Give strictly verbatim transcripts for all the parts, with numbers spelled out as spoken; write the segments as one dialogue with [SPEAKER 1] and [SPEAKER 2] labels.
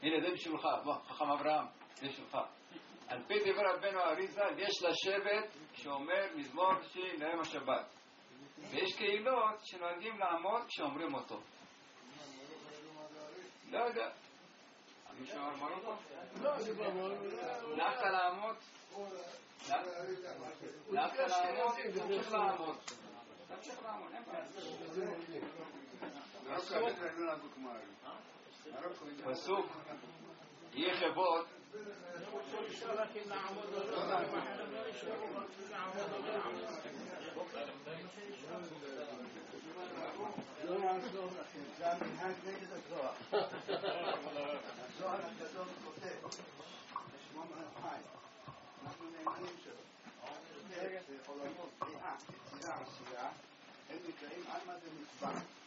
[SPEAKER 1] הנה זה בשבילך, בוא, חכם אברהם, זה בשבילך. על פי דבר רבנו אריז"ל יש לשבת שאומר מזמור שיר נאם השבת. ויש קהילות שנוהגים לעמוד כשאומרים אותו. לא יודע. מישהו אמר אותו? נפת לעמוד? נפת לעמוד? תמשיך לעמוד. תמשיך לעמוד, אין בעיה. פסוק יהיה חבות
[SPEAKER 2] לא יעזור לכם, זה המנהג נגד הזוהר. הזוהר הגדול כותב בשמונה אלפיים, אנחנו נאמנים שלו. כותב עולמות בריאה, יצירה, עשייה, הם נקראים עלמא דנוקבה.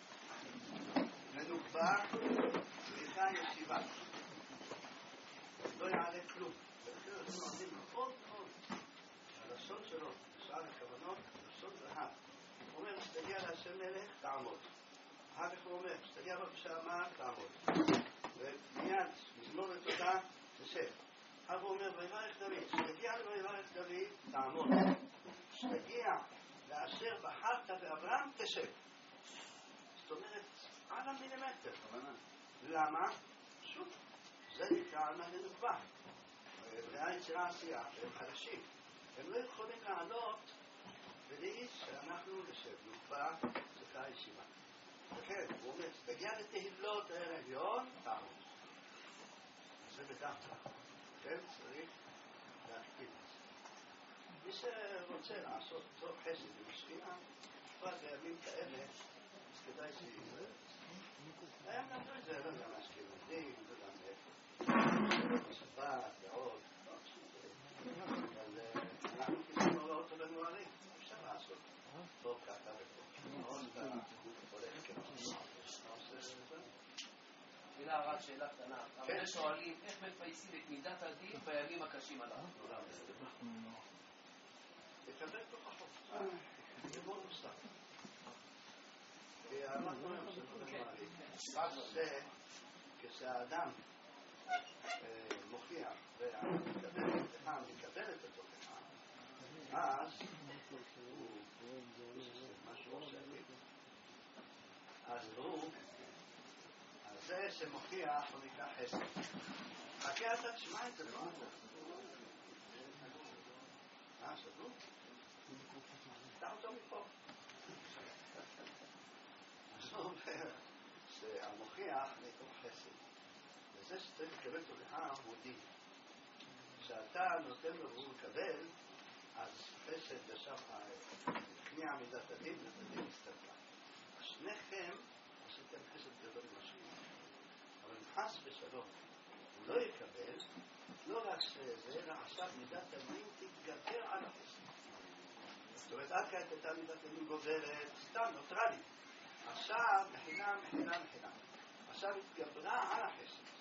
[SPEAKER 2] לנוקבה בריאה ישיבה. לא יעלה כלום. ולכן אנחנו עושים מאוד מאוד. הלשון שלו, בשאר הכוונות, לשון זהב. הוא אומר, שתגיע להשם מלך, תעמוד. אחר כך הוא אומר, שתגיע בשעמה, תעמוד. ומיד, מזמור לתודה, תשב. אחר הוא אומר, ויברך דוד, שתגיע ויברך דוד, תעמוד. שתגיע לאשר בחרת באברהם, תשב. זאת אומרת, על המילימטר. למה? שוב, זה נקרא על מהלנוקבה. בני היצירה עשייה, הם חדשים. הם לא יכולים לעלות ולהיש שאנחנו נשב. נוקבה זה כאן ישיבה. וכן, הוא אומר, תגיע לתהילות העליון, תעמוד. זה בדווקא. כן, צריך להקפיד. מי שרוצה לעשות טוב חסד ומשקיעה, כבר בימים כאלה, אז כדאי שיהיה. הם למדו את זה, לא יודע מה אשכנזים, לא יודע מאיפה. שבת, ועוד, אבל אנחנו קיבלנו לאוטו בנוערים, אפשר לעשות טוב ככה ופה. מאוד הולך כמו
[SPEAKER 3] מילה רק שאלה קטנה. הרבה שואלים איך מפייסים את מידת הדין בימים הקשים הללו.
[SPEAKER 2] לקבל תוכחות. זה מאוד מוסף. ואנחנו זה כשהאדם מוכיח ומקבל את התוכחה, אז הוא משהו עושה לי. אז הוא אז זה שמוכיח הוא נקרא חסד. חכה אתה תשמע את זה לא אתה. אה, שדו? תפתח אותו מפה. אז הוא אומר שהמוכיח נקרא חסד. וזה שצריך לקבל תוכחה הוא דין. כשאתה נותן לו והוא לקבל, אז חסד ישב הכניע מידת הדין והדין מסתכלה. שניכם עשיתם חסד גדול משהו. אבל חס ושלום הוא לא יקבל, לא רק שזה, אלא עכשיו מידת הדין תתגבר על החסד. זאת אומרת, עד כעת הייתה מידת הדין גוברת, סתם, נוטרלית. עכשיו, מחינה, מחינה, מחינה. עכשיו התגברה על החסד.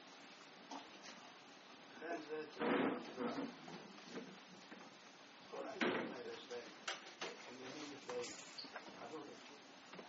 [SPEAKER 2] לכן זה צריך כל העניינים האלה יש להם עניינים נפלאים. עבור את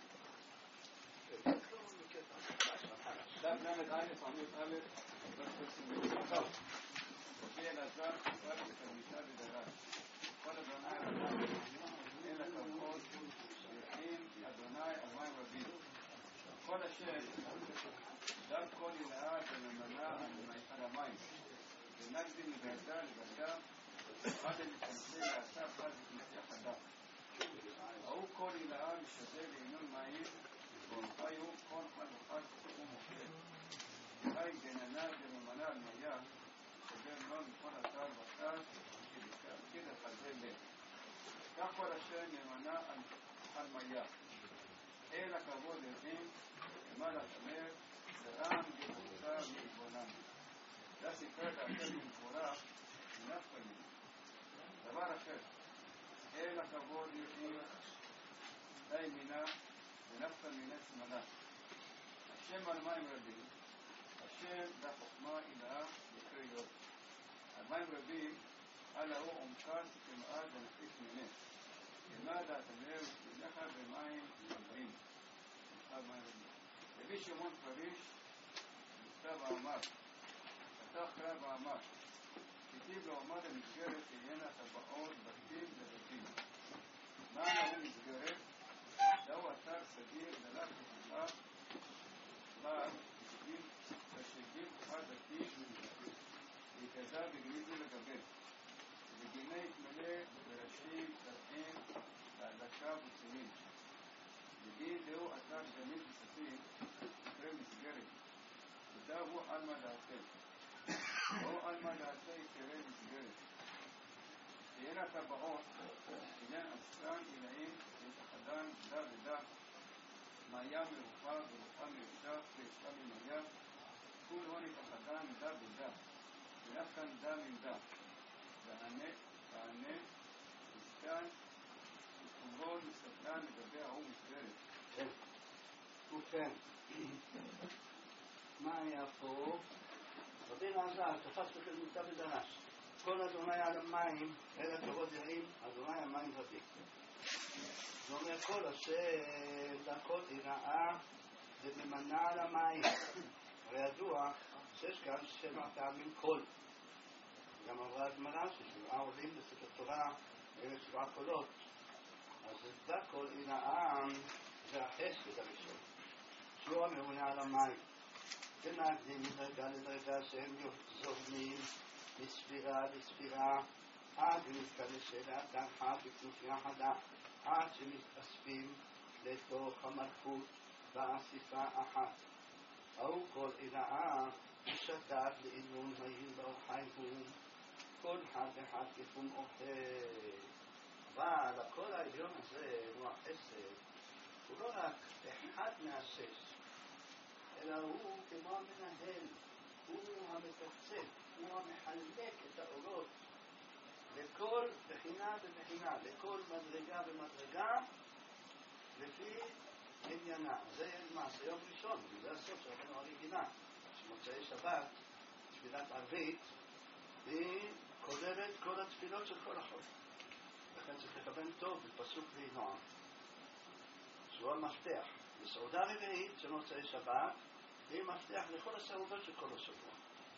[SPEAKER 1] דף למד א' עמוד א' טוב לפי אלעזר כתב בתלמישה ודרש כל אדוני אין הכבוד ויחין אדוני על מים רבים כל אשר דם כל ילאה ונמנה על המים ונגדים לבעדה לבעדה עד לתנסה לאסף עד לתנסה חדה ראו כל ילאה משדה לעינון מים וחיו כל אחד וחד ומוכר חי גננה וממנה על מיה שבין לא מכל אתר ואתר וכד החזה לב כך כל אשר נאמנה על מיה אל הכבוד אלוהים למעלה תמר זרם וגבורתה ועגבונם זה ספר לאשר מגבורה מנפקנים דבר אחר אל הכבוד אלוהים די מינה ונפקה מנס מנה השם על מים רבים השם בחוכמה אילאה וקריות על מים רבים על ההוא עומקה כמעט ונפיק מנס כמעט התמר ותלך במים רבים על מים רבים רבי שמעון פריש נכתב ואמר פתח רב ואמר, כתיב לעומד המסגרת תהיינה טבעות בתים לבתים. מה הוא מסגרת? זהו אתר סדיר דלת וחלק בר בשגיל אחד דתי והתגזה בגניזו לגבי וגיני התמלא בראשים תרעים להדקה וצלים וגיל זהו אתר גמיל וספיר אחרי מסגרת ודאו על מה דעתם או על מה דעתה יקרא מסגרת תהיינה טבעות עניין עשרן עילאים להתאחדן דה ודה מאיה מרוחה ורוחה מרצה ורצה ממאיה כול הון התאחדן דה ודה ולכן דה מדה וענה וענה מסכן וכמובן מסתכן לגבי ההוא מסגרת.
[SPEAKER 2] כן. ובכן, מה היה פה? רבי אלעזר תפס בחלמותה ודרש כל אדוני על המים אלה כבוד יראים אדוני המים רבים. זה אומר כל השם דרכו יראה וממנה על המים. הרי ידוע שיש כאן שבע פעמים קול. גם עברה הגמרא ששבעה עולים בספר תורה אלה שבעה קולות. אז זה קול יראה זה החסד הראשון שהוא הממונה על המים. ומאגדים מדרגה לדרגה שהם זורמים מספירה לספירה עד ומתכנס שאלת דרכה בכנופיה חדה עד שמתאספים לתוך המלכות באסיפה אחת. ההוא כל עילאה שתת לעילון מהיר באורחייהם כל אחד אחד כפום אוכל. אבל הקול העליון הזה הוא החסד הוא לא רק אחד מהשש אלא הוא כמו המנהל, הוא המתקצב, הוא המחלק את האורות לכל בחינה ובחינה, לכל מדרגה ומדרגה לפי עניינה. זה מעשה יום ראשון, וזה הסוף שלכם הרגילה. שמוצאי שבת, תפילת ערבית, היא כוללת כל התפילות של כל החול. לכן צריך לכוון טוב בפסוק וינועם, שהוא המפתח. בסעודה רביעית של מוצאי שבת, והיא מפתח לכל הסעודות של כל השבוע.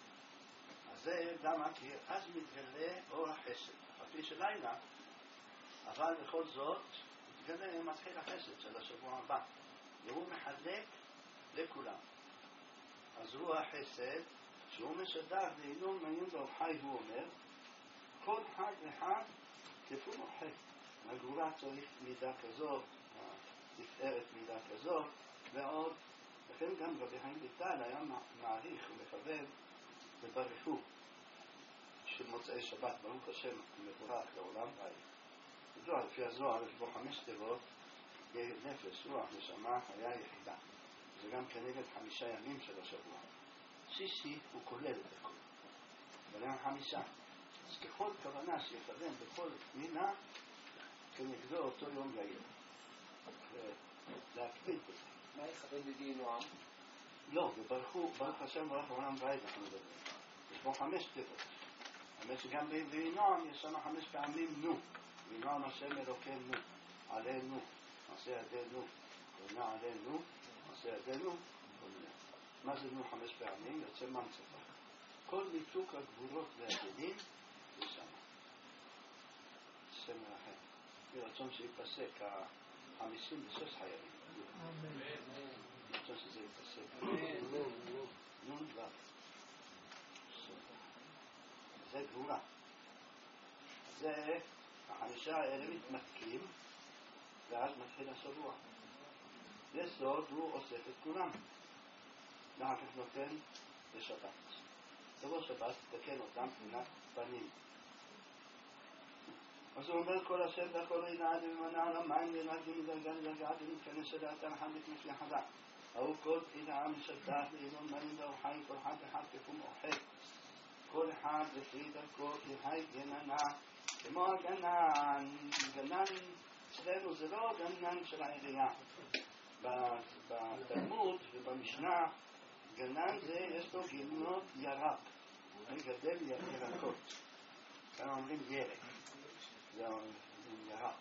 [SPEAKER 2] אז זה למה? כי אז מתגלה אור החסד. אפילו של לילה, אבל בכל זאת, מתגלה מתחיל החסד של השבוע הבא. והוא מחלק לכולם. אז הוא החסד, שהוא משדר לעילון מעיון באורחי, הוא אומר, כל חג וחג כפום אוכל. הגאולה צריך מידה כזאת, תפארת מידה כזאת, ועוד. לכן גם רבי חיים ויטל היה מעריך ומכוון בברכו של מוצאי שבת, ברוך השם מבורך לעולם ועד. ידוע, לפי הזוהר יש בו חמש תיבות, נפש, רוח, נשמה, היה יחידה. זה גם כנגד חמישה ימים של השבוע. שישי הוא כולל את הכל, אבל הם חמישה. אז ככל כוונה שיכוון בכל מינה, כנגדו אותו יום יאיר. להקפיד בזה.
[SPEAKER 3] מה יכוון בדין נועם?
[SPEAKER 2] לא, וברכו, ברוך השם ברוך העולם ועד אנחנו מדברים. יש בו חמש תיבות. אבל שגם בנועם יש לנו חמש פעמים נו. בנועם השם אלוקינו, עלינו, עשה ידינו, קורנה עלינו, עשה ידינו, קורנה. מה זה נו חמש פעמים? יוצא מנצחה. כל ניתוק הגבולות והדינים זה שם. השם מרחם. ברצון שיפסק החמישים ושש חיילים. אמן. ברצון שזה יפסק. נון ו. זה גבולה. זה החמישה האלה מתמתקים ואז מתחיל השבוע. בסוד הוא אוסף את כולם. ואחר כך נותן לשבת. שבוע שבת תקן אותם פנינת פנים. אז הוא אומר כל השם והכל ינעד ומנע על המים ונעדים מדרגה לדרגה ומתכנס לדעתם אחד בכנפי חדה. ההוא כל עילאה משדח לעילון מים ואורחי כל אחד אחד כפום אוכל. כל אחד לפי דרכו כהי גננה כמו הגנן. גנן אצלנו זה לא גנן של העירייה. בתלמוד ובמשנה גנן זה יש לו גינות ירק. מגדל ירקות. כאן אומרים ירק. זה ירק.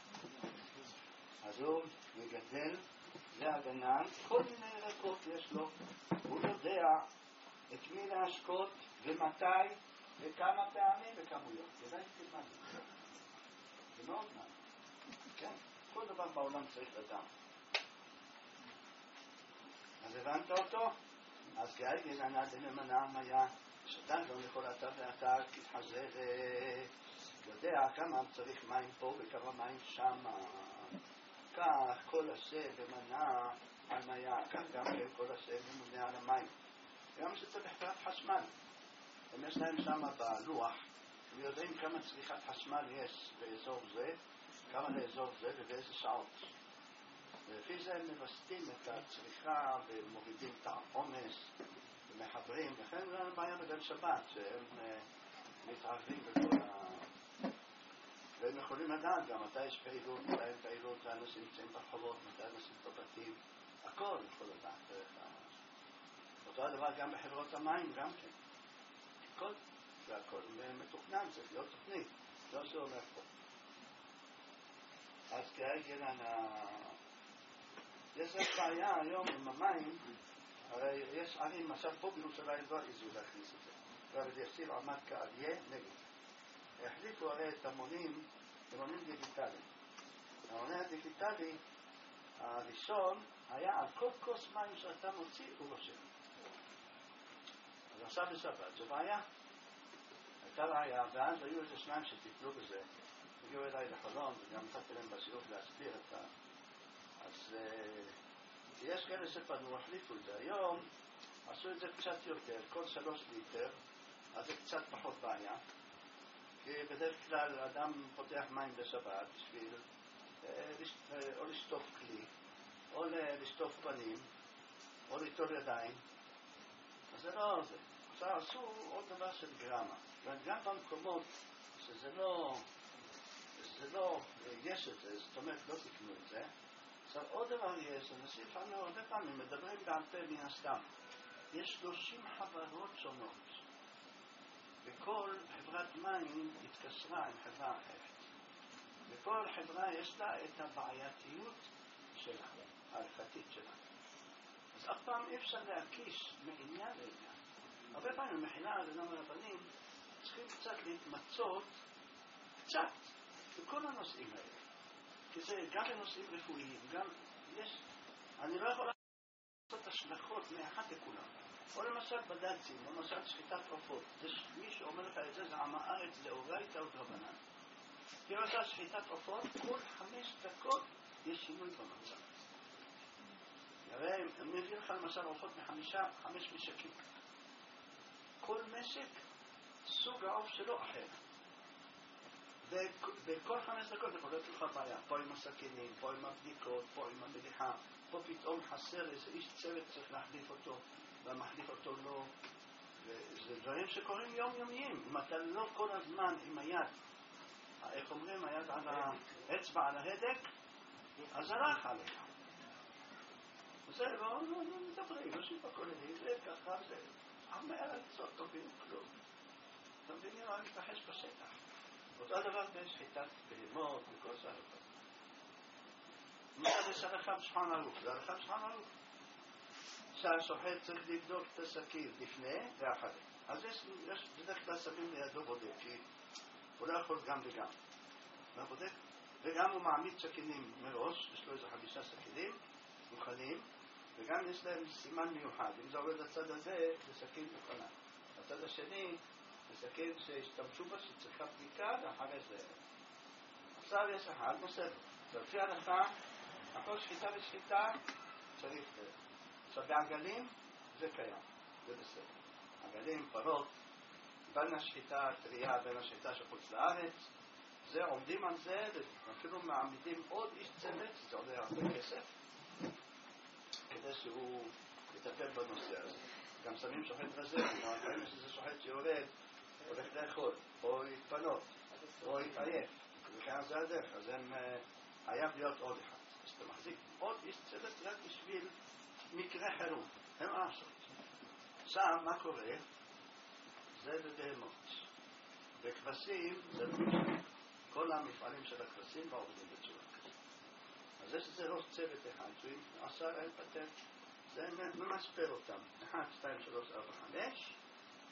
[SPEAKER 2] אז הוא מגדל, זה הגנן, כל מיני ירקות יש לו. הוא יודע את מי להשקות ומתי, וכמה פעמים וכמויות. כדאי שתלמד את זה. זה מאוד מעניין. כן, כל דבר בעולם צריך לדעת. אז הבנת אותו? אז כאגן ענה דממנה מיה, שדן לא לכל אתר ואתר, כתחזר, יודע כמה צריך מים פה וכמה מים שמה. כך כל עשה במנה על מיה, כך גם כל עשה ממונה על המים. גם שזה בחברת חשמל. הם יש להם שם בלוח, הם יודעים כמה צריכת חשמל יש באזור זה, כמה לאזור זה ובאיזה שעות. ולפי זה הם מבסטים את הצריכה ומורידים את העומס ומחברים, וכן זה בעיה בגלל שבת, שהם uh, מתערבים בכל ה... והם יכולים לדעת גם מתי יש פעילות, מתי אין פעילות, מתי אנשים נמצאים ברחובות, מתי אנשים בבתים, הכל יכול לדעת דרך ה... אותו הדבר גם בחברות המים, גם כן. הכל, והכל מתוכנן, צריך להיות תוכנית, לא שאומר פה. אז כאגן, יש רק בעיה היום עם המים, הרי יש ערים, עכשיו פה בירושלים לא עזו להכניס את זה. רבי יסיל עמד כעליה נגד. החליפו הרי את המונים, המונים דיגיטליים. המונה הדיגיטלי הראשון היה על כל כוס מים שאתה מוציא הוא רושם. אז עכשיו בשבת, זו בעיה. הייתה בעיה, ואז היו איזה שניים שטיפלו בזה. הגיעו אליי לחלום, וגם נתתי להם בשיעור להסביר את ה... אז uh, יש כאלה שפנו, החליפו את זה. היום עשו את זה קצת יותר, כל שלוש ליטר, אז זה קצת פחות בעיה. כי בדרך כלל אדם פותח מים בשבת בשביל uh, לש... uh, או לשטוף כלי, או לשטוף פנים, או ליטול ידיים. אז זה לא זה. עכשיו עשו עוד דבר של גרמה. וגם במקומות שזה לא... זה לא, יש את זה, זאת אומרת, לא תקנו את זה. עכשיו, עוד דבר יש, אנשים פעמים, הרבה פעמים, מדברים בעל פה מן הסתם. יש שלושים חברות שונות. וכל חברת מים התקשרה עם חברה אחרת. וכל חברה יש לה את הבעייתיות שלה, ההלכתית שלה. אז אף פעם אי אפשר להקיש מעניין לעניין. הרבה פעמים, מחילה לנאום הרבנים, צריכים קצת להתמצות, קצת. בכל הנושאים האלה, כי זה גם בנושאים רפואיים, גם יש, אני לא יכול לעשות השלכות מאחת לכולם. או למשל בד"צים, או למשל שחיטת עופות. מי שאומר לך את זה, זה עם הארץ, זה אורייתא ודרבנן. כי למשל שחיטת עופות, כל חמש דקות יש שינוי במצב. הרי אני מביא לך למשל עופות מחמישה, חמש משקים. כל משק, סוג העוף שלו אחר. וכל חמש דקות יכול להיות לך בעיה, פה עם הסכינים, פה עם הבדיקות, פה עם המליחה, פה פתאום חסר איזה איש צוות צריך להחליף אותו, ומחליף אותו לא. וזה דברים שקורים יומיומיים. אם אתה לא כל הזמן עם היד, איך אומרים, היד על האצבע על ההדק, אז הלך עליך. זה לא, לא, לא מדברים, לא שיפה כוללים, זה ככה, זה המעט, זאת תובינו כלום. תובינו לא מתרחש בשטח. אותו דבר בשחיטת בהמות וכל שאר אותם. מה זה שהרחב שולחן ערוך? זה הרחב שולחן ערוך. שהשוחט צריך לבדוק את השקית לפני ואחרי. אז יש, יש בדרך כלל שמים לידו בודק, כי הוא לא יכול גם וגם. הוא בודק, וגם הוא מעמיד סכינים מראש, יש לו איזה חמישה סכינים מוכנים, וגם יש להם סימן מיוחד. אם זה עובד לצד הזה, זה סכין מוכנה. לצד השני, זה סכין שהשתמשו בה, שצריכה בדיקה, ואחרי זה. עכשיו יש אחד נוסף. לפי ההלכה, הכל שחיטה ושחיטה צריך. עכשיו בעגלים זה קיים, זה בסדר. עגלים, פרות, בין השחיטה הטריה, בין השחיטה שחוץ לארץ, זה עומדים על זה, ואפילו מעמידים עוד איש צוות, זה עולה הרבה כסף, כדי שהוא יטפל בנושא הזה. גם שמים שוחט רזה, גם שזה שוחט שיורד, הולך לאכול, או להתפנות, או להתעייף, וכאן זה הדרך, אז הם חייב להיות עוד אחד. אז אתה מחזיק עוד איש צוות רק בשביל מקרה חירום, הם עשות. עכשיו, מה קורה? זה בבהמות. בכבשים זה לא משנה. כל המפעלים של הכבשים בעובדים בצורה כזאת. אז יש איזה ראש צוות אחד, שהוא עשה להם פטנט, זה ממספר אותם. אחד, שתיים, שלוש, ארבע, חמש. בחמש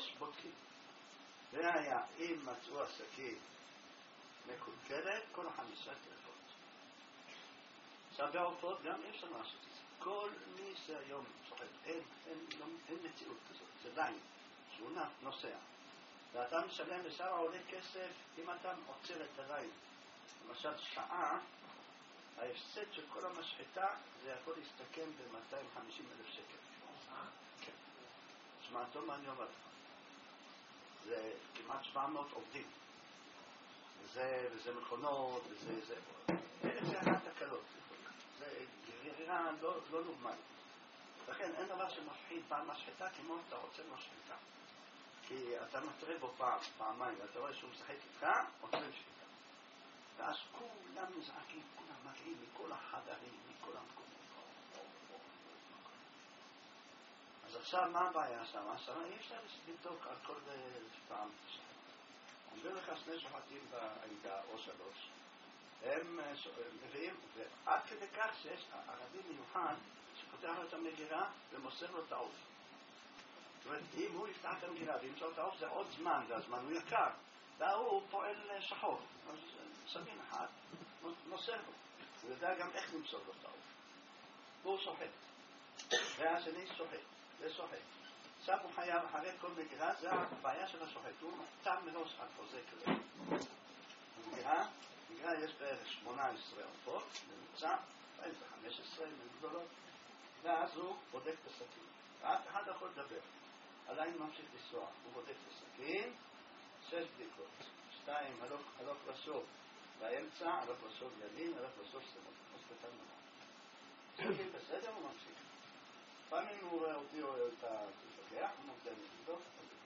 [SPEAKER 2] יש, בודקים. והיה, אם מצאו הסכין מקולקלת, כל החמישה טרפות. עכשיו בעופות גם יש לנו לעשות את זה. כל מי שהיום שוחט, אין, אין, אין, אין מציאות כזאת, זה דיין, שהוא נוסע. ואתה משלם ושם עולה כסף, אם אתה עוצר את הדיין, למשל שעה, ההפסד של כל המשחטה זה יכול להסתכם ב-מאתיים וחמישים אלף שקל. כן. שמע, טוב מה אני אומר לך. זה כמעט שבע מאות עובדים. וזה, וזה מכונות, וזה, זה... זה אחת הקלות. זה גרירה לא, לא נורמלית. לכן אין דבר שמפחיד פעם משחטה כמו אתה רוצה משחטה. כי אתה מטרה בו פעם, פעמיים, ואתה רואה שהוא משחק איתך, עוצרים שחטה. ואז כולם נזעקים, כולם מגיעים מכל החדרים, מכל המקומות. אז עכשיו מה הבעיה שם? שם אי אפשר לבדוק על כל פעם. אומר לך שני שוחטים בעמדה או שלוש, הם מביאים, ועד כדי כך שיש ערבי מיוחד שפותח לו את המגירה ומוסר לו את העוף. זאת אומרת, אם הוא יפתח את המגירה וימצוא את העוף זה עוד זמן, והזמן הוא יקר. והוא פועל שחור. אז שמים אחד, נוסר לו. הוא יודע גם איך למסור לו את העוף. והוא שוחט. והשני שוחט. ושוחט. עכשיו הוא חייב אחרי כל מגירה, זה הבעיה של השוחט. הוא נחתם מראש על חוזה כזה. מגירה, מגירה יש בערך שמונה עשרה עופות, ממוצע, חמש עשרה מגדולות, ואז הוא בודק את הסכין. ואף אחד יכול לדבר. עדיין ממשיך לנסוע. הוא בודק את הסכין, שש בדיקות. שתיים, הלוך לשוב באמצע, הלוך לשוב ימין, הלוך לשוב סמות. אז קטן מאוד. סכין בסדר, הוא ממשיך. פעמים הוא רואה אותי או את המפגח, הוא נותן לבדוק,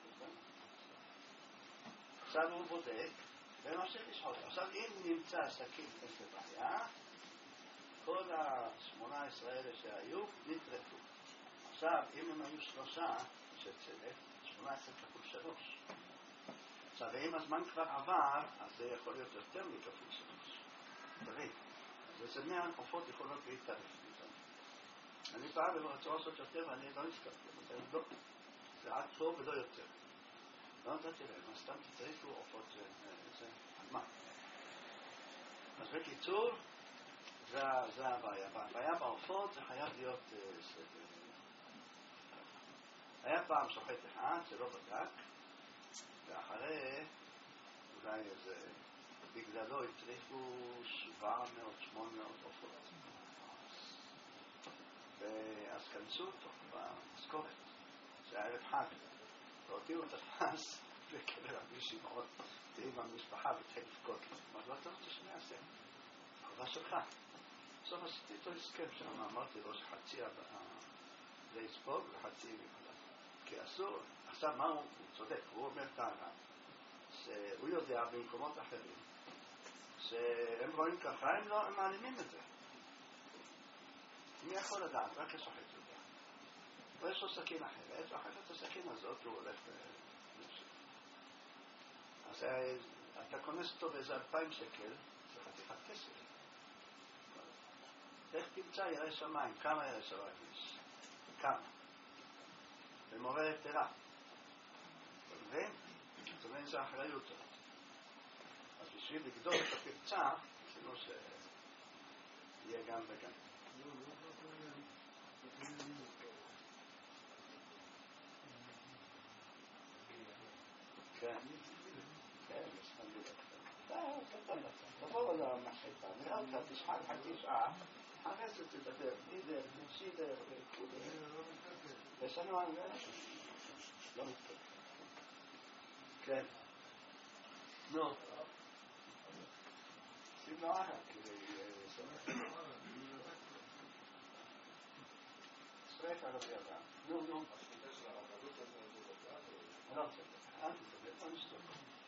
[SPEAKER 2] עכשיו הוא בודק, וממשיך לשחוט. עכשיו אם נמצא סכין איזה בעיה, כל ה-שמונה עשרה האלה שהיו נטרפו. עכשיו אם הם היו שלושה של צדק, שמונה עשרה כפול שלוש. עכשיו אם הזמן כבר עבר, אז זה יכול להיות יותר מכפול שלוש. תראי, אז זה מאה עופות יכולות להתערף. אני פעם ורצו לעשות יותר ואני לא נזכרתי, אני לא, זה עד פה ולא יותר. לא נתתי להם, אז סתם תטריפו עופות, זה, על מה? אז בקיצור, זה, זה הבעיה. הבעיה בעופות זה חייב להיות סדר. היה פעם שוחט אחד, זה לא בדק, ואחרי, אולי איזה, בגללו הטריפו שבע מאות שמונה מאות עופות. ואז כנסו אותו במשכורת, זה ערב חג, והותירו את הפס וכבר רבי שמעון, ועם המשפחה והתחיל לבכות. אמר, לא אתה רוצה שאני אעשה? חובה שלך. בסוף עשיתי איתו הסכם שם, אמרתי לו שחצי זה יספוג וחצי מבחדה. כי אסור, עכשיו מה הוא צודק? הוא אומר טענה, שהוא יודע במקומות אחרים, שהם רואים ככה, הם לא מעלימים את זה. מי יכול לדעת? רק השוחט יודע. ויש לו סכין אחרת, ואחר כך את הסכין הזאת הוא הולך למשל. אז אתה כונס אותו באיזה אלפיים שקל, זה חתיכת כסף. איך תמצא ירא שמיים? כמה ירא שמיים יש? כמה? במורה יתרה. אתה מבין? זאת אומרת, זה אחריות. אז בשביל לגדול את הפרצה, שלא שיהיה גם וגם. כן, כן, יש לנו דבר. תבוא למחשבה, נראה אותה, תשחק חצי שעה, אחרי זה תדבר, נידר, שידר, וכו'. יש לנו על זה? לא מתקדם. כן. נו. שים לו אחת, כדי סומך. ספרק על אותי הבא. נו, נו. לא רוצה. אל תדבר, בוא נשתוק.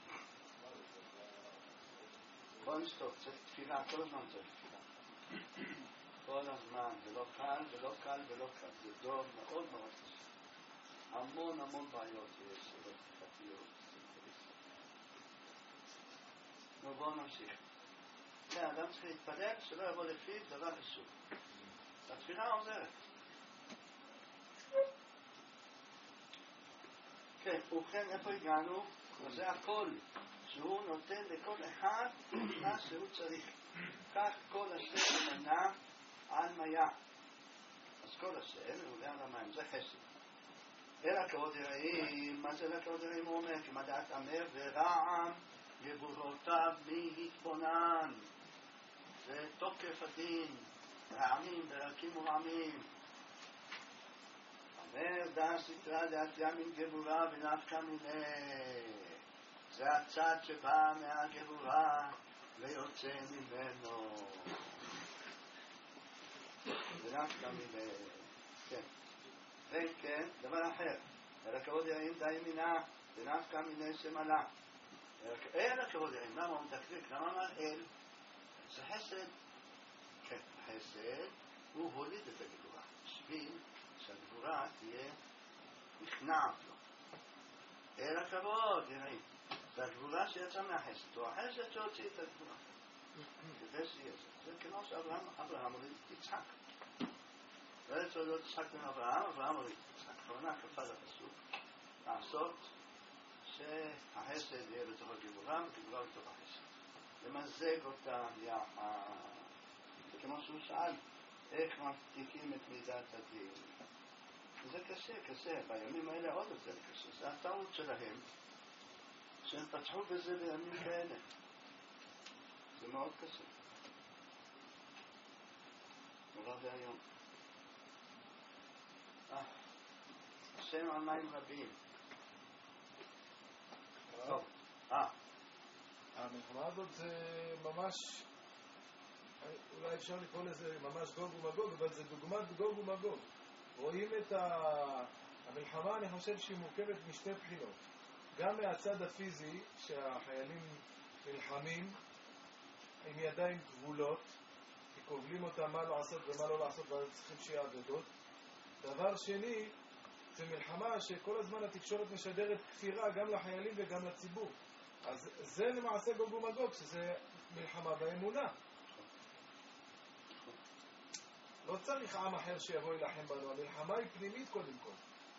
[SPEAKER 2] בוא נשתוק, צריך תפילה, כל הזמן צריך תפילה. כל הזמן, ולא קל, ולא קל, ולא קל. זה דור מאוד מאוד קשה. המון המון בעיות יש, שלא תפתיות. נו, בואו נמשיך. כן, אדם צריך להתפלל שלא יבוא לפיו דבר חשוב. התפילה עוזרת. כן. כן, ובכן איפה הגענו? וזה הכל, שהוא נותן לכל אחד מה שהוא צריך. כך כל השם מנה על מיה. אז כל השם מעולה על המים, זה חסד. אלא כבוד יראים, מה זה אלא כבוד יראים? הוא אומר, כי מדעת אמר ורעם גבורותיו להתבונן. זה תוקף הדין, רעמים ורקים ורעמים. אומר דעת סתרא דעת ימין גבורה ונפקא מיני. זה הצד שבא מהגבורה ויוצא ממנו. ונפקא מיני. כן. כן, כן, דבר אחר. אלא כבוד יראים די ימינה ונפקא מיני שמעלה. אלא כבוד יראים, למה הוא מדקדק? למה אמר אל? זה חסד. כן, חסד הוא הוליד את הגבורה. בשביל שהגבורה תהיה נכנעת לו. אלא כבוד יראים. זה הגבורה שיצא מהחסד. הוא החסד שהוציא את הגבורה. כדי שיהיה זה. זה כמו שאברהם, אברהם הוליד את יצחק. לא יצא להיות יצחק בן אברהם, אברהם הוליד את יצחק. כוונה כפה לפסוק לעשות שהחסד יהיה בתוך הגבורה וגבורה בתוך החסד. למזג אותם יחד. זה כמו שהוא שאל, איך מפתיקים את מידת הדין? וזה קשה, קשה. בימים האלה עוד יותר קשה. זה הטעות שלהם, שהם פתחו בזה בימים כאלה. זה מאוד קשה. נורא והיום. אה, השם על מים רבים. טוב, אה.
[SPEAKER 4] המלחמה הזאת זה ממש, אולי אפשר לקרוא לזה ממש גוג ומגוג, אבל זה דוגמת גוג ומגוג. רואים את המלחמה, אני חושב שהיא מורכבת משתי בחינות. גם מהצד הפיזי, שהחיילים נלחמים עם ידיים כבולות, כי כובלים אותם מה לעשות ומה לא לעשות, והם צריכים שיהיה עבודות. דבר שני, זה מלחמה שכל הזמן התקשורת משדרת כפירה גם לחיילים וגם לציבור. אז זה למעשה גוג ומגוג, שזה מלחמה באמונה. לא צריך עם אחר שיבוא להילחם בנו, המלחמה היא פנימית קודם כל.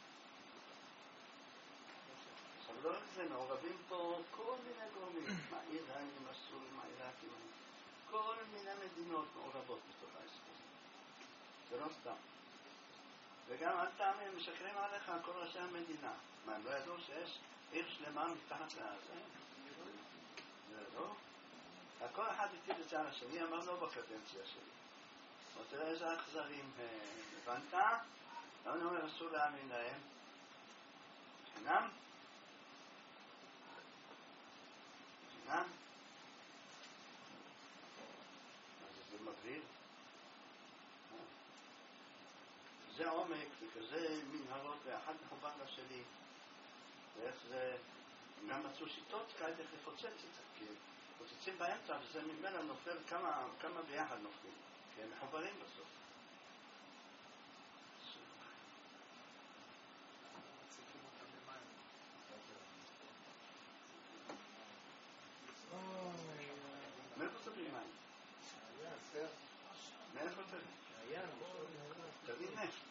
[SPEAKER 2] עכשיו לא רק זה, מעורבים פה כל מיני גורמים, מה איראנים, הסורים, העיראקים, כל מיני מדינות מעורבות בתוך העסק הזה. זה לא סתם. וגם אל תאמין, משקרים עליך על כל ראשי המדינה. מה, הם לא ידעו שיש עיר שלמה מתחת לעזה? זה לא? כל אחד הטיל את זה על השני, אמר לו בקדנציה שלי. או תראה איזה אכזרים הבנת? למה אני אומר, אסור להאמין להם? חינם? חינם? אז זה מבהיל. זה עומק וכזה מנהרות ואחד מחובר לשני. ואיך זה, הם גם מצאו שיטות כאלה איך לפוצץ את זה, כי פוצצים באמצע וזה ממנו נופל כמה, כמה ביחד נופלים, כי הם מחוברים בסוף. מציקים אותם במים. מאיפה תביא מים? מאיפה תביא? תביא נפט.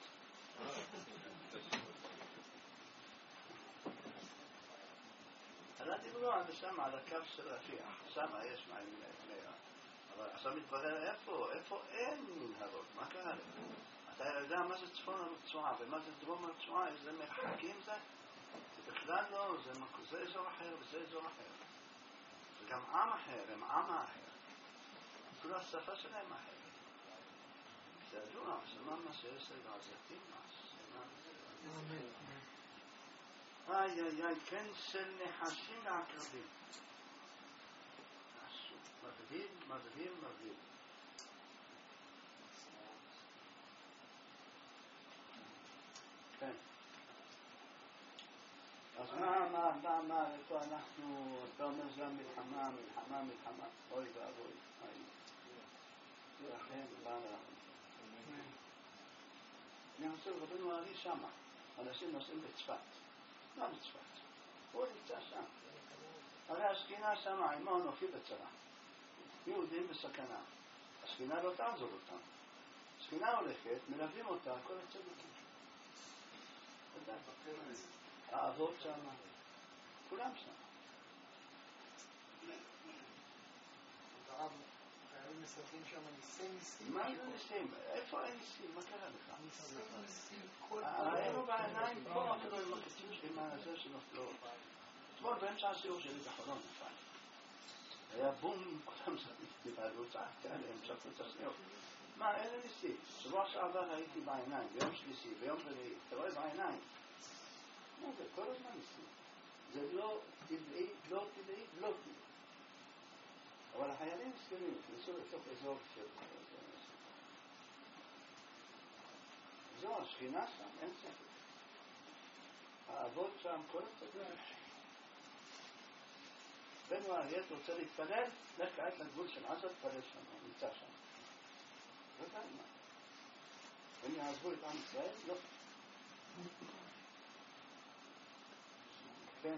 [SPEAKER 2] עלה דיברו עד שם על הקו של רפיח, שם יש מים ליד. אבל עכשיו מתברר איפה, איפה אין מנהרות, מה קרה לך? אתה יודע מה זה צפון הרצועה ומה זה דרום הרצועה, איזה מרחקים זה? זה בכלל לא, זה, זה אזור אחר וזה אזור אחר. זה גם עם אחר, הם עם אחר. אפילו השפה שלהם אחרת. זה ידוע, שמע מה שיש לגעזתים, מה שמע זה. איי איי איי, כן של נחשים לעקרבים. משהו, מבהיל, מבהיל, מבהיל. כן. אז מה, מה, מה, מה, איפה אנחנו, אתה אומר זה מלחמה, מלחמה, מלחמה, אוי ואבוי, איי. זה לכן, בא לנו. אני חושב, רבנו הארי שמה, אנשים נוסעים בצפת. לא בצפת, הוא נמצא שם. הרי השכינה שמה, עמו אנוכי בצרה. יהודים בסכנה. השכינה לא תעזור אותם. השכינה הולכת, מלווים אותה, כל הצדוקים. האבות שם, כולם שם.
[SPEAKER 5] הרב, היו מסתכלים שם ניסים ניסים?
[SPEAKER 2] מה זה ניסים? איפה אין ניסים? מה קרה לך?
[SPEAKER 5] ניסים ניסים, כל
[SPEAKER 2] היינו בעיניים פה, אפילו עם הקצים שלי מהזה שנופלו. אתמול באמצע הסיור שלי בחולון נפל. היה בום, כולם דיברו צעקתי עליהם, שפטו את הסניור. מה, אין ניסים. שבוע שעבר הייתי בעיניים, ביום שלישי, ביום רביעי, אתה רואה בעיניים. מה זה, כל הזמן ניסים. זה לא טבעי, לא טבעי, לא טבעי. אבל החיילים מסכנים, נכנסו לתוך אזור של... זו השכינה שם, אין ספק. האבות שם, כל הצדדים. בנו האריה, אתה רוצה להתפלל? לך כעת לגבול של עזה, תפלל שם, נמצא שם. לא יודע מה. הם יעזבו את עם ישראל? לא. כן.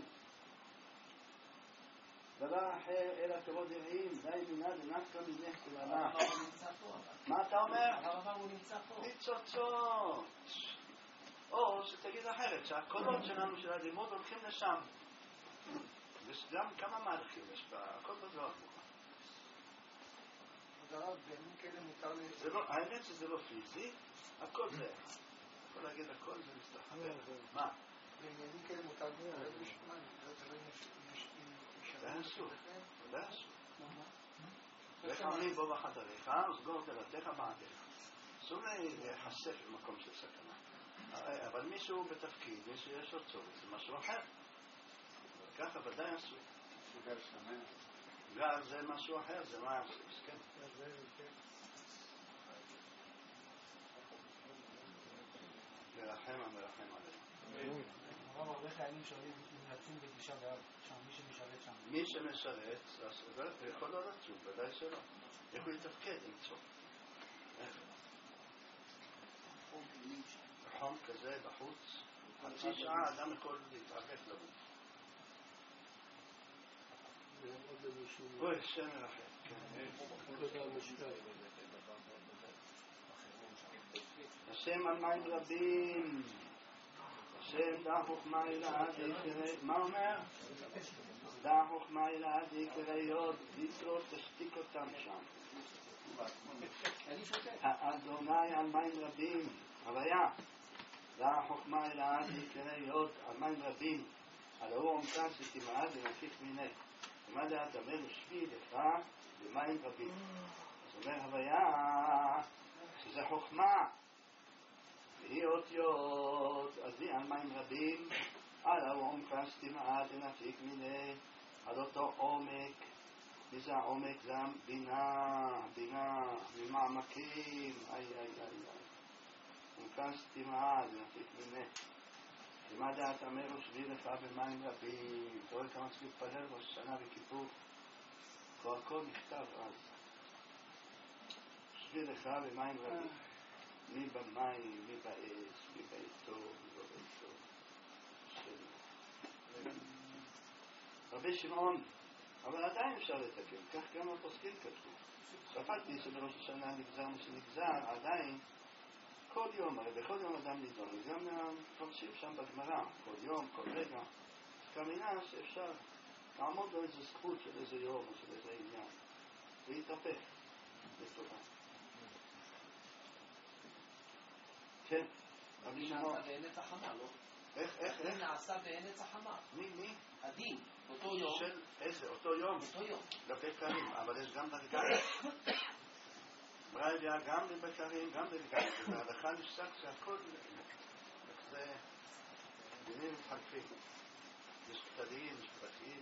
[SPEAKER 2] דבר אחר, אלא כבוד יראים, די מינה דנפקא מינך כללה. מה אתה אומר?
[SPEAKER 3] הרב הוא נמצא פה.
[SPEAKER 2] ניצוצות. או שתגיד אחרת, שהקולות שלנו של הלימוד הולכים לשם. וגם כמה מהלכים יש בה, הכל בזוהר.
[SPEAKER 5] הרב, בימים כאלה מותר לי...
[SPEAKER 2] האמת שזה לא פיזי, הכל זה. יכול להגיד הכל זה מסתחרר. מה?
[SPEAKER 5] בימים כאלה מותר לי להתפלל בשמיים,
[SPEAKER 2] זה אסור, זה אסור. וחמים בו בחדריך, סגור דלתך בעדיך. אסור להיחשף במקום של סכנה. אבל מישהו בתפקיד, מישהו יש לו צורך, זה משהו אחר. ככה ודאי אסור.
[SPEAKER 1] גל שמח.
[SPEAKER 2] גל זה משהו אחר, זה מה אסור, כן. מרחם המרחם עלינו.
[SPEAKER 5] הרב, הרבה חיילים שואלים נמצאים בתשעה באב, שם מי שמשרת שם.
[SPEAKER 2] מי שמשרת, יכול לא לצום, ודאי שלא. איך הוא יתפקד למצוא? איך? חום כזה בחוץ, חצי שעה אדם יכול להתרחק למות. אוי, שם מרחם. השם על מים רבים, השם דע חוכמה אלעד יקרא, מה אומר? דע חוכמה אלעד יקרא יוד, יתרו תשתיק אותם שם. האדוני על מים רבים, הוויה, דע חוכמה אלעד יקרא יוד, על מים רבים, על ההוא עומקה שתמעד ונפיק מיני. ומה דעת אמר שבי לך במים רבים. זאת אומרת הוויה, שזה חוכמה. והיא אותיות, אז היא על מים רבים, על העומק שתמעט ונפיק מיני, על אותו עומק, וזה העומק זה בינה, בינה, ממעמקים, איי איי איי איי. עומק שתמעט ונפיק מיני. ומה דעת אמרו שבי לך במים רבים, אתה רואה כמה צריך להתפלל ראש השנה וכיפור, כבר הכל נכתב אז. שבי לך במים רבים. מי במים, מי באש, מי בעיתו, מי לא בעיתו. רבי שמעון, אבל עדיין אפשר לתקן, כך גם הפוסקים כתבו. ספרתי שבראש השנה נגזר מה שנגזר, עדיין כל יום, הרי בכל יום אדם נידון, וגם מפרשים שם בגמרא, כל יום, כל רגע, כמינה שאפשר לעמוד לו איזו זכות של איזה יום או של איזה עניין, להתהפך לטובה. כן,
[SPEAKER 3] הדין נעשה בענץ החמה, לא?
[SPEAKER 2] איך, איך,
[SPEAKER 3] הדין
[SPEAKER 2] איך?
[SPEAKER 3] נעשה בענץ החמה.
[SPEAKER 2] מי, מי?
[SPEAKER 3] הדין, אותו יום.
[SPEAKER 2] של איזה? אותו יום?
[SPEAKER 3] אותו יום.
[SPEAKER 2] לבקרים, אבל יש גם דרגה. ברייביה גם לבקרים, גם לבקרים. והלכה נפסק שהכל זה דינים מתחלפים. יש כתליים, יש פרטיים.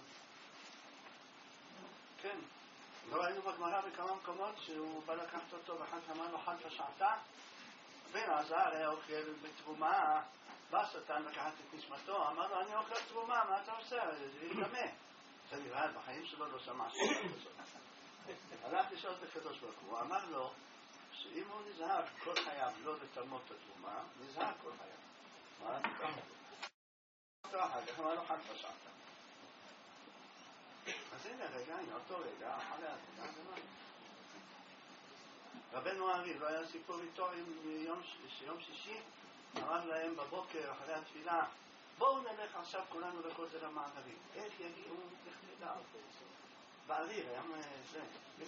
[SPEAKER 2] כן. לא ראינו בגמרא בכמה מקומות שהוא בא לקחת אותו ואחר כך אמר לו חד בשעתה. ואז הרי אוכל בתרומה, בא שטן לקחת את נשמתו, אמר לו אני אוכל תרומה, מה אתה עושה? זה יתגמה. זה נראה, בחיים שלו לא שמע שום. הלך לשאול את הקדוש ברוך הוא, הוא אמר לו שאם הוא נזהר כל חייו לא לטמות את התרומה, נזהר כל חייו. מה אתה תקח? אותו אחר כך אמר לו חד בשעתה. אז הנה רגע, הנה אותו רגע, אחרי התרומה זה מה? רבנו הארי, לא היה סיפור איתו עם יום, יום שישי, אמר להם בבוקר אחרי התפילה, בואו נלך עכשיו כולנו לכותל המערבי. איך יגיעו? איך נדע? בעלי, הם זה.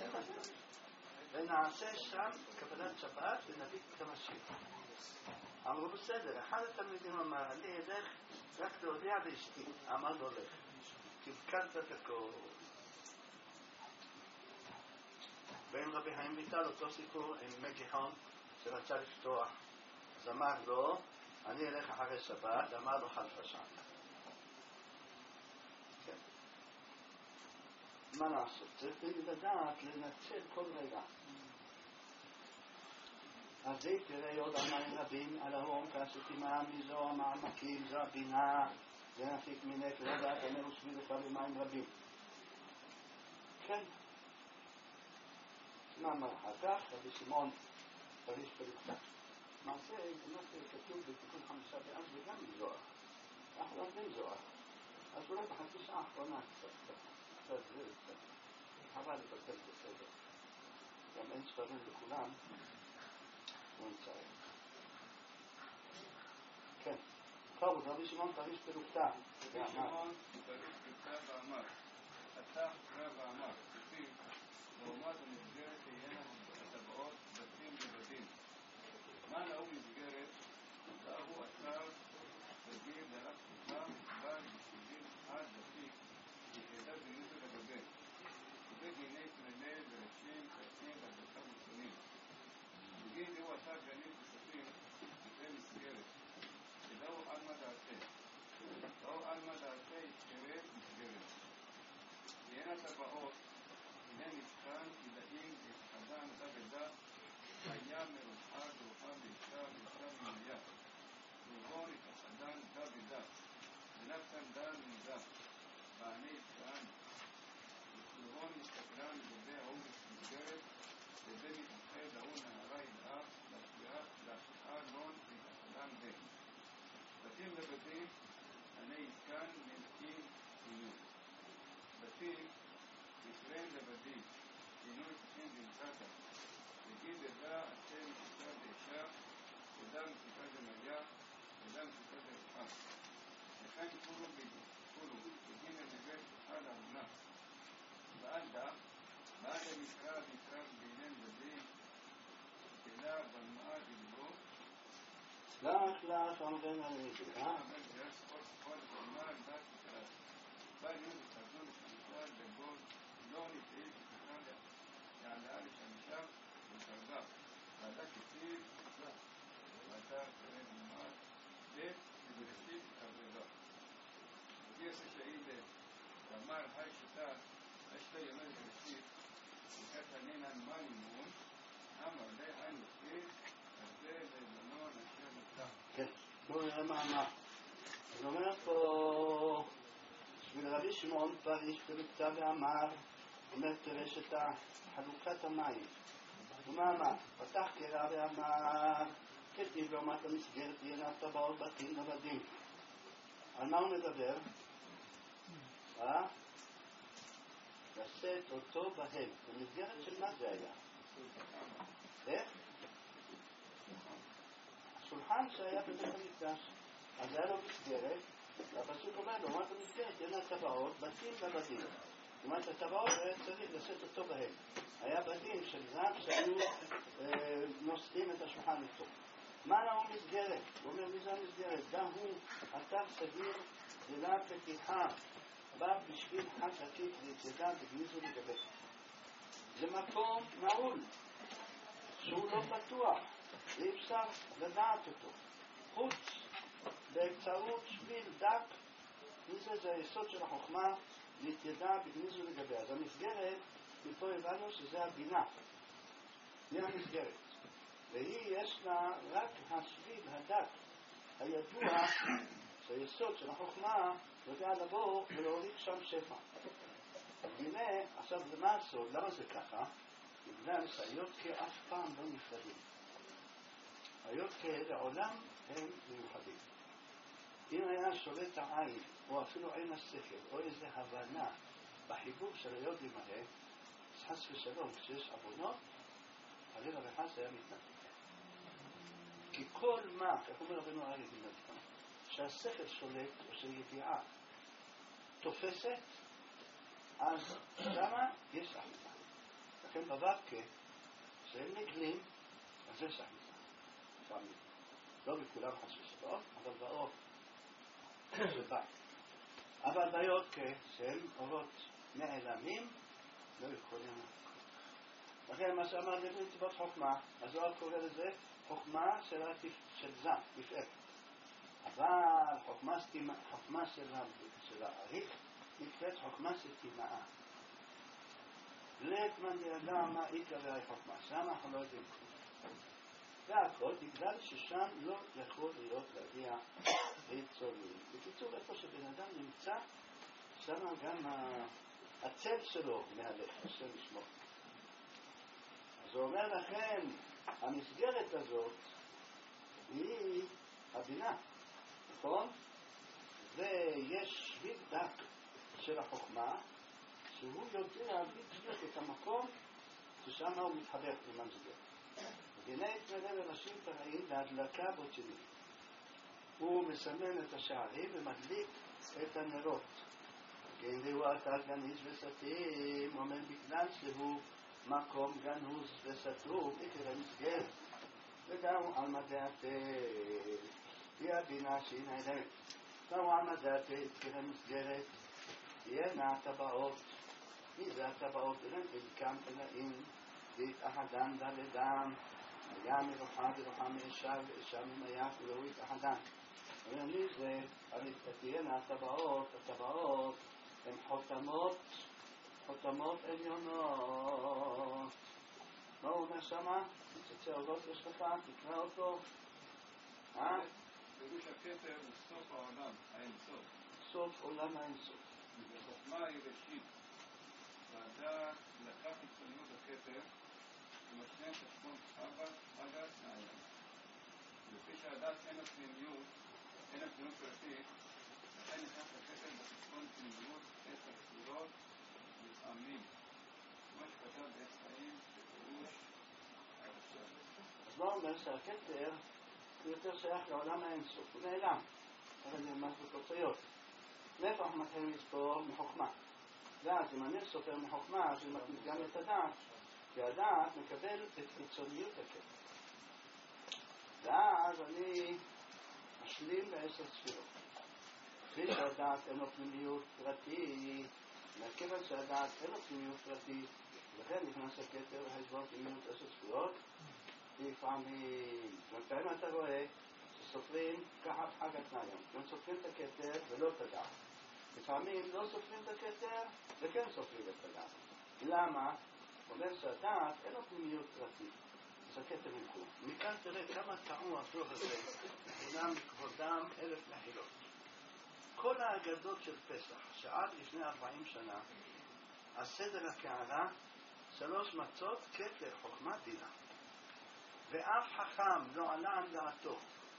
[SPEAKER 2] ונעשה שם קבלת שבת ונביא את המשיח. אמרו בסדר, אחד התלמידים אמר, אני אלך רק להודיע לאשתי. אמר לו לך. תבקלת את הכל. בין רבי חיים ויטל אותו סיפור עם מגיחון שרצה לפתוח. אז אמר לו, אני אלך אחרי שבת, אמר לו חלפה שם. כן. מה לעשות? צריך לדעת לנצל כל רגע. אז זה תראה עוד המים רבים על ההום כעשתימה מזו המעמקים זו הבינה זה נפיק מינק לדעת אמר ושביל לך במים רבים. כן. מה אמר אחר כך? רבי שמעון פריש פריצה. מה זה? מה זה כתוב בתיקון חמישה באב וגם בזוהר. אנחנו לומדים זוהר. אז אולי בחצי שעה האחרונה קצת, קצת זה קצת. חבל לבטל בסדר. גם אין ספרים לכולם. לא נצטרך. כן. טוב, רבי שמעון פריש פריצה.
[SPEAKER 1] רבי שמעון פריש פריצה ואמר, אתה קרא ואמר, תפיל, לעומת המסגרת תהיינה הטבעות בתים לבדים. מה נהוג מסגרת? הוא אסר בגיל דרך תקופה, אבל בשביל עד דפיק, יחידה בניסו לגבי. ובגיני פרלי וראשים, קצים והדרכה מוסונים. בגין הוא אסר גנים נוספים, לפני מסגרת. ודאו על מה דעתה. דאו על מה דעתה ישקרת מסגרת. תהיינה טבעות, הנה משכן, עילאים, אדם, דה ודה, היה מרוחד, רוחד לאישה, לאישה מנויה. ובואו נתחדן דה ודה, ונפתן דה מידה, בעני ישכן. ובואו נסתכלן לגבי העומס מסגרת, לבין מתאחד ההוא נהרה ידעה, להשאר נון להתחדן דה. בתים לבדים, עני ישכן, נלקים, עינוי. בתים, ישראל לבדים, עינוי תחין דלתתה. תגיד ידע אתם מסיקה לאישה, ידע מסיקה דמיה, ידע מסיקה דרחה. לכן כולו כולו, תגיד הנבט תוכל להבנה. ועד דה, ועד המקרא ויקרא בעינן בדין, תדע בנמאה דלבו,
[SPEAKER 2] לך לך אמרן על מישהו, אה?
[SPEAKER 1] אבל זה ספור ספור בנמאה על דת תקרא. בל יהיו וחזון לשמיטה לגול, לא נתאי שתקרא להעלאה לשמישה, ותרדה, ועדה כתיב, ועדה כרב נמד, בית ובראשית עבודה. וכי עושה שהילה, ואמר, היי שתה, אשתה יומד בראשית, וכת הנינן מה לימון, אמר די אין נופית, אז זה לבנון אשר נתן.
[SPEAKER 2] כן, בואו נראה מה אמר. אני אומר פה, בשביל רבי שמעון פריש פריצה ואמר, אומר תרש את חלוקת המים. ומה אמר? פתח קרא ואמר, כתיב לעומת המסגרת תהיינה טבעות בתים לבדים. על מה הוא מדבר? אה? לשאת אותו בהם. במסגרת של מה זה היה? איך? השולחן שהיה בבית המקדש. אז היה לו מסגרת, והפסוק אומר, לעומת המסגרת תהיינה טבעות בתים לבדים. לעומת הטבעות היה צריך לשאת אותו בהם. היה בדים של זהב שהיו אה, נושאים את השולחן איתו. מה נאו מסגרת? הוא אומר, מי זה המסגרת? גם הוא אתר סגיר דלה פתיחה, בא בשביל חד עתיק ליצדה בגניזו לגבי. זה מקום נעול, שהוא לא פתוח, אי אפשר לדעת אותו. חוץ, באמצעות שביל דק, מי זה? זה היסוד של החוכמה, ליצדה בגניזו לגבי. אז המסגרת, מפה הבנו שזה הבינה. היא המסגרת. והיא יש לה רק השביל הדק הידוע שהיסוד של החוכמה יודע לבוא ולהוריד שם שפע. הנה, עכשיו למה הסוד? למה זה ככה? בגלל שהיות כאף פעם לא נפרדים. היות כלעולם הם מיוחדים. אם היה שולט העין, או אפילו עין השכל, או איזו הבנה בחיבור של היודים האלה, חס ושלום, כשיש עוונות, חלילה וחס היה מתנתק. כי כל מה, איך אומר רבנו אריה גלעד, שהשכל שולט או שידיעה תופסת, אז שמה יש אחיזה. לכן בוודקה, שהם נגלים, אז יש אחיזה. לפעמים. לא בכולם חס ושלום, אבל באור שבא. אבל ביודקה, שהם אורות נעלמים, לא יכולים. לכן מה שאמר לבן ציבות חוכמה, אז לא קורא לזה חוכמה של, של זם, תפארת. אבל חוכמה, חוכמה של, של האריך נקראת חוכמה של תימאה. לטמן דאדם מה עיקרי החוכמה, שם אנחנו לא יודעים. והכל בגלל ששם לא יכול להיות להגיע חיצוני. בקיצור, איפה שבן אדם נמצא, שם גם הצל שלו מהלך, השם ישמור. אז הוא אומר לכם, המסגרת הזאת היא הבינה, נכון? ויש שביל דק של החוכמה, שהוא יודע בדיוק את המקום ששם הוא מתחבר עם המסגרת. והנה יתמלא לראשים תראים להדלקה בוטשילית. הוא מסמן את השערים ומדליק את הנרות. כן, והוא עתה גניז וסתים, אומר בגלל שהוא מקום גנוז וסתום, עיקר המסגרת. וגם על מדעת תהיה הבינה שהיא נהלת. גם על מדעת עיקר המסגרת תהיינה הטבעות. מי זה הטבעות? אינם עדכם פנאים, והתאחדן דלדם, היה מרוחה ורוחה מאשה ואשה ממייך ולא התאחדן. אומר מי זה? הרי תהיינה הטבעות, הטבעות הן חותמות, חותמות עליונות. מה הוא אומר שמה? תצא אורות יש לך, תקרא אותו. אה?
[SPEAKER 1] פירוש הכתר הוא סוף העולם, האינסוף.
[SPEAKER 2] סוף עולם האינסוף.
[SPEAKER 1] וחוכמה היא ראשית. והדעת לקח חיצוניות הכתר ומשנה חשבון אבא, אגס, נעלם. לפי שהדעת אין הפנימיות, אין הפנימיות פרטית, לכן נכנס הכתר בחשבון פנימיות עשר ספירות לפעמים. כמו שכתב בעץ חיים בפירוש הרשע.
[SPEAKER 2] אז מה אומר שהכתר הוא יותר שייך לעולם האינסוף, הוא נעלם, אבל זה ממש בקוציות. מאיפה אנחנו מתחילים לספור? מחוכמה. ואז אם אני סופר מחוכמה, אז אני מכניס גם את הדעת, כי הדעת מקבל את חיצוניות הכתר. ואז אני משלים בעשר ספירות. כפי שהדעת אין לו פנימיות פרטית, מכיוון שהדעת אין לו פנימיות פרטית, לכן נכנס הכתר לחשבון פנימיות עשר ספירות, לפעמים, לפעמים אתה רואה שסופרים ככה חג התנאים, הם סופרים את הכתר ולא את הדעת. לפעמים לא סופרים את הכתר וכן סופרים את הדעת. למה? אומר שהדעת אין לו פנימיות פרטית, אז הכתר נקרא. מכאן תראה כמה טעמו הדוח הזה, אינם מכבודם אלף מחילות. כל האגדות של פסח, שעד לפני ארבעים שנה, הסדר הקערה, שלוש מצות, כתר, חוכמה, בינה. ואף חכם לא עלה על דעתו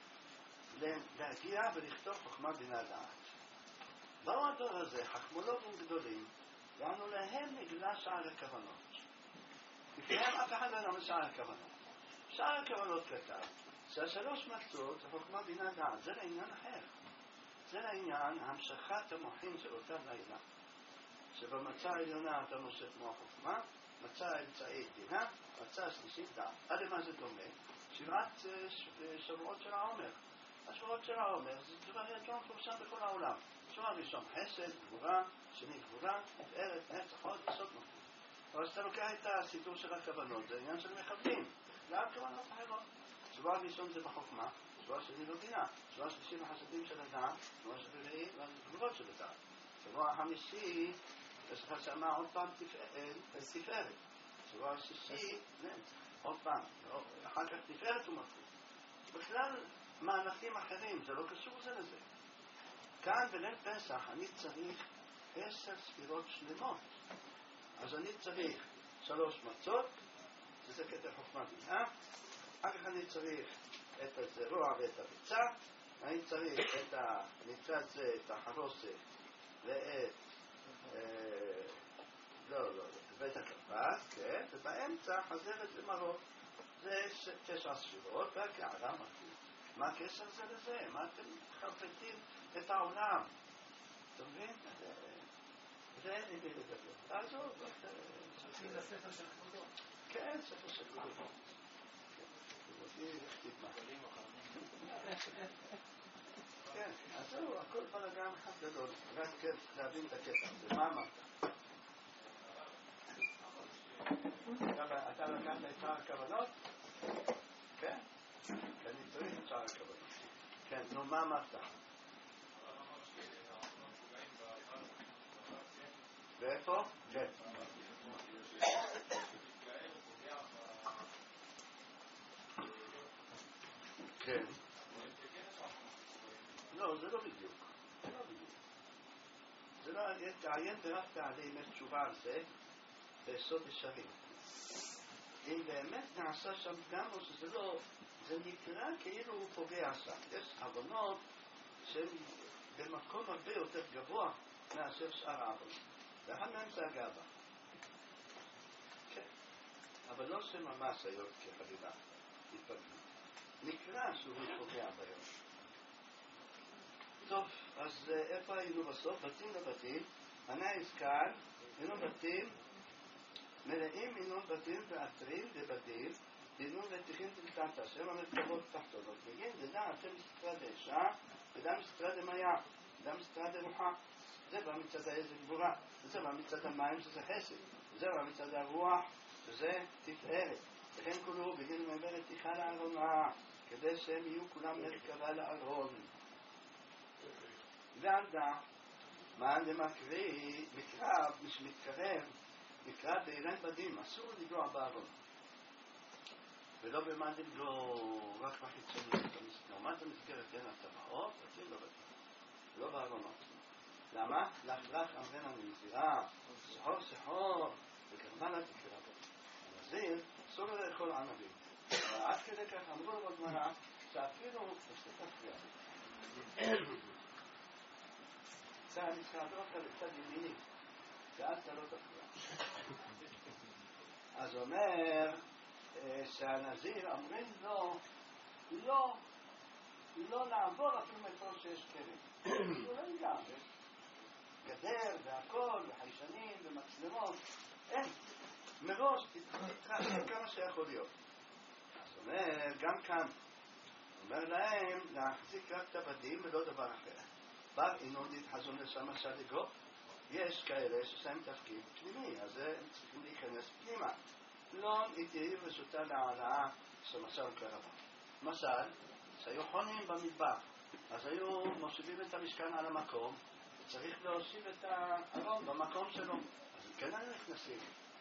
[SPEAKER 2] להגיע ולכתוב חוכמה בינה דעת. באו הדור הזה, חכמולוגים גדולים, ואנו להם נגלה שער הכוונות. לפניהם אף אחד לא נאמר שער הכוונות. שער הכוונות כתב שהשלוש מצות זה חוכמה בינה דעת. זה לעניין אחר. זה לעניין המשכת המוחים של אותה לילה. שבמצה העליונה אתה מושך מוח חוכמה, מצה האמצעית בינה, מצה השלישית דעת. עד למה זה דומה? שבעת שבועות של העומר. השבועות של העומר זה דבר ידוע מפורסם בכל העולם. שבוע ראשון חסד, גבורה, שני גבורה, תפארת, נצח, עוד, סוד נפות. אבל אתה לוקח את הסידור של הכוונות, זה עניין של מכוונים. לאן כוונות אחרות? שבוע ראשון זה בחוכמה, שבוע שני לא בינה, שבוע שלישי בחסדים של הדעת, שבוע שביעי לגבורות של הדעת. שבוע החמישי, יש לך שמה עוד פעם תפארת. שבוע השישי, נצח, עוד פעם, אחר כך תפארת ומלכות. בכלל מהלכים אחרים, זה לא קשור זה לזה. כאן בליל פסח אני צריך עשר ספירות שלמות. אז אני צריך שלוש מצות, שזה כתר חוכמה בינה. אחר כך אני צריך את הזרוע ואת הביצה. אני צריך את מצד זה, את החרוסת ואת אה, לא, לא, לא, ואת הכרפס, כן, ובאמצע חזרת ומרור. זה תשע ספירות והקערה מלכות. מה הקשר זה לזה? מה אתם חרפתים את העולם? אתה מבין? זה אין לי מי לדבר. תעזוב.
[SPEAKER 3] צריכים לספר של כבודו.
[SPEAKER 2] כן, ספר של כבודו. כן, אז זהו, הכל בלגן אחד גדול. רק להבין את הקטע הזה. מה אמרת? אתה לקחת את שאר הכוונות? כן? כי אני צריך את שאר הכוונות. כן, נו, מה אמרת? ואיפה? כן. כן. לא, זה לא בדיוק. זה לא בדיוק. זה לא, תעיין ורק תעלה אם יש תשובה על זה ביסוד ישרים. אם באמת נעשה שם גם או שזה לא, זה נקרא כאילו הוא פוגע שם. יש הבנות שהן במקום הרבה יותר גבוה מאשר שאר העבנות. ואחד מהם זה הגאווה. כן. אבל לא שממש היום כחלילה התפגעו. נקרא שהוא פוגע ביום. טוב, אז איפה היינו בסוף? בתים לבתים, הנאיס כאן, היינו בתים, מלאים מינון בתים ועטרים ובדים, דינון ותיכין תלתת השם המרכבות תחתונות. מגין דדה אתם מסתרד האישה, ודה מסתרד המיה, ודה מסתרד הרוחה. זה בא מצד האיזה גבורה, וזה בא מצד המים שזה חסד, וזה בא מצד הרוח שזה תפארת. וכן כולו בגין מעברת תיכה לארונה, כדי שהם יהיו כולם מרכבה לארון. ועדה, מה למקרי, מקרא, מי שמתקרב, מקרא באילן בדים, אסור לגלוע בארון. ולא במדים, לא רק בחיצוניות. לעומת המסגרת בין הטבעות, בתים לא בתים. לא בארונות. למה? לך לך אמרנה מנזירה, סחור סחור, וקרמה לה תקרא בו. הנזיר, אסור לו לאכול ענבים. עד כדי כך אמרו לו בגמרא, שאפילו, תפסיק להפריע. זה אני צריך לעבור אותך לצד ימיני, ואז אתה לא תפריע. אז אומר שהנזיר אמרים לו, לא, לא לעבור אפילו מפה שיש קרן. הוא לא יגע, גדר והכל, וחיישנים ומצלמות, אין. מראש תתרחש כמה שיכול להיות. אז אומר, גם כאן, אומר להם להחזיק רק את הבדים ולא דבר אחר. בר אינו להתחזון לשם השלגו, יש כאלה שיש להם תפקיד פנימי, אז הם צריכים להיכנס פנימה. לא תהיה רשותה להעלאה שמשל קרבה. משל, שהיו חונים במדבר, אז היו מושיבים את המשכן על המקום, וצריך להושיב את הארון במקום שלו. אז כן היו נכנסים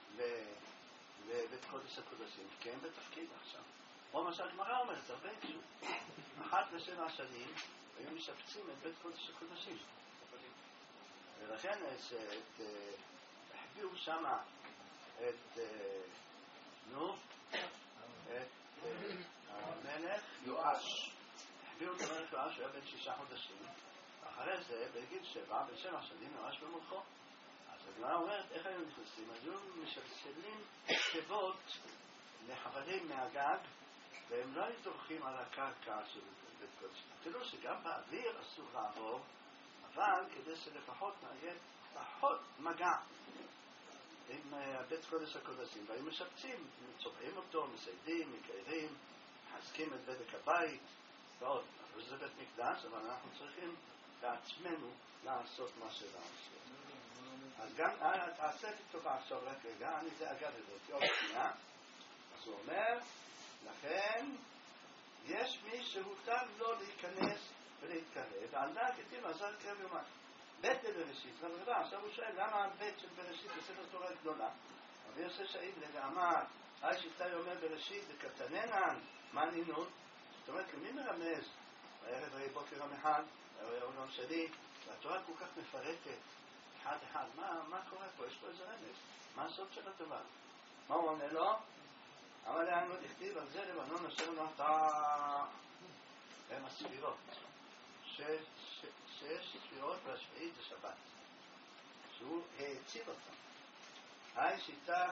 [SPEAKER 2] לבית קודש הקודשים, כי הם בתפקיד עכשיו. או מה שהגמרא אומרת, הרבה פשוט. אחת לשבע שנים היו משפצים את בית קודש הקודשים. ולכן החביאו שמה את, נו, את המלך יואש. החביאו את המלך יואש, הוא היה בן שישה חודשים. אחרי זה, בגיל שבע, בן שבע שנים, יואש במולכו. אז הגמרא אומרת, איך היו נכנסים? היו משלשלים כבות לחבלים מהגג, והם לא היו דורכים על הקרקע של בית קודש. תראו שגם באוויר אסור לעבור, אבל כדי שלפחות נהיה פחות מגע עם בית קודש הקודשים. והיו משפצים, צובעים אותו, מסיידים, מקיירים, מחזקים את בדק הבית, ועוד. אבל זה בית מקדש, אבל אנחנו צריכים בעצמנו לעשות מה שלעשות. אז גם, תעשה לי טובה עכשיו רק רגע, אני זה אגב את עוד שנייה. אז הוא אומר, לכן יש מי שהותר לו להיכנס ולהתקרב, ועל דעת כתיב עזר קרב יומן. בית בראשית, רבה, עכשיו הוא שואל, למה הבית של בראשית בספר תורה גדולה? רבי יוסף שאיב לגמר, אי שיטה אומר בראשית, וקטננן, מה נינות? זאת אומרת, למי מרמז? בערב ראי בוקר המחד, ראי העולם שלי, והתורה כל כך מפרטת, אחד אחד, מה, מה קורה פה? יש פה איזה רמז. מה הסוד של הטובה? מה הוא עונה לו? אבל לנו תכתיב על זה לבנון אשר נוטה הם הספירות. שש, שש ספירות והשביעית זה שבת. שהוא העציב אותם. היי שיטה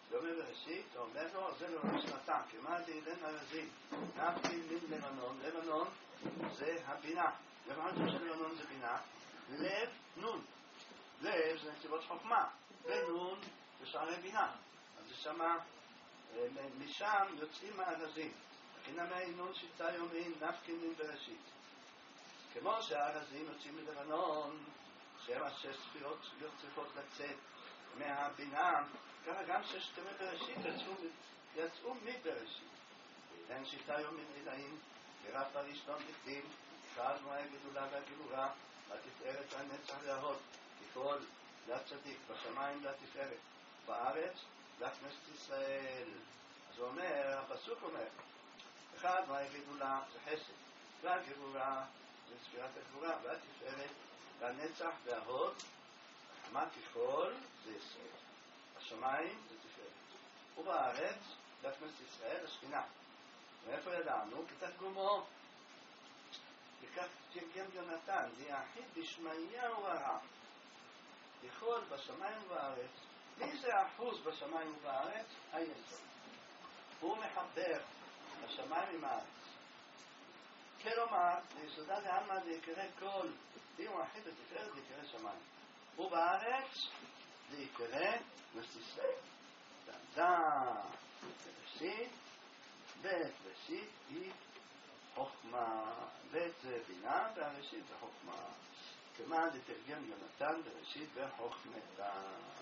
[SPEAKER 2] גומר בראשית, אומר לו, זה לא משנתה, כמה דהילן ארזים, נפקיל מן לבנון, לבנון זה הבינה, לבנון של לבנון זה בינה, לב, נון, לב זה נתיבות חוכמה, ונון זה שערי בינה, אז זה שמה, משם יוצאים הארזים, הנה מהנון שיטה יומין, נפקיל מן בראשית, כמו שהארזים יוצאים מלבנון, שהם השש ספירות צריכות לצאת מהבינה, ככה גם ששת ימי בראשית יצאו, יצאו מבראשית. אין שיטה יומין אלאים, כרף הראשון דכתיב, אחד מועד הגדולה והגבורה, לתפארת והנצח וההוד, תפעול לצדיק, בשמיים לתפארת, בארץ לכנסת ישראל. אז הוא אומר, הפסוק אומר, אחד מועד הגדולה זה חסד, והגבורה זה ספירת הגבורה, והתפארת והנצח וההוד, מה תפעול זה ישראל. השמיים זה תפארת. ובארץ, לכנסת ישראל, השכינה. מאיפה ידענו? כתרגומו. וכך תרגם יונתן, זה היחיד בשמעיהו הרע. יכול בשמיים ובארץ. מי זה אחוז בשמיים ובארץ? היסוד. הוא מחבר השמיים עם הארץ. כלומר, ליסודה לעלמא דיקרא כל, אם הוא היחיד בתפארת דיקרא שמיים. ובארץ זה יקרא כנסת ישראל. ואדם בראשית, בית בראשית היא חוכמה, בית זה בינה, והראשית זה חוכמה. כמה דתרגם יונתן בראשית וחוכמתה.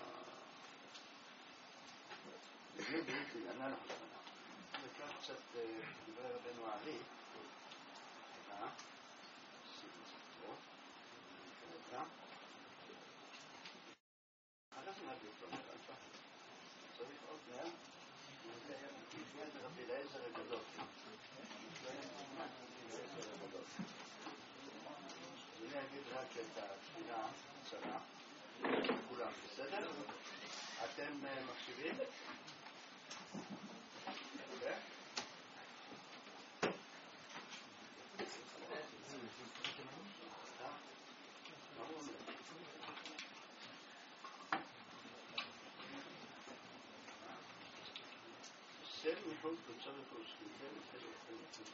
[SPEAKER 2] זה בלתי ענה לחוכמתה. וכך קצת דברי רבנו הארי. אה? כנראה. אנחנו נביא אותו מרצה. צריך עוד מהם. לפני זה רבי אליעזר הגדול. אז אני אגיד רק את התפילה קצרה. כולם בסדר? אתם מקשיבים? כן? שם ניחוד קודשו וחושכים, זה מתחיל לכם.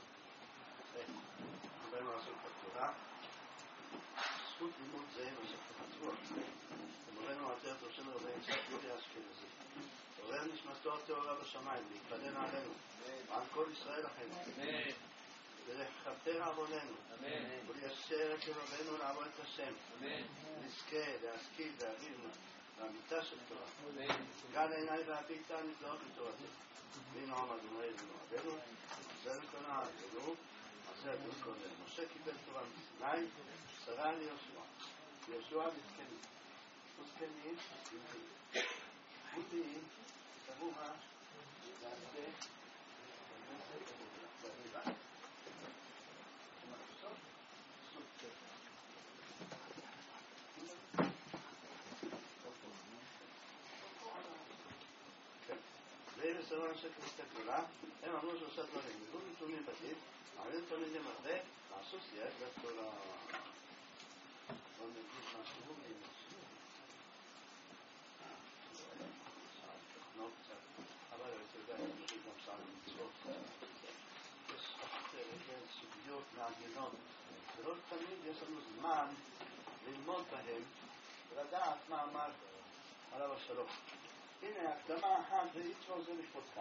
[SPEAKER 2] רבנו לעשות בתורה, זכות לימוד זה משכת הצרוח. רבנו העטר תורשם רבי יצחק יהודי אשכנזי. עורר נשמתו הטהורה בשמיים, להתפלל עלינו, ועל כל ישראל אחינו. ולכפר עווננו, וליישר את לבבנו לעבוד את השם. נזכה להשכיל להבין לאמיתה של תורה. גל עיניי והביטה נפלאות לתורתנו. מנעם אדוני ונועדנו, זה לקונה עלינו, אז זה אדון קודם. משה קיבל תורה מסיני, שרה ליהושע. יהושע לזקנים. וזקנים, יהודים. יהודים, תבואה, ועדה, ועדה. זה בסדר אנשי כנסת גדולה, הם אמרו שלושה דברים, יהיו נתונים בתים, אבל תמיד הם הרבה, לעשו סייג לתורה. בואו נגיד משהו מימוש. לא קצת, אבל אתה יודע, אני חושב גם שם מצוות. יש הרבה סוגיות מעניינות, ולא תמיד יש לנו זמן ללמוד בהם ולדעת מה אמר עליו השלום. הנה, הקדמה אחת, ויצרו זה לכבודך.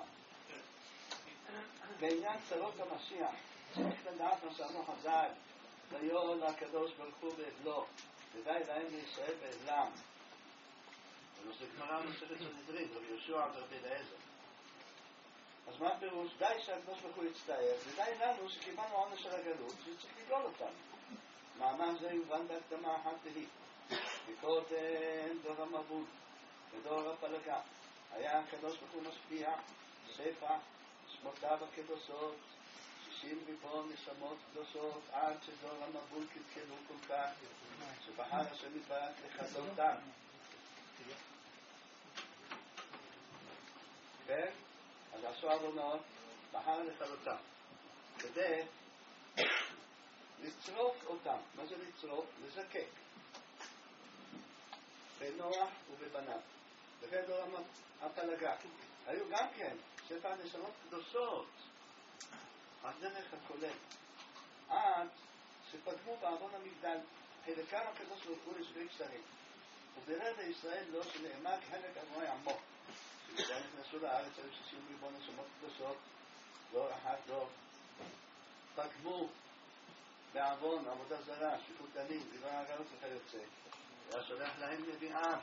[SPEAKER 2] בעניין צרות המשיח, צריך לדעת מה שאמרו חז"ל, ויורא לקדוש ברוך הוא באבלו, ודי להם לישראל באבלם. ונושא גמרא מסכת סנהדרין, רבי יהושע ורבי אליעזר. אז מה הפירוש? די שהקדוש ברוך הוא יצטער, ודי לנו שקיבלנו עונש של הגלות, שצריך לגאול אותנו. מאמר זה יובן בהקדמה אחת והיא. וקודם דור המבול. ודור הפלגה, היה הקדוש ברוך הוא משפיע, ספח, שמותיו הקדושות, שישים ריבון נשמות קדושות, עד שדור המבול קלקלו כל כך, שבחר השם יתברך לחדלותם. כן? אז עשו עוונות, בחר לחדלותם. כדי לצרוף אותם. מה זה לצרוף? לזקק. בנוח ובבניו. וכן דור הפלגה. היו גם כן ספר נשמות קדושות, הדרך הכולל, עד שפגמו בארון המגדל, חלקם הקדוש ברוך הוא לשבעי בשרים, ובירר לישראל לא שנאמר כחלק אדוני עמו, שבישראל נכנסו לארץ היו שישים ריבון נשמות קדושות, לא אחד לא, פגמו בעוון, עבודה זרה, שפיכות דמים, דברי עבירות וכיוצא. היה שולח להם נביאה.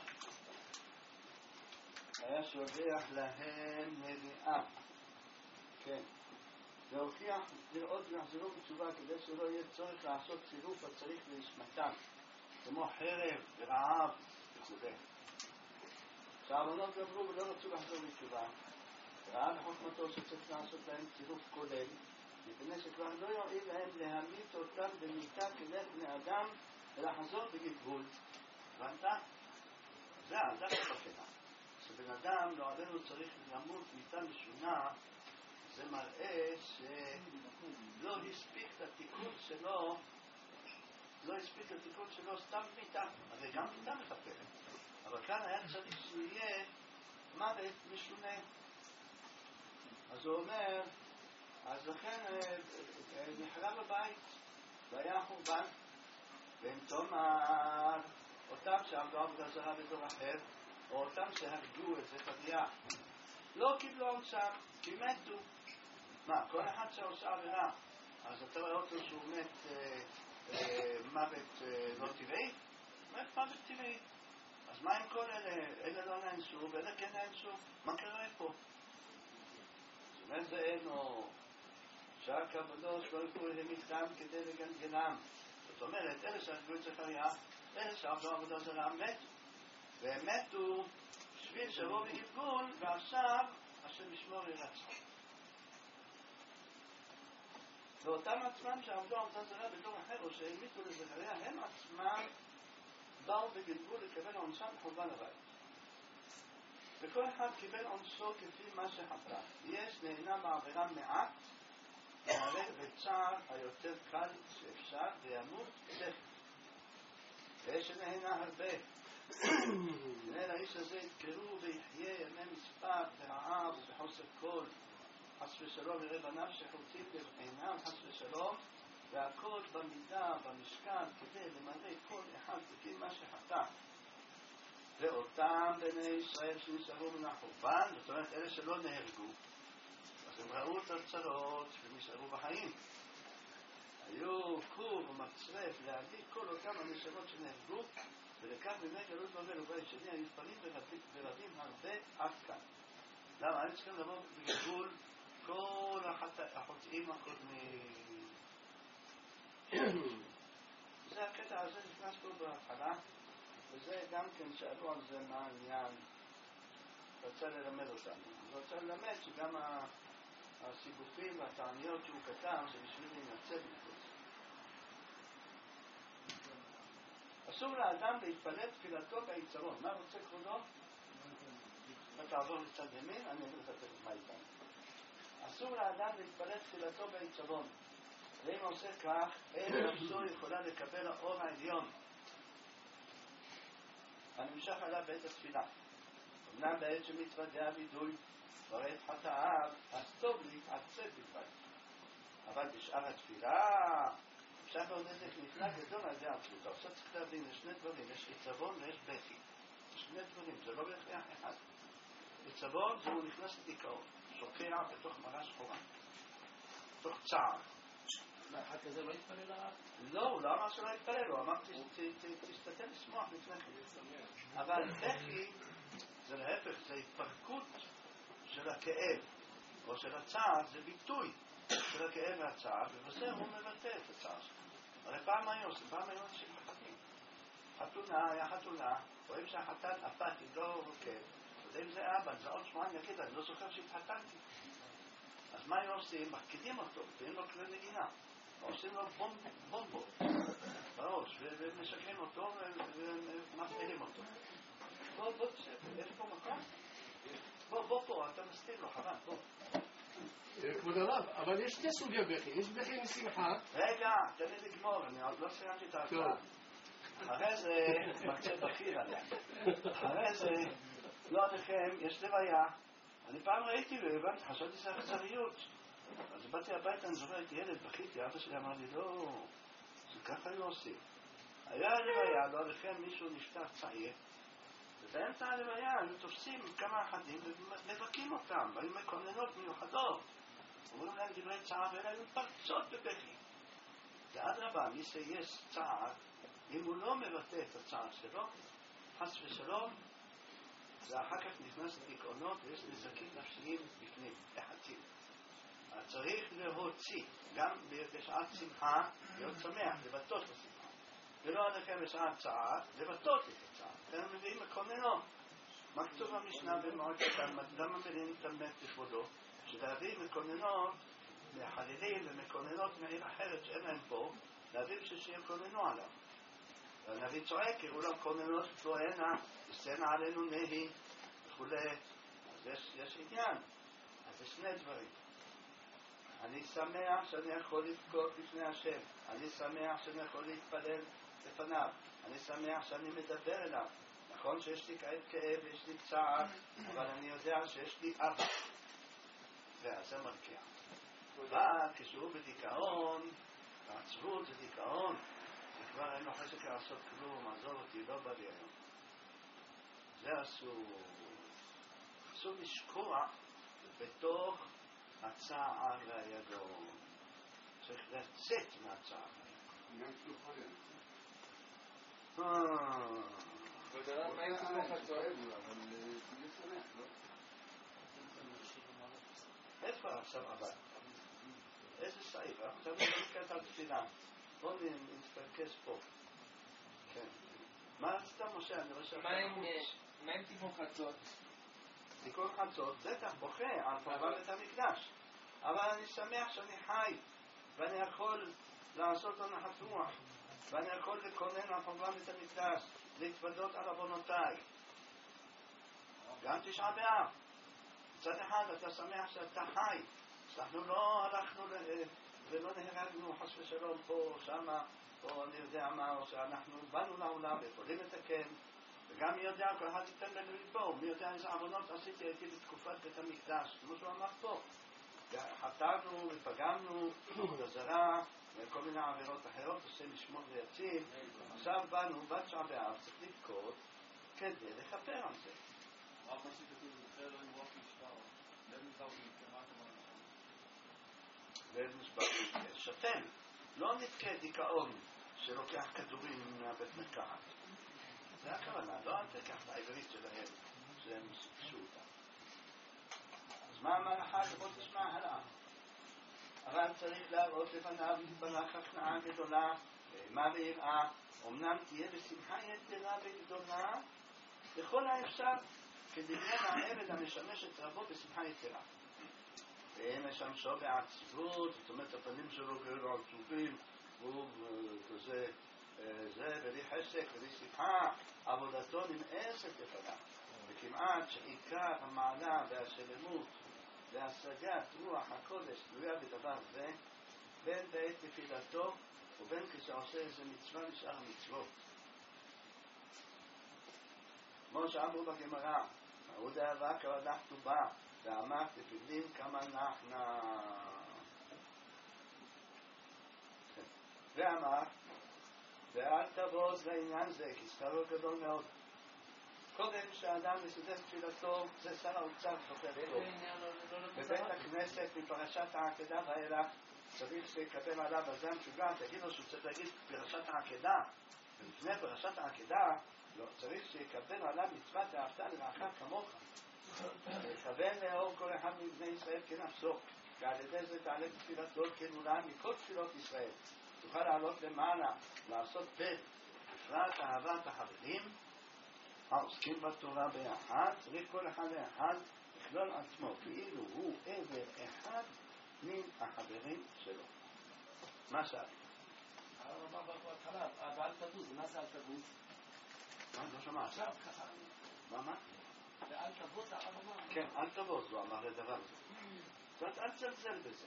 [SPEAKER 2] היה שולח להם נביאה. כן. להוכיח, לראות ויחזרו בתשובה כדי שלא יהיה צורך לעשות צירוף הצריך לנשמתם, כמו חרב ורעב וכו'. שהעוונות גברו ולא רצו לחזור בתשובה. ראה בחוכמתו שצריך לעשות להם צירוף כולל, מפני שכבר לא יועיל להם להמית אותם במיתה כדי בני אדם ולחזור בגלגול. הבנת? זה הדרך בקטע. שבן אדם לא עלינו צריך למות מיתה משונה, זה מראה שלא הספיק לתיקון שלו, לא הספיק לתיקון שלו סתם מיתה. הרי גם מיתה מכפרת. אבל כאן היה צריך שיהיה מוות משונה. אז הוא אומר, אז לכן נחרב הבית והיה חורבן, והם תאמר אותם שעבדו עבודה זרה בדור אחר, או אותם שהרגו את זכריה לא קיבלו עונשם כי מתו. מה, כל אחד שעושה עבירה אז אתה רואה אותו שהוא מת אה, אה, מוות אה, לא טבעי? מת מוות טבעי. אז מה עם כל אלה? אלה לא נאנסו ואלה כן נאנסו. מה קרה פה? זאת אומרת זה אינו שער כבודו שלא יקרו למתם כדי לגלגלם. זאת אומרת, אלה שהרגו את זכריה, אלה שעבדו עבודה זרה מתו, והם מתו בשביל שבוא בגלגול, ועכשיו השם ישמור ירצחו. ואותם עצמם שעבדו עבודה זרה בדור אחר או שהמיתו לזכריה, הם עצמם באו בגלגול לקבל עונשם בחורבן הבית. וכל אחד קיבל עונשו כפי מה שחטא. יש נהנה בעבירה מעט, מעלה בצער היותר קל שאפשר וימות תכף. ויש שנהנה הרבה. הנה לאיש הזה יתקרו ויחיה ימי מספר ברעב ובחוסר כל. חס ושלום יראה בניו שחוצים לבעינם חס ושלום, והכל במידה, במשקל, כדי למלא כל אחד לפי מה שחטא. ואותם בני ישראל שנשארו מן החורבן, זאת אומרת אלה שלא נהרגו, אז הם ראו את הצרות ונשארו בחיים. היו כור ומצרף להדליק כל אותם הנשמות שנהרגו, ולכך בימי גלות בבל ובית שני היו פנים ורבים הרבה עד כאן. למה? הם צריכים לבוא בגבול כל החוטאים הקודמים. זה הקטע הזה נכנס פה בהתחלה, וזה גם כן שאלו על זה מה העניין רצה ללמד אותנו. הוא רצה ללמד שגם הסיגופים והטעניות שהוא כתב זה בשביל להינצל מחוץ. אסור לאדם להתפלל תפילתו בעיצרון. מה רוצה כבודו? אם תעבור לצד ימין, אני אגיד לך מה איתנו. אסור לאדם להתפלל תפילתו בעיצרון. ואם עושה כך, אין נפשו יכולה לקבל האור העליון הנמשך עליו בעת התפילה. אמנם בעת שמתוודע וידוי וראית חטאיו, אז טוב להתעצב בלבד. אבל בשאר התפילה אפשר לעודד נזק נפלא גדול על ידי עצמותו. עכשיו צריך להבין, יש שני דברים, יש עיצבון ויש בכי. יש שני דברים, זה לא בהכרח אחד. עיצבון זה הוא נכנס לדיכאון, שוקע בתוך מראה שחורה, בתוך צער.
[SPEAKER 3] אחד כזה לא יתפלל הרב?
[SPEAKER 2] לא, הוא לא אמר שלא יתפלל, הוא אמר תשתתף לשמוח לפני כן. אבל בכי זה להפך, זה התפרקות של הכאב או של הצער, זה ביטוי של הכאב והצער, ובזה הוא מבטא את הצער שלו. הרי פעם מה יעושה? פעם היו אנשים חתנים. חתונה היה חתונה, רואים שהחתן אפת, אם לא רוקד, יודעים זה אבא, זה עוד שמוען יגיד, אני לא זוכר שהתחתנתי. אז מה היו עושים? מקדים אותו, ואין לו כלי נגינה. עושים לו בומבו בראש, ומשקרים אותו ומפעילים אותו. בוא, בוא תשב, יש פה מקום? בוא, בוא פה, אתה מסתיר לו, חבל, בוא.
[SPEAKER 6] כבוד הרב, אבל יש שתי סוגי בכי, יש בכי משמחה.
[SPEAKER 2] רגע, תן לי לגמור, אני עוד לא סיימתי את ההרצאה. אחרי זה, מקצה בכיר עליה. אחרי זה, לא עליכם, יש לוויה, אני פעם ראיתי והבנתי, חשבתי שזה אכזריות. אז באתי הביתה, אני זוכר את ילד, בכיתי, אבא שלי אמר לי, לא, זה ככה היו עושים. היה הלוויה, לא לכם מישהו נפטר צעיר, ובאמצע הלוויה היו תופסים כמה אחדים ומבכים אותם, והיו מקוננות מיוחדות. אומרים להם דברי צער, ואלה היו פרצות בבכי. ואדרבה, מי שיש צער, אם הוא לא מבטא את הצער שלו, חס ושלום, ואחר כך נכנס לדיכאונות ויש נזקים נפשיים בפנים, לחצים. אז צריך להוציא, גם בשעת שמחה, להיות שמח, לבטאות את השמחה. ולא עליכם בשעת צער, לבטאות את הצער. אתם מביאים מקוננות. מה כתוב במשנה במועד קטן, למה מביאים תלמד לכבודו? שלהביא מקוננות מהחלילים ומקוננות מעיר אחרת שאין להם פה, להביא בשביל שיקוננו עליו. והנביא צועק, קראו להם קוננות פלואנה, יסצנה עלינו נהי וכולי. אז יש, יש עניין. אז זה שני דברים. אני שמח שאני יכול לבכות לפני השם. אני שמח שאני יכול להתפלל לפניו. אני שמח שאני מדבר אליו. נכון שיש לי כעת כאב, יש לי צער, אבל אני יודע שיש לי אבא. ואז זה מרקיע. אבל כשהוא בדיכאון, בעצבות זה דיכאון, וכבר אין לו חשק לעשות כלום, עזוב אותי, לא בא לי היום. זה אסור. אסור לשקוע בתוך הצער והיגון. צריך לצאת מהצער והיגון.
[SPEAKER 1] ודרב, מה יש לך צועד? אבל תהיה שמח, לא?
[SPEAKER 2] איפה עכשיו עבד? איזה סעיף? עכשיו נתקעת על תפילה. בואו נתפרקס פה. כן. מה רצית משה? אני רואה שאתה חוץ.
[SPEAKER 3] מה עם תיקון חצות?
[SPEAKER 2] תיקון חצות, בטח בוכה על חורבן בית המקדש. אבל אני שמח שאני חי, ואני יכול לעשות הנחת רוח, ואני יכול לקונן על חורבן בית המקדש, להתוודות על עוונותיי. גם תשעה באב. מצד אחד אתה שמח שאתה חי, אנחנו לא הלכנו ולא נהרגנו חס ושלום פה, שמה, או אני יודע מה, או שאנחנו באנו לעולם ויכולים לתקן, וגם מי יודע, כל אחד ייתן לנו לבור, מי יודע איזה עוונות עשיתי, הייתי בתקופת בית המקדש, כמו שהוא אמר פה, חטאנו ופגמנו בזרה וכל מיני עבירות אחרות, השם ישמור ויציל. עכשיו באנו, בתשעה באב, צריך לבכות כדי לכפר על זה.
[SPEAKER 1] מה שכתוב בבחר לא ימרוק משטר, לב נשבר ונתקה, מה אתה אומר?
[SPEAKER 2] לב נשבר ונתקה, שתן, לא נתקה דיכאון שלוקח כדורים מהבית מרקחת. זה הכוונה, לא אל תקח את העברית שלהם, שהם ספשו אותם. אז מה אמר אחד? בוא תשמע הלאה. אבל צריך להראות לפניו יתברך הכנעה גדולה, ואימה ויראה, אמנם תהיה בשמחה יתרה וגדולה, בכל האפשר, כדמיין העבד המשמש את רבו בשמחה יתרה. והם משמשו בעצבות, זאת אומרת הפנים שלו כאלו עצובים, והוא כזה, זה, בלי חשק, בלי שמחה, עבודתו נמאסת לפניו. וכמעט שעיקר המעלה והשלמות להשגת רוח הקודש תלויה בדבר זה, בין בעת תפילתו ובין כשעושה איזה מצווה משאר המצוות. כמו שאמרו בגמרא, הוא דאבה כרדך טובה, ואמר תפילים כמה נחנה. ואמר, ואל תבוז לעניין זה, כי שכרו גדול מאוד. קודם שהאדם מסודר תפילתו, זה שר האוצר סופר טוב. בבית הכנסת מפרשת העקדה ואילך צריך שיקבל עליו הזן משוגע, תגיד לו שהוא צריך להגיד פרשת העקדה. ולפני פרשת העקדה לא, צריך שיקבל עליו מצוות ואהבת לרעך כמוך. לכוון לאור כל אחד מבני ישראל כנפשו, ועל ידי זה תעלה תפילתו כנולה מכל תפילות ישראל. תוכל לעלות למעלה, לעשות בית, בפרט אהבת החברים, העוסקים בתורה ביחד, צריך כל אחד לאחד לכלול עצמו, כאילו הוא עבר אחד מן החברים שלו. מה שאל?
[SPEAKER 3] הרב אמר בהתחלה, ואל תבוז, מה זה אל תבוז?
[SPEAKER 2] מה? לא שמע.
[SPEAKER 3] עכשיו ככה.
[SPEAKER 2] מה מה?
[SPEAKER 3] ואל תבוז, הרב אמר.
[SPEAKER 2] כן, אל תבוז, הוא אמר לדבר הזה. זאת אומרת, אל תזלזל בזה.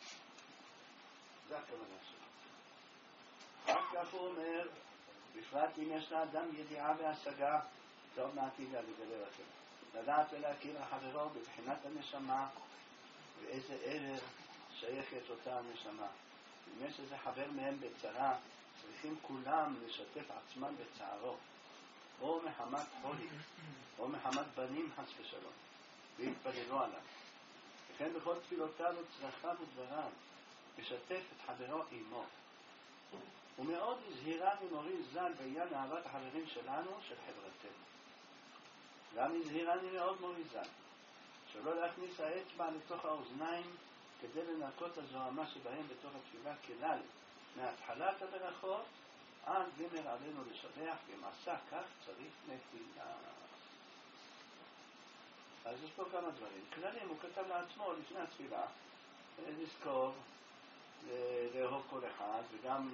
[SPEAKER 2] זה הכוונה שלו. רק כך הוא אומר, בפרט אם יש לאדם ידיעה והשגה, טוב מעתיד על לגבי לכם. לדעת ולהכיר החברו בבחינת הנשמה ואיזה ערך שייכת אותה הנשמה. אם יש איזה חבר מהם בצרה, צריכים כולם לשתף עצמם בצערו, או מחמת חולי, או מחמת בנים חס ושלום, והתפללו עליו. וכן בכל תפילותיו וצרכיו ודבריו, לשתף את חברו עמו. ומאוד הזהירה ממורי ז"ל בעניין אהבת החברים שלנו, של חברתנו. גם הזהירני מאוד מורי ז"ל, שלא להכניס האצבע לתוך האוזניים כדי לנקות הזוהמה שבהם בתוך התפילה כלל, מהתחלת הברכות עד גמר עלינו לשבח, במעשה כך צריך נפילה. אז יש פה כמה דברים. כללים, הוא כתב לעצמו לפני התפילה, לזכור, לאהוב כל אחד, וגם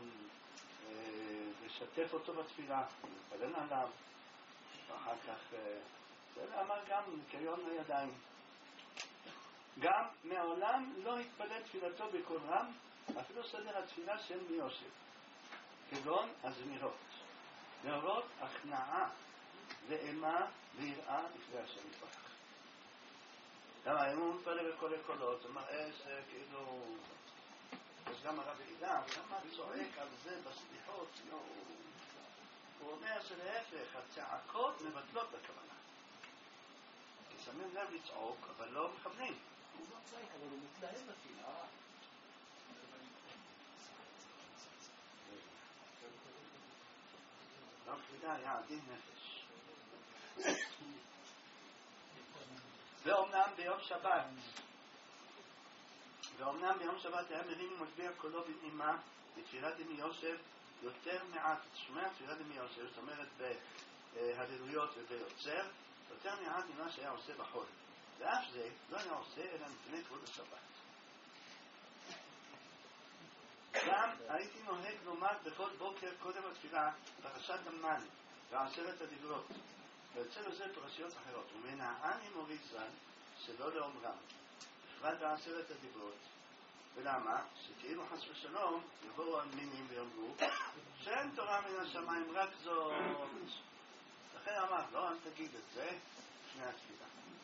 [SPEAKER 2] לשתף אותו בתפילה, להתפלל עליו, ואחר כך, זה אמר גם ניקיון הידיים. גם מעולם לא התפלל תפילתו בקול רם, אפילו סדר התפילה של מיוסף, כגון הזמירות, להורות הכנעה ואימה ויראה לפני השם יתברך. למה אם הוא מתפלל בקולי קולות, זה מראה שכאילו, יש גם הרב עידה, למה צועק על זה בסליחות, הוא אומר שלהפך, הצעקות מבטלות בכוונה. כי שמים לב לצעוק, אבל לא מכוונים.
[SPEAKER 3] הוא לא צועק, אבל הוא מתלהב בתפילה.
[SPEAKER 2] לא כדאי, היה עדין נפש. ואומנם ביום שבת, ואומנם ביום שבת היה מרים ומשביע קולו בנעימה בתפילת ימי יוסף יותר מעט. שומע תפילת ימי יוסף, זאת אומרת בהללויות וביוצר, יותר מעט ממה שהיה עושה בחול. ואף זה לא היה עושה אלא מפני כבוד השבת. גם הייתי נוהג לומר בכל בוקר קודם התפילה פרשת המן ועשרת הדיברות, ויוצא לזה פרשיות אחרות, ומנעני מורי ז"ל שלא לאומרם, בפרט בעשרת הדיברות. ולמה? שכאילו חס ושלום יבואו המינים ויאמרו שאין תורה מן השמיים רק זאת. לכן אמר, לא, אל תגיד את זה לפני התפילה.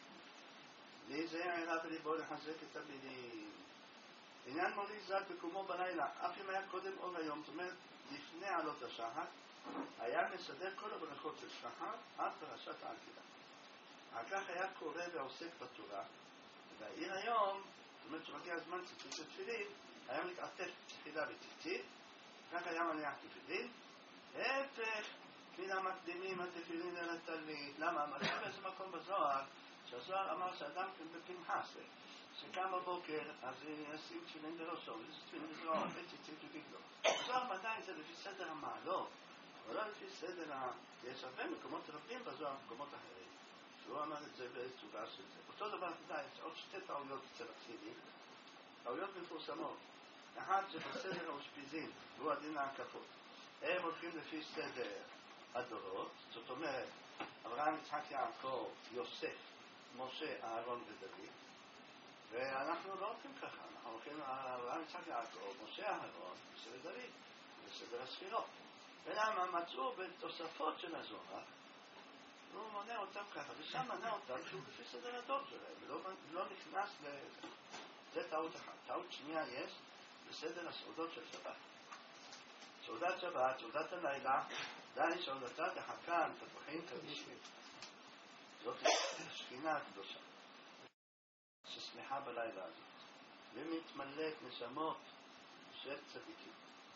[SPEAKER 2] להיזהר עיניו ולבו לחזק את המילים. עניין מורי ז"ל בקומו בלילה, אף אם היה קודם אור היום, זאת אומרת לפני עלות השחר, היה מסדר כל הברכות של שחר עד פרשת העקידה. אחר כך היה קורא ועוסק בתורה, והעיר היום, זאת אומרת שמגיע הזמן ציצית ותפילין, היה מתעטף תחילה וציצית, כך היה מניח תפילין. ההפך מן המקדימים התפילין אל התלמיד. למה? מראה באיזה מקום בזוהר שהזוהר אמר שאדם בפנחס שקם בבוקר אז ישים תפילין בראשו, וזה תפילין בזרוע וציצית בבגדו. הזוהר עדיין זה לפי סדר המעלות, אבל לא לפי סדר ה... יש הרבה מקומות רבים בזוהר, מקומות אחרים, שהוא אמר את זה בצורה של זה. אותו דבר, אתה יודע, יש עוד שתי טעויות אצל החסידים, טעויות מפורסמות. אחד שבסדר האושפיזין, והוא הדין ההקפות. הם הולכים לפי סדר הדורות, זאת אומרת, אברהם, יצחק, יעקב, יוסף, משה, אהרון ודוד. ואנחנו לא הולכים ככה, אנחנו הולכים אברהם, יצחק, יעקב, משה, אהרון, בסדר דוד, בסדר הספירות. ולמה? מצאו בתוספות של הזוהר, הוא מונה אותם ככה, ושם מנה אותם שהוא לפי סדר הדור שלהם, ולא לא נכנס לזה. זה טעות אחת. טעות שנייה יש בסדר הסעודות של שבת. סעודת שבת, סעודת הלילה, די סעודתה דחקה תפוחים קדישים. זאת השכינה הקדושה ששמחה בלילה הזאת ומתמלאת נשמות של צדיקים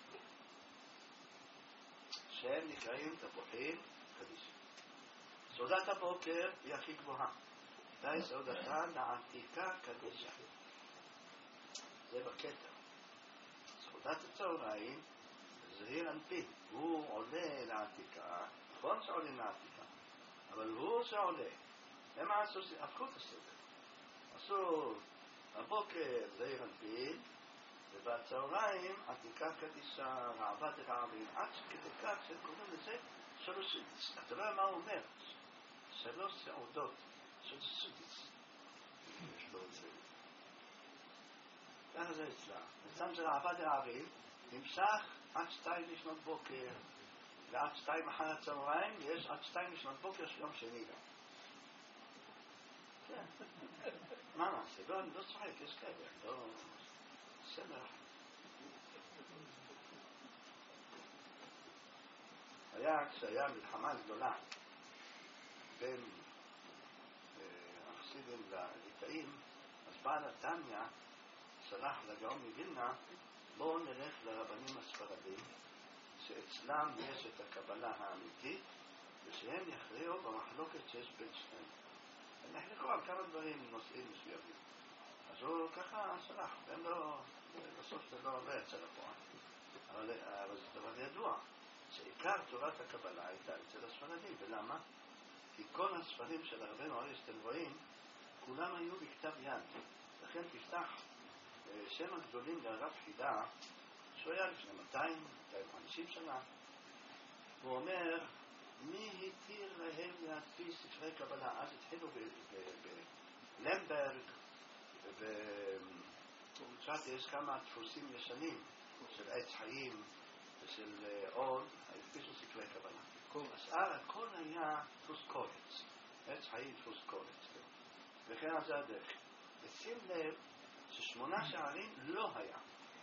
[SPEAKER 2] שהם נקראים תפוחים קדישים. סעודת הבוקר היא הכי גבוהה, די סעודתה לעתיקה קדישה, זה בקטע. סעודת הצהריים זהיר אנפין, הוא עולה לעתיקה, נכון שעולה לעתיקה, אבל הוא שעולה. הם עשו, הפכו את הסדר, עשו הבוקר זהיר אנפין, ובצהריים עתיקה קדישה, רעבה דרעבים, עד שכדי כך שהם קוראים לזה שלוש, אתה לא יודע מה הוא אומר, שלוש סעודות של סודיס. יש לו את זה. ככה זה אצלה. אצלם של רעבה דרעבים נמשך עד שתיים לפנות בוקר, ועד שתיים אחר הצהריים, ויש עד שתיים לפנות בוקר של יום שני גם. זה. מה נעשה? לא, אני לא צוחק, יש כאלה, לא... שמח. היה, כשהיה מלחמה גדולה בין החסידים לליטאים, אז בעל התניא שלח לגאון מווילנה, בואו נלך לרבנים הספרדים, שאצלם יש את הקבלה האמיתית, ושהם יכריעו במחלוקת שיש בין שניהם. הם נחלקו על כמה דברים, נושאים מסוימים. אז הוא ככה שלח, והם לא, בסוף זה לא יצא לפועל. אבל, אבל זה דבר ידוע, שעיקר תורת הקבלה הייתה אצל הספרדים, ולמה? כי כל הספרים של רבנו אריה שאתם רואים, כולם היו בכתב יד. לכן תפתח שם הגדולים לרב חידה, שהוא היה לפני מאתיים, מאתיים וחמישים שנה, הוא אומר, מי התיר להם להדפיס ספרי קבלה? אז התחילו בלמברג, ובשעת יש כמה דפוסים ישנים של עץ חיים ושל און, הדפיסו ספרי קבלה. השאר הכל היה דפוס קורץ, עץ חיים דפוס קורץ. וכן על זה הדרך. ושים לב ששמונה שערים לא היה.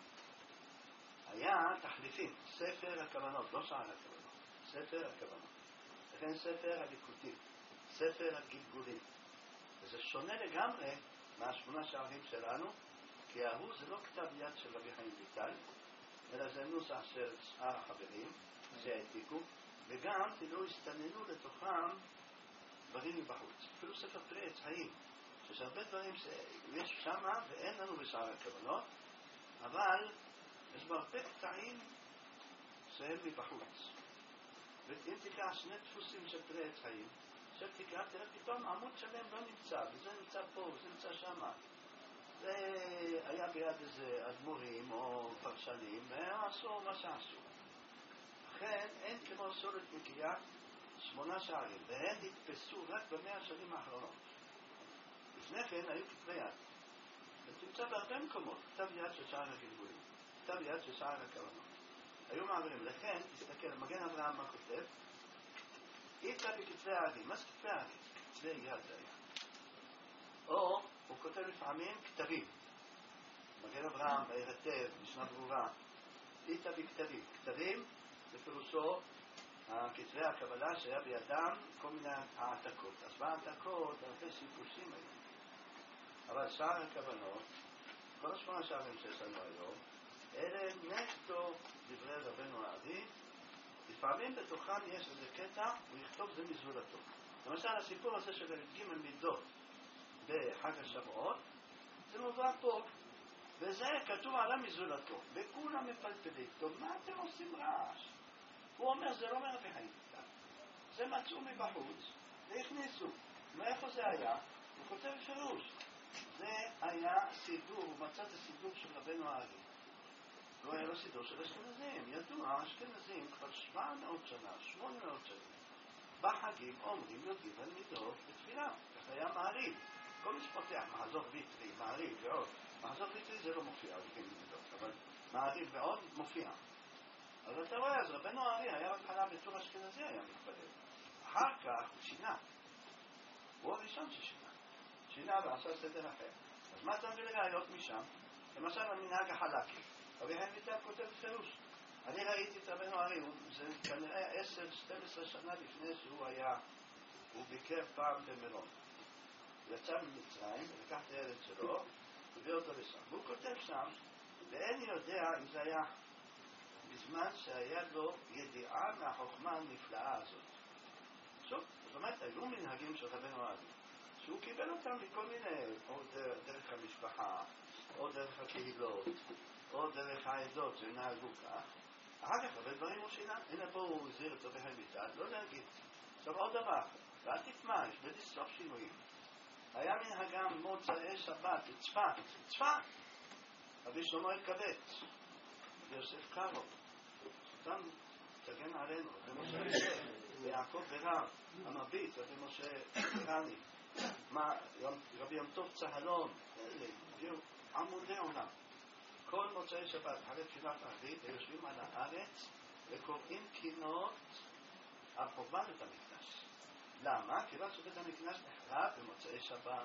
[SPEAKER 2] היה תחליפים, ספר הכוונות, לא שער הכוונות, ספר הכוונות. לכן ספר הליקוטים, ספר הגלגולים. וזה שונה לגמרי מהשמונה שערים שלנו, כי ההוא זה לא כתב יד של רבי חיים ויטל, אלא זה נוסח של שאר החברים שהעתיקו, וגם לא הסתננו לתוכם דברים מבחוץ. אפילו ספר פרי עץ חיים, שיש הרבה דברים שיש שמה ואין לנו בשאר הכוונות, אבל יש בהרבה קטעים שהם מבחוץ. ואם תקרא שני דפוסים של פרי עץ חיים, עכשיו תקרא, תראה פתאום עמוד שלם לא נמצא, וזה נמצא פה, וזה נמצא שמה. זה היה ביד איזה אדמו"רים או פרשנים, והם עשו מה שעשו. לכן אין כמו סולת נקייה שמונה שערים, והן נתפסו רק במאה השנים האחרונות. לפני כן היו כתבי יד. ותמצא בהרבה מקומות, כתב יד של שער הגלגולים, כתב יד של שער הכוונות. היו מעברים, לכן, תסתכל, מגן אברהם מה כותב? איתה בכתבי העדים. מה זה כתבי העדים? כתבי יד זה היה. או, הוא כותב לפעמים כתבים. מגן אברהם, הירטב, משנה ברורה. איתה בכתבים. כתבים, בפירושו, כתבי הקבלה שהיה בידם כל מיני העתקות. אז בהעתקות, הרבה סיפוסים היו. אבל שער הכוונות, כל השמונה שערים שיש לנו היום, אלה נטו דברי רבנו הארי. לפעמים בתוכם יש איזה קטע, הוא יכתוב זה מזולתו. למשל, הסיפור הזה של ג' מידות בחג השבועות, זה מובא פה, וזה כתוב עליו מזולתו, וכולם מפלפלים. טוב, מה אתם עושים רעש? הוא אומר, זה לא מרבי חיים. זה מצאו מבחוץ, והכניסו. מאיפה זה היה? הוא כותב פירוש. זה היה סידור, הוא מצא את הסידור של רבנו הארי. לא היה לו סידור של אשכנזים. ידוע, האשכנזים כבר שבע מאות שנה, שמונה מאות שנה. בחגים אומרים יודעים על מידות בתפילה. כך היה מעריב. כל מי שפותח מחזור ויטרי, מעריב ועוד. מחזור ויטרי זה לא מופיע, אבל מעריב ועוד מופיע. אז אתה רואה, אז רבנו הארי היה בהתחלה בתור אשכנזי היה מתפלל. אחר כך הוא שינה. הוא הראשון ששינה. שינה ועשה סדר אחר. אז מה אתה מביא לראיות משם? למשל המנהג החלקי. רבי חיים ויטל כותב פירוש. אני ראיתי את רבנו הארי, זה כנראה עשר שתים עשרה שנה לפני שהוא היה, הוא ביקר פעם במירון. הוא יצא ממצרים, לקח את הילד שלו, הביא אותו לשם. והוא כותב שם, ואין יודע אם זה היה בזמן שהיה לו ידיעה מהחוכמה הנפלאה הזאת. שוב, זאת אומרת, היו מנהגים של רבנו הארי, שהוא קיבל אותם מכל מיני, או דרך המשפחה, או דרך הקהילות, או דרך העדות שנהגו כך. אחר כך הרבה דברים הוא שינה. הנה פה הוא הזהיר את רבי חיים ויטל, לא להגיד. עכשיו עוד דבר, ואל תטמע, יש בדי סוף שינויים. היה מנהגם מוצאי שבת, צפת, צפת! רבי שלמה אלקבץ, ויוסף קארו, אותם תגן עלינו, רבי משה ויעקב ברב, המביט, רבי משה ברני, רבי ים טוב צהלון, הגיעו עמודי עולם. כל מוצאי שבת, אחרי תפילת ערבית, הם יושבים על הארץ וקוראים קינות על חורבן בית המקדש. למה? כיוון שבית המקדש נחרב במוצאי שבת.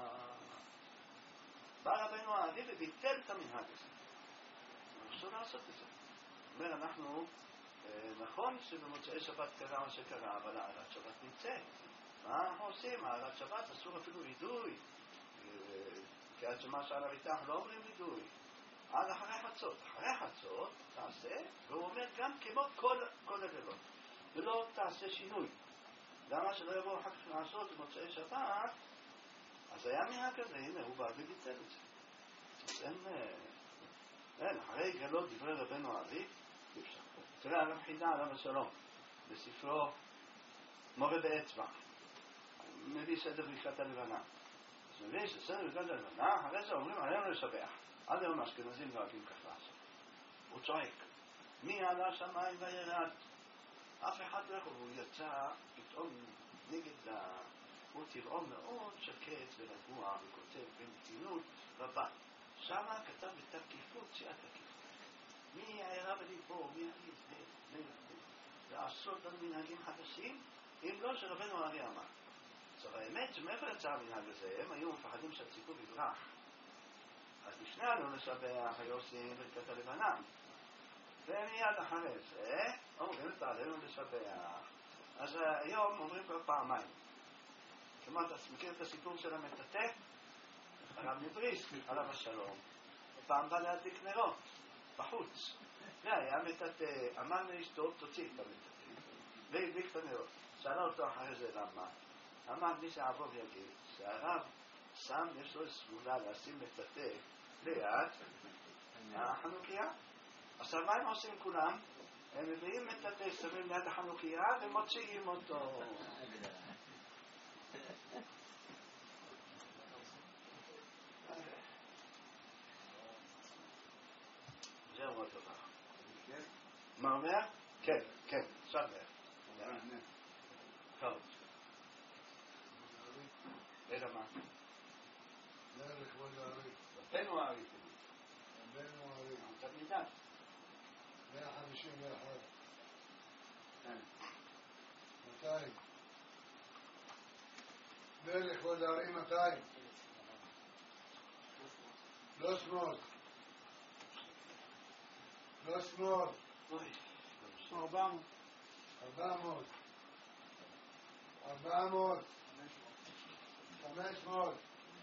[SPEAKER 2] בא רבנו הארי וביטל את המנהג הזה. אסור לעשות את זה. זאת אומרת, אנחנו, נכון שבמוצאי שבת קרה מה שקרה, אבל העלת שבת נמצאת. מה אנחנו עושים? העלת שבת אסור אפילו וידוי. כי עד שמה שעל הריתה אנחנו לא אומרים וידוי. עד אחרי חצות. אחרי חצות תעשה, והוא אומר גם כמו כל, כל הלילות. ולא תעשה שינוי. למה שלא יבואו אחר כך לעשות במוצאי שבת, אז היה מנהג כזה, הנה, הוא בא וביטל את זה. אז אין, אין, אחרי גלות דברי רבנו הארי, אי אפשר. תראה, הרב חידה עליו השלום, בספרו מורה באצבע, מביא סדר ברכת הלבנה. אז מביא סדר ברכת הלבנה, אחרי זה אומרים עלינו לשבח. עד היום האשכנזים נוהגים כך לעשות. הוא צועק, מי עלה השמיים וירד? אף אחד לא יכול, הוא יצא פתאום נגד ה... הוא טבעו מאוד שקט ורגוע וכותב במתינות רבה. שמה כתב בתקיפות שיעת תקיפות. מי הערה בליבו, מי העיד, מי העיד. לעשות על מנהגים חדשים, אם לא שרבנו הארי אמר. עכשיו האמת שמאיפה יצא המנהג הזה, הם היו מפחדים שהציבור יברח. אז לפני עלינו לשבח היו עושים ברכת הלבנה. ומיד אחרי זה אומרים את עלינו לשבח. אז היום אומרים כבר פעמיים. כלומר, אתה מכיר את הסיפור של המטאטא? הרב מבריסק, עליו השלום. פעם בא להדליק נרות, בחוץ. והיה מטאטא, אמר לאשתו, תוציא את המטאטא. והדליק את הנרות. שאלה אותו אחרי זה למה. אמר מי שעבור יגיד, שהרב שם, יש לו סגולה לשים מטאטא ליד החנוכיה. עכשיו מה הם עושים כולם? הם מביאים מטאטא, שמים ליד החנוכיה ומוציאים אותו. זהו עוד דבר. מה אומר? כן, כן, עכשיו אומר. טוב. אלא מה?
[SPEAKER 4] זה לכבוד הארי.
[SPEAKER 2] רבנו הארי.
[SPEAKER 4] רבנו הארי.
[SPEAKER 2] תלמידיו.
[SPEAKER 4] מאה חמישים ואחת. מאתיים. זה לכבוד הארי מאתיים. לא שמאל. לא שמאל.
[SPEAKER 5] ארבע מאות.
[SPEAKER 4] ארבע מאות. ארבע מאות. חמש מאות.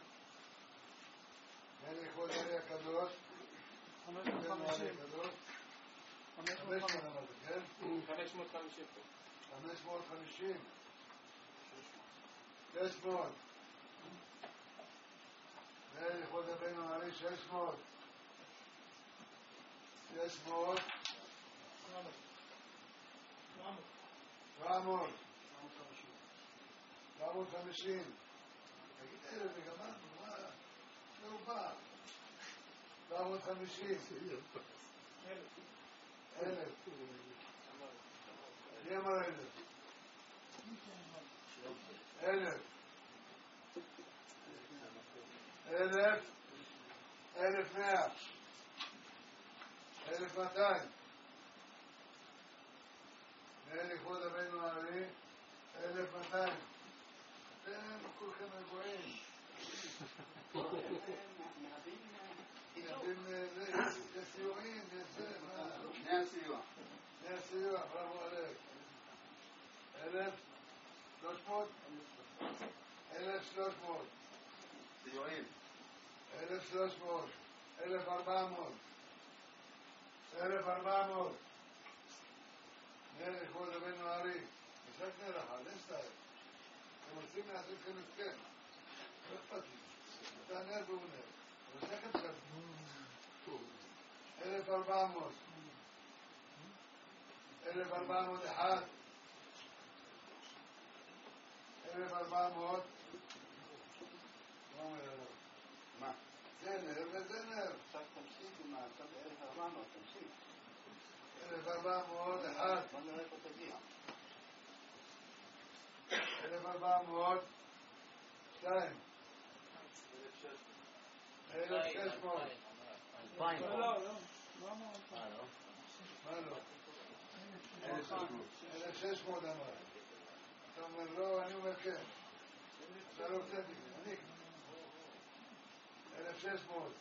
[SPEAKER 4] זה לכבוד הארי הקדוש.
[SPEAKER 5] חמש מאות חמישים.
[SPEAKER 4] חמש מאות אמרת, כן?
[SPEAKER 6] חמש מאות חמישים.
[SPEAKER 4] חמש מאות חמישים. שש מאות. זה לכבוד רבנו הארי שש מאות. שש מאות. שבע מאות. שבע מאות וחמישים. תגיד אלף וגמרנו, מה? זה הוא בא. שבע מאות וחמישים. אלף. מי אמר אלף? אלף. אלף. אלף מאה. אלף מאתיים. לכבוד רבנו הארי, אלף מאתיים. אתם כולכם רגועים. יש סיועים, יש זה, מה?
[SPEAKER 1] שני הסיוע.
[SPEAKER 4] שני הסיוע, בראבו עליך. אלף שלוש מאות? אלף שלוש מאות.
[SPEAKER 1] סיועים.
[SPEAKER 4] אלף שלוש מאות. אלף ארבע מאות. אלף ארבע מאות. נר לכבוד רבנו הארי. משק נר אחד, אין סתייר. אתם רוצים לעשות כאן הסכם. לא אכפת לי. אתה נר והוא נר. משק את כאן. אלף ארבע מאות. אלף ארבע מאות אחד. אלף ארבע מאות. מה אומר עליו?
[SPEAKER 2] מה?
[SPEAKER 4] זה נר וזה נר.
[SPEAKER 2] עכשיו תמשיך עם הצד אלף ארבע מאות, תמשיך.
[SPEAKER 4] אלף ארבע מאות אחד.
[SPEAKER 2] בוא נראה פה תגיע.
[SPEAKER 4] אלף ארבע מאות שתיים. אלף שש מאות.
[SPEAKER 5] לא, לא, לא.
[SPEAKER 4] מה לא? אלף שש מאות אמר.
[SPEAKER 7] אתה אומר לא, אני אומר כן. אתה לא הוצאתי, אני. אלף שש מאות.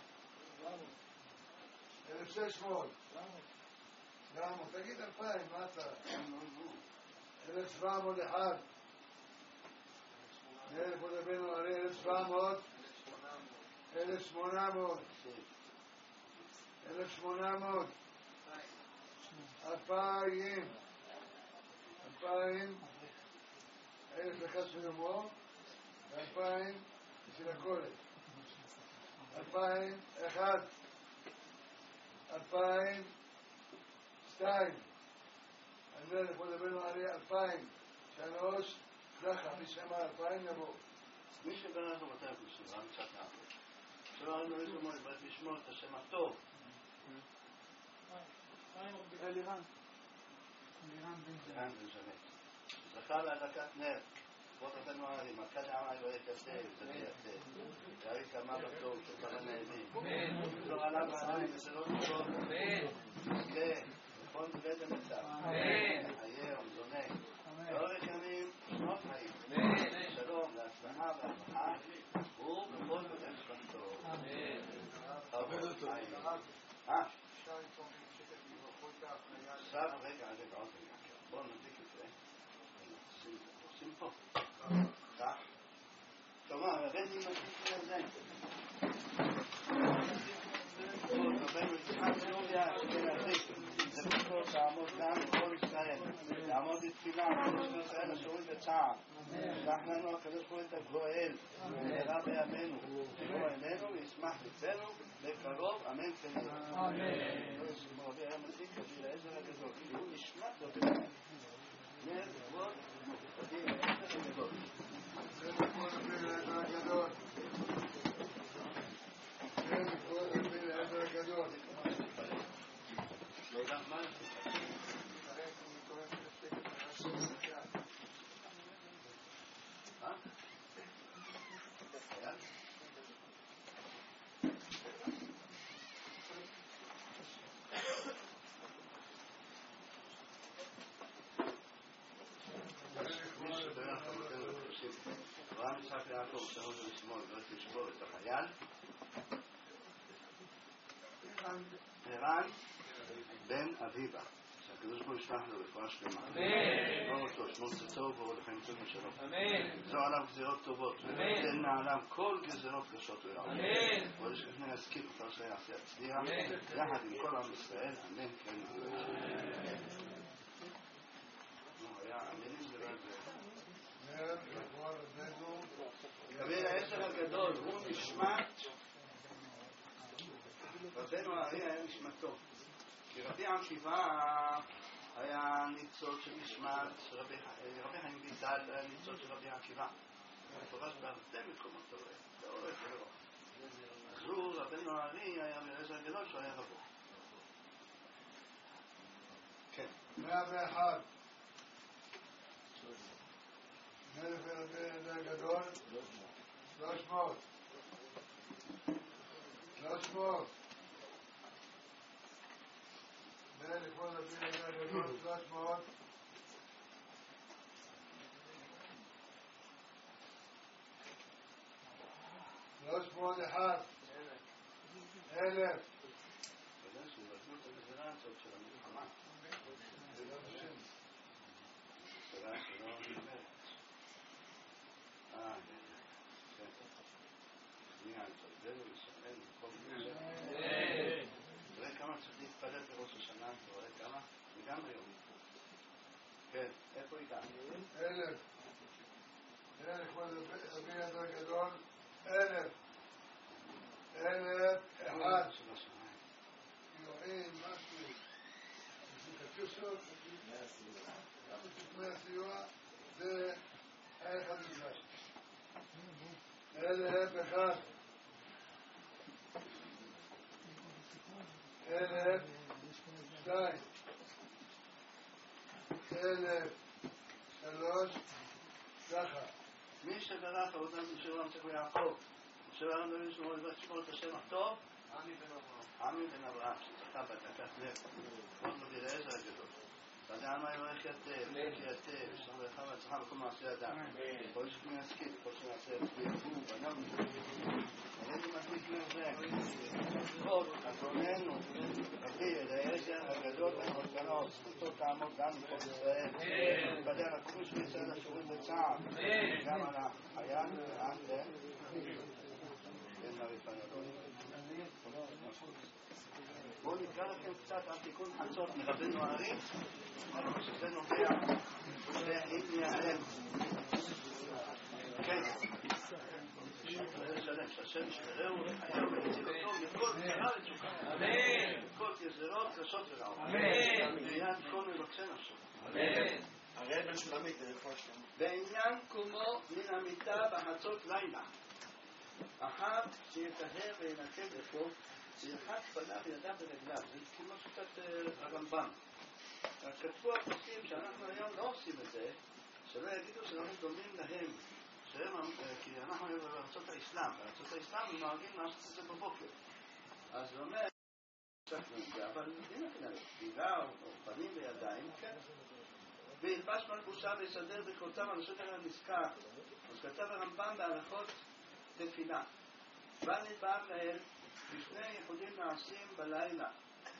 [SPEAKER 7] אלף שש מאות. שבע מאות. תגיד אלפיים, מה אתה? אלף שבע מאות אחד. מאלף עוד רבנו הרי אלף שבע מאות. אלף שמונה מאות. אלף שמונה מאות. אלפיים. אלפיים. אלף אחד של יומו. ואלפיים של הכולת. אלפיים אחד. אלפיים שתיים. אני אומר לכבוד רבנו הרי אלפיים. שלוש. ככה, מי שאמר אלפיים יבוא.
[SPEAKER 2] מי שבנה לנו מתי בשבירה מצד האחר. שלא ראינו איזה מועד, באת לשמור את השם הטוב.
[SPEAKER 5] אלירן.
[SPEAKER 2] אלירן בן ז'נט. זכה להדלקת נר. כבוד רבנו הרי, מלכת העם לא יקטל, תבייתה. יארי כמה בטוב, שכמה נהנים. לא עליו העיניים, וזה לא נשאר. כן, נכון בבית המצב. חיה, ומזונה. לאורך ימים, שנות חיים. שלום, להצלחה והצלחה. הוא בכל בית משפחתו.
[SPEAKER 4] עבד אותו.
[SPEAKER 2] אה? עכשיו, רגע, רגע, עוד רגע. בואו נדליק את זה. עושים פה. כך. כלומר, הרבי מדליק לירדן. רבנו יצחק סלוביה, שתנדליק. זה בכל תעמוד גם לכל ישראל. תעמוד לתפילה, כל ישראל השאורים בצער. שלח לנו הקדוש ברוך הוא את הגואל, במהרה בימינו. יבוא אלינו וישמח לבנו, בקרוב, אמן כן יהיה. אמן. רבי היה מדליק רבי אליעזר הגדול, כי הוא נשמע דוד. נר כבוד רבי אליעזר הגדול.
[SPEAKER 7] נר כבוד רבי אליעזר הגדול. נר כבוד רבי אליעזר הגדול.
[SPEAKER 2] לא יודע מה אברהם יצחק יעקב שאול לשמאל לא תשבור את החייל. ערן בן אביבה שהקדוש ברוך הוא ישלח לו רפואה שלמה. אמן. אותו שמות טוב ולחיים טובים ושלום. אמן. זו עליו גזירות טובות. ותן מעליו כל גזירות קשות ורעות. אמן. ועוד שכנע יזכיר וכל שיעשה יצליח יחד עם כל עם ישראל. אמן. כן. רבי אליעזר הגדול הוא נשמת רבנו הארי היה נשמתו כי רבי עקיבא היה ניצול של נשמת רבי חיים ויטל היה ניצול של רבי עקיבא מפורש בהרבה מקומות לאורך ולרוח אז הוא רבנו הארי היה אליעזר הגדול שהוא היה רבו כן
[SPEAKER 7] מאה ואחת מלך רבי אליעזר הגדול שלוש מאות שלוש מאות מלך כבוד רבי אליעזר הגדול שלוש מאות שלוש מאות אחד אלף
[SPEAKER 2] אתה שהוא רצנו את הגזירה הזאת של המלחמה
[SPEAKER 7] זה לא בשם
[SPEAKER 2] גזירה שלא נגמרת אה, כן מי העצבנו לשלם וכל מיני תראה כמה צריך להתפלל בראש השנה תראה כמה וגם היום כן, איפה הגענו?
[SPEAKER 7] אלף אלף כבוד רבי אליעזר הגדול אלף אלף אחד יורים משהו קטיושות גם בסוכני הסיוע זה האחד נדרש אלף אחד אלף שתיים אלף שלוש ככה
[SPEAKER 2] מי שברך אותנו בשביל עם צחו יעקב בשביל עם דברים שמור לברך שמור את השם הטוב עמי בן אברהם עמי בן אברהם שצחה בדקת נר כבוד רבי אליעזר הגדול ואדם יברך יתב, יתב, יש לנו לך והצלחה בכל מעשה אדם. כל שכן יסכים, כל שנעשה יצביעו, ואדם עלינו מדליק לזה. עוד, אדוננו, אבי, אליעזר הגדול והמתנות, זכותו תעמוד גם מכל ישראל. ודע לקרוש וישראל השירות בצער. גם על החייל והאנטן. כן, מריפה נדון. בואו נקרא לכם קצת על תיקון חצות מרבנו הארי, שזה נובע לענייננו. כן, לשלם, שהשם ישמרהו וחייהו ויציל אותו מכל גזרה לתשוקה. מכל גזרות קשות ורעות. בעניין כל מבקשי נפשו.
[SPEAKER 6] הראל בן שולמית, איפה השם?
[SPEAKER 2] בעניין קומו מן המיטה בחצות לילה. אחר שיטהר וינקד אפו, שירחץ פניו ידיו ורגליו. זה כמו שיטת הרמב"ם. כתבו הפוסקים שאנחנו היום לא עושים את זה, שלא יגידו שאנחנו דומים להם, שהם, כי אנחנו היום בארצות האסלאם, בארצות האסלאם הם נוהגים לעשות את זה בבוקר. אז הוא אומר, אבל הנה כנראה, תפילה או פנים וידיים, כן. וילבש מלבושה ויסדר בכותיו על השקל הנזכר. אז כתב הרמב"ם בהלכות תפילה. בל נדבר להם בשני ייחודים נעשים בלילה.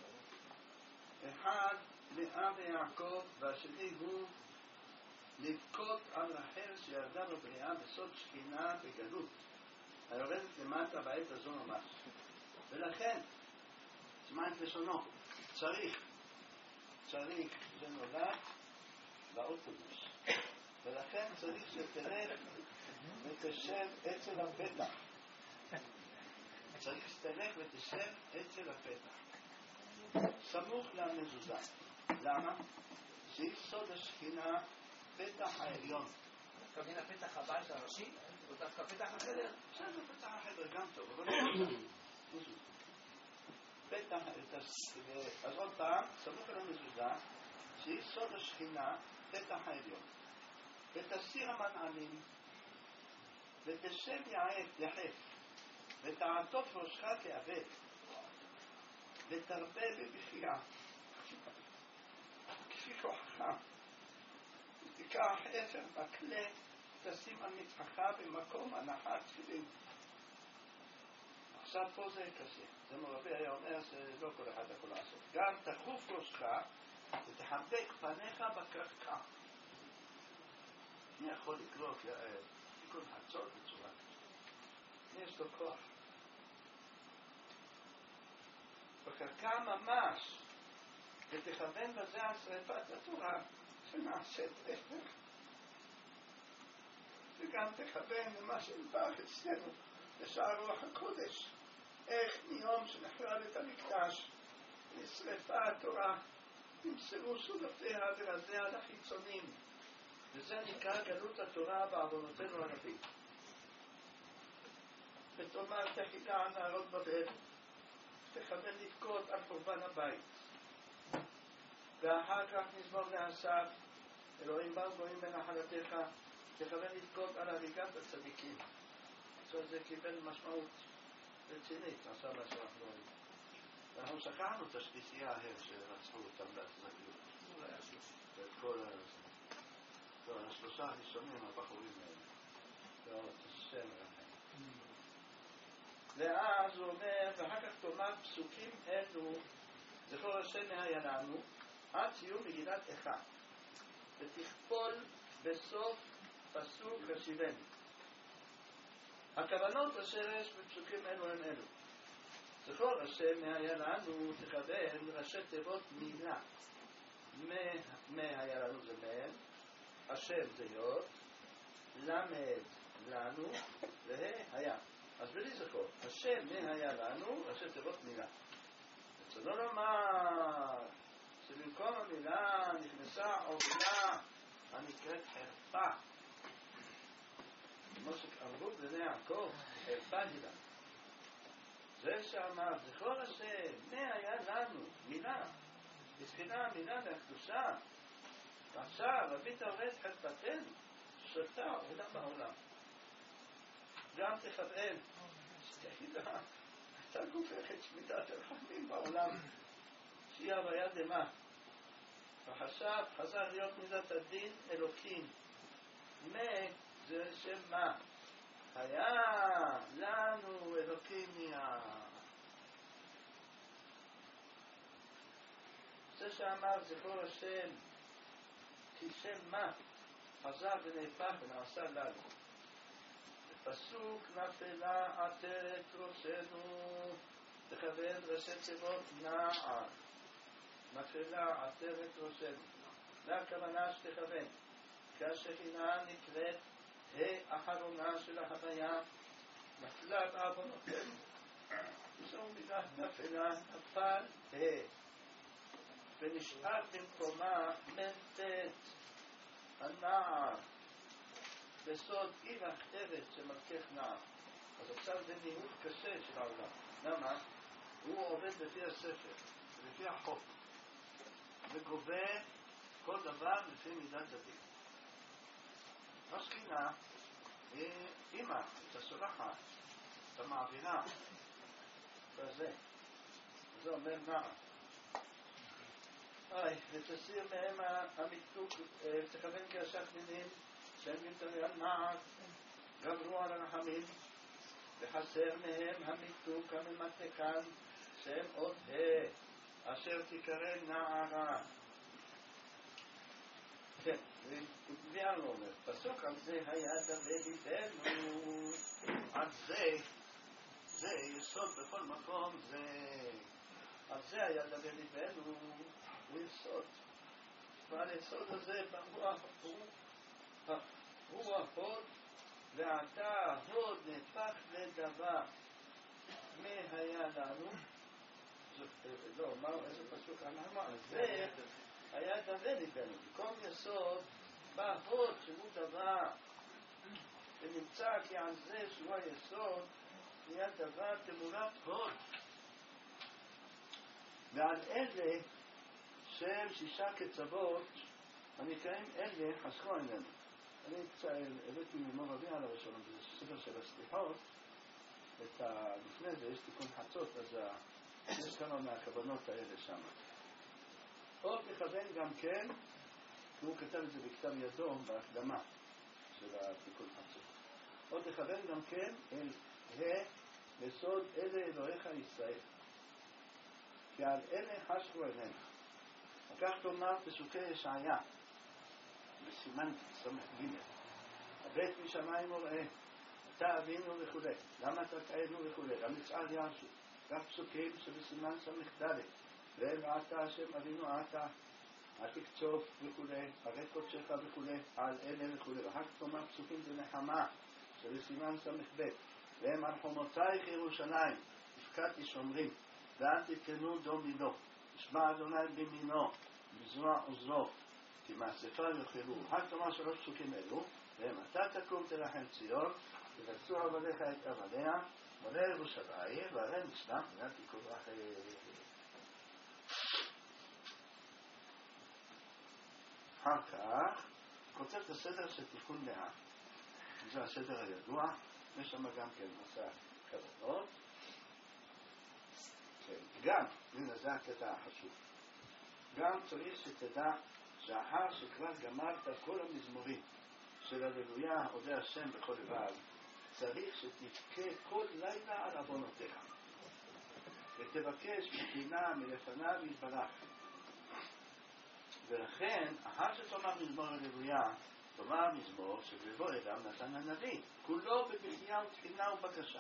[SPEAKER 2] אחד לאה ויעקב, והשני הוא לבכות על רחל שירדה בבריאה בסוד שכינה בגלות, היורדת למטה בעת הזו ממש. ולכן, שמע את לשונו, צריך, צריך, זה נולד באוטובוס. ולכן צריך שתלך ותשב אצל הפתח. צריך שתלך ותשב אצל הפתח. סמוך למזוזה. למה? שהיא סוד השכינה, פתח העליון.
[SPEAKER 3] מתכוון הפתח הבית הראשי? או דווקא פתח החדר?
[SPEAKER 2] בסדר, פתח החדר גם טוב, אבל לא פתח, אז עוד פעם, סמוך למזוזה, שהיא סוד השכינה, פתח העליון. ותסיר המנעלים, ותשב יחף, ותעטוף ראשך כאבד, ותרבה בבכייה, כפי כוחך, ותיקח אפר בכלי, תשים על מצחך במקום הנחת תפילין. עכשיו פה זה קשה, זה מרבה היה אומר שלא כל אחד יכול לעשות. גם תחוף ראשך ותחבק פניך בקרקע. מי יכול לקרוא תיקון חצות בצורה כזאת? מי יש לו כוח? בקרקע ממש, ותכוון בזה על שריפת התורה שנעשית אפר. וגם תכוון למה שנדבך אצלנו בשער רוח הקודש, איך מיום שנחרב את המקדש נשרפה התורה, נמסרו סודותיה ורזיה לחיצונים, וזה נקרא גלות התורה בעוונותינו הרבים. ותאמר תחילה על נערות בבל, תכוון לבכות על חורבן הבית, ואחר כך נזמור לאסף, אלוהים באו גויים בנחלתך, תכוון לבכות על הריגת הצדיקים. אז זה קיבל משמעות רצינית, עשה מה שאנחנו רואים. ואנחנו שכחנו את השלישייה ההר שרצחו אותם בהצדקיות. ואת כל השלושה הראשונים הבחורים האלה. ועוד השם רחם. ואז הוא אומר, ואחר כך תאמר פסוקים אלו, זכור השם היה לנו, עד סיום מגילת איכה. ותכפול בסוף פסוק השיבני. הכוונות אשר יש בפסוקים אלו הם אלו. זכור השם היה לנו, תכוון ראשי תיבות מילה. מה היה לנו זה מהם, השם זה יוד, למד לנו, וה היה. אז בלי זכור, השם מה היה לנו, ראשי תיבות מילה. רצונו לומר שבמקום המילה נכנסה עוד מילה הנקראת חרפה. כמו שאמרו בני יעקב, חרפה גילה. זה שאמר, זכור השם, מה היה לנו, מילה, בזכינה מילה והקדושה, ועכשיו, רבית הורד חרפתנו, שתה עולם בעולם. גם תכוון, שתחילה, אתה גופכת שמידת הרחמים בעולם, שהיא הוויה דמה. עכשיו חזר להיות מידת הדין אלוקים. מה זה שם מה? היה לנו אלוקים נהיה. זה שאמר זכור השם, כי שם מה חזר ונהפך ונעשה לנו. בפסוק נפלה עטרת ראשנו, תכוון ראשי תיבות נער. נפלה עטרת ראשנו. והכוונה שתכוון, כשהשכינה נקראת האחרונה של ההוויה, נפלה בעוונותינו. זו מילה נפלה, נפל ה. ונשאר במקומה מ"ט, הנער, בסוד עיר אחרת שמלכך נער. אז עכשיו זה ניהול קשה של העולם. למה? הוא עובד לפי הספר, לפי החוק, וגובה כל דבר לפי מידת הדין. השכינה היא אימא, את הסולחת, את המעבירה, וזה. זה אומר נער. אי, ותסיר מהם המיתוק, תכוון כאשת מינים, שהם יתריין נער, גברו על הרחמים, וחסר מהם המיתוק הממתקן, שהם עוד ה, אשר תקרא נערה. כן, ויאן לא אומר, פסוק על זה היה דוד איתנו, על זה, זה יסוד בכל מקום, זה, על זה היה דוד איתנו, הוא יסוד. ועל היסוד הזה הוא ההוד, ועתה ההוד נהפך לדבר. מה היה לנו? לא, מה, איזה פסוק אמרנו? על זה היה דוד איתנו. במקום יסוד בא הוד שהוא דבר, ונמצא כי על זה שהוא היסוד נהיה דבר תמורת הוד. ועל אלה שם שישה קצוות הנקראים אלה חסכו עלינו. אני הבאתי ממור אבי על הראשון, זה ספר של הסליחות, את ה... לפני זה יש תיקון חצות, אז יש כמה מהכוונות האלה שם. עוד מכוון גם כן, הוא כתב את זה בכתב ידו בהקדמה של התיקון חצות. עוד מכוון גם כן אל ה בסוד אלה אלוהיך ישראל. כי על אלה חשכו עלינו. וכך תאמר פסוקי ישעיה, בסימן סמך ג' הבית משמיים וראה, אתה אבינו וכו', למה תקענו וכו', למצעד ירשו, כך פסוקים שבסימן סמך ד' ואל ועתה השם אבינו עתה, אל תקצוף וכו', הרי קודשך וכו', על אלה וכו', ואחר כך תאמר פסוקים בנחמה שבסימן סמך ב' והם על חומותייך ירושלים, הפקדתי שומרים, ואל תתקנו דום מידו, ישמע אדוני במינו, בזרוע עוזרו, כי מהספר יאכלו. רק תאמר שלוש פסוקים אלו, והם אתה תקום תלחם ציון, ותצאו עבדיך את עבדיה, מלא ירושלים, והרי נשלח, ואל תיקום אחרי... אחר כך, כותב את הסדר של תיקון מאה. זה הסדר הידוע, יש שם גם כן מסע כוונות. גם, הנה זה הקטע החשוב, גם צריך שתדע שאחר שכבר גמרת כל המזמורים של הללויה עודה השם בכל לבב, צריך שתבכה כל לילה על עוונותיך ותבקש מחילה מלפניו יתברך. ולכן אחר שתאמר מזמור הללויה תאמר מזמור שבבוא אדם נתן הנביא, כולו בבכייה ותחינה ובקשה,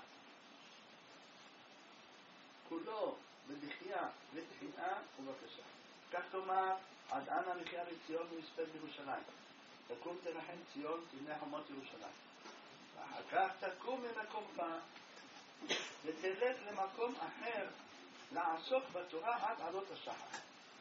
[SPEAKER 2] כולו בבכייה ותחינה ובקשה. כך תאמר עד אנה מחיה לציון ומספד בירושלים, תקום תנחם ציון תבנה חומות ירושלים. ואחר כך תקום ממקומך ותלך למקום אחר לעסוק בתורה עד עלות השחר.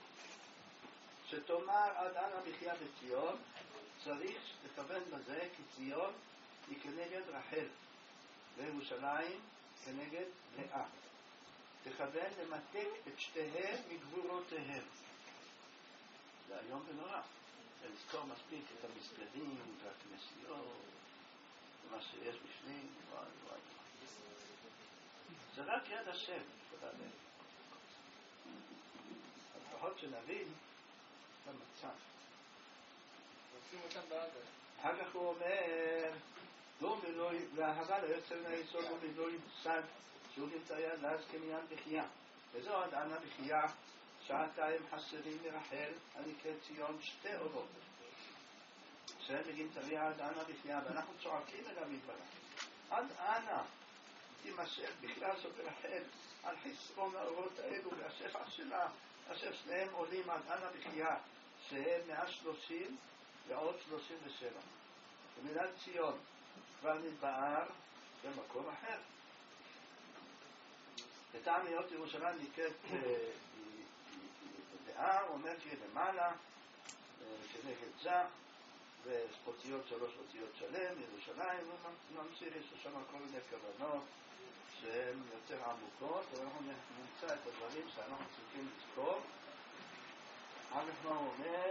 [SPEAKER 2] שתאמר עד אנה מחיה בציון, צריך שתכוון בזה, כי ציון היא כנגד רחל וירושלים כנגד לאה. תכוון למתק את שתיהם מגבורותיהם. זה היום ונורא. לזכור מספיק את המסגדים והכנסיות ומה שיש בפנים. וואי וואי. זה רק יד השם. אז פחות שנבין למצב.
[SPEAKER 1] עושים אותם בעזה.
[SPEAKER 2] אחר כך הוא אומר, לא ולוי, וההרה לא יוצא מן היסוד ולוי סד, שהוא נמצא יד כמניין בחייה. וזו עד אנה בחייה, שעתיים חסרים לרחל, הנקראת ציון שתי אורות. שהם מגיעים תביעה עד אנה בחייה, ואנחנו צועקים אל המדברה. עד אנה תימשך בכלל זאת רחל על חסרון האורות האלו והשפע שלה, אשר שניהם עולים עד אנה בחייה, שהם מאה שלושים ועוד שלושים ושבע. במילת ציון כבר נתבהר במקום אחר. בטעם היות ירושלים נקראת בבאר, אומר שהיא למעלה, כנגד זה, ואותיות שלוש אותיות שלם, ירושלים, וממשיך, יש שם כל מיני כוונות שהן יותר עמוקות, ואנחנו נמצא את הדברים שאנחנו צריכים לזכור. אנחנו אומר,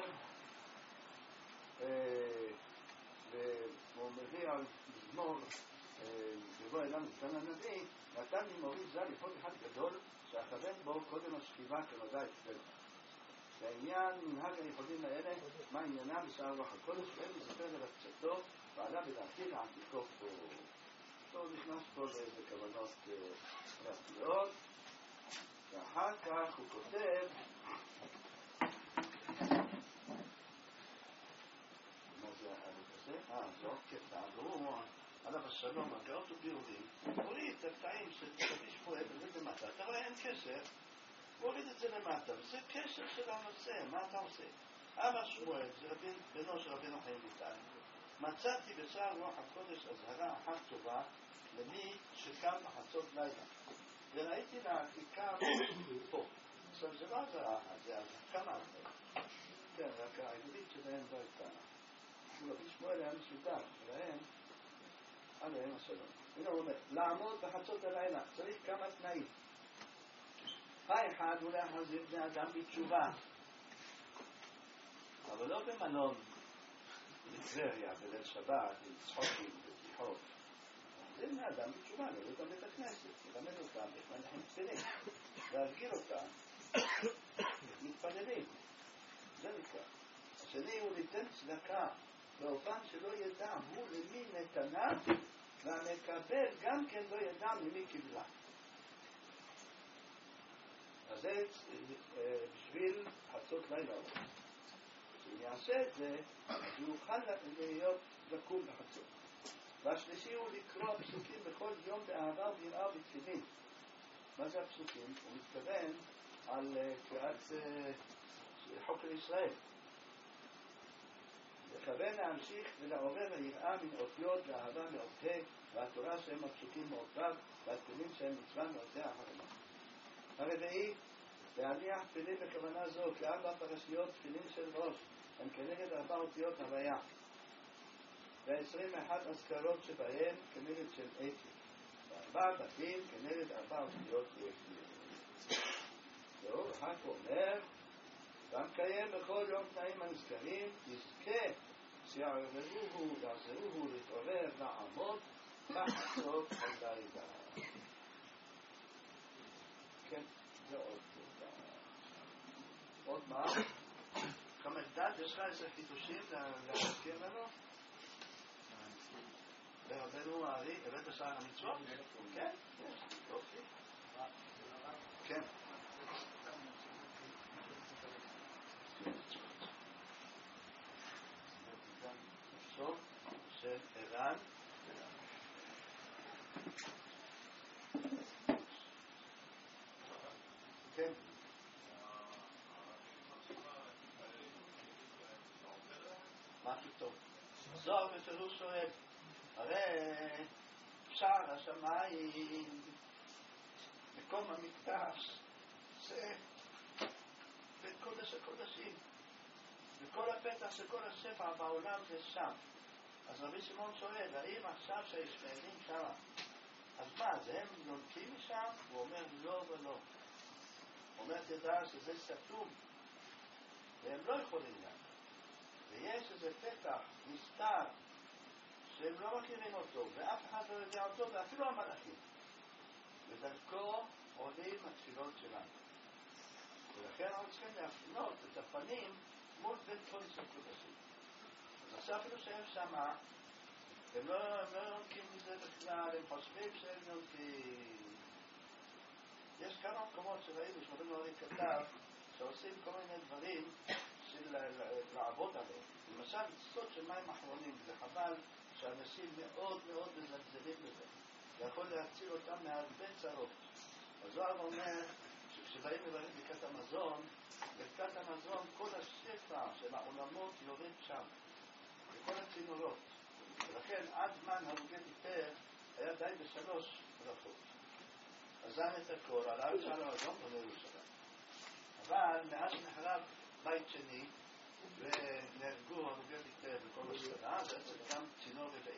[SPEAKER 2] והוא מביא על מזמור, ובו אלינו כאן הנביא, נתן לי מוריד זה לפחות אחד גדול, שאכוון בו קודם השכיבה כנודע אצלנו. בעניין מנהג היחודים האלה, מה עניינם בשער רוח הקודש, ואין לספר לרצתו, ועלה בדעתי לעתיקו פה. הוא נכנס פה בכוונות פרטיות, ואחר כך הוא כותב, מה זה הזה? אה, זה עוד קטע, והוא עליו השלום, הגאות ובירורים, הוריד את הקטעים שתביש פה אבן למטה, אתה רואה אין קשר, הוא הוריד את זה למטה, וזה קשר של הנושא, מה אתה עושה? אבא שמואל, זה בנו של רבינו חיים ויטל, מצאתי בשער רוח הקודש הזהרה אחת טובה למי שקם בחצות לילה, וראיתי לעתיקה פה. עכשיו זה לא הזהרה אחת, זה כמה אחת. כן, רק העברית שלהם לא הייתה. רבי שמואל היה משותף, שלהם, עליהם השלום. הנה הוא אומר, לעמוד בחצות הלילה, צריך כמה תנאים. האחד הוא להחזיר בני אדם בתשובה, אבל לא במלון, בטבריה, בליל שבת, בצחוקים, בבדיחות. זה בני אדם בתשובה, להביא אותם בית הכנסת, ללמד אותם, איך מנחים תפילים, להרגיל אותם, מתפללים. זה נקרא. השני הוא ליתן צדקה, באופן שלא ידע הוא למי נתנה, והמקבל גם כן לא ידע למי קיבלה. אז זה בשביל חצות לילה. אם יעשה את זה, אז הוא יוכל להיות לקום בחצות. והשלישי הוא לקרוא פסוקים בכל יום באהבה וביראה ובתפילין. מה זה הפסוקים? הוא מתכוון על קריאת חוקר ישראל. לכוון להמשיך ולעורר היראה מן אותיות ואהבה מאותיה, והתורה שהם הפסוקים מאותיו, והתפילין שהם מצווה מאותיה אחרונה. הרביעי, להניח תפילין בכוונה זו, כארבע פרשיות תפילין של ראש, הם כנגד ארבע אותיות הוויה. והעשרים ואחת אזכרות שבהם כנגד של אתי. וארבע בתים כנגד ארבע אותיות אתי. זהו, רק אומר, ומקיים בכל יום תנאים הנזכרים, יזכה שיערברוהו, יעזרוהו להתעורר, לעמוד, בחצות הלילה. כן, זה עוד. עוד מה? חמד, יש לך איזה חידושים להזכיר לנו? לרבנו הארי, הבאת שער המצוות? כן, יש, יופי. כן. סוף של ערן. כן. מה פתאום? זוהר בפירוש שואל, הרי שער השמיים, מקום המקדש, זה בית קודש הקודשים, וכל הפתח של כל השפע בעולם זה שם. אז רבי שמעון שואל, האם עכשיו שהישראלים שם, אז מה, אז הם נונקים משם? הוא אומר לא ולא. הוא אומר, תדע שזה סתום, והם לא יכולים גם. ויש איזה פתח, מסתר, שהם לא מכירים אותו, ואף אחד לא יודע אותו, ואפילו המלאכים. ודרכו עולים התפילות שלנו. ולכן אנחנו צריכים להפנות את הפנים כמו בית קודש הקודשים. אז עכשיו אפילו שהם שמה, הם לא, הם לא יונקים מזה בכלל, הם חושבים שהם יונקים. יש כמה מקומות שראינו, שרבנו הרי כתב, שעושים כל מיני דברים של לעבוד עליהם. למשל, צצות של מים אחרונים, זה חבל שאנשים מאוד מאוד מזלזלים בזה. זה יכול להציל אותם מהרבה צרות. הזוהר אומר שכשבאים לברך ברכת המזון, ברכת המזון, כל השפע של העולמות יורד שם, בכל הצינורות. ולכן עד זמן הרוגי דיפר היה די בשלוש ברכות. עזם את הכל, על הארץ על האדום ומירושלים. אבל מאז נחרב בית שני, ונהרגו הרוגי דיפר בכל השנה, זה גם צינור רבעי.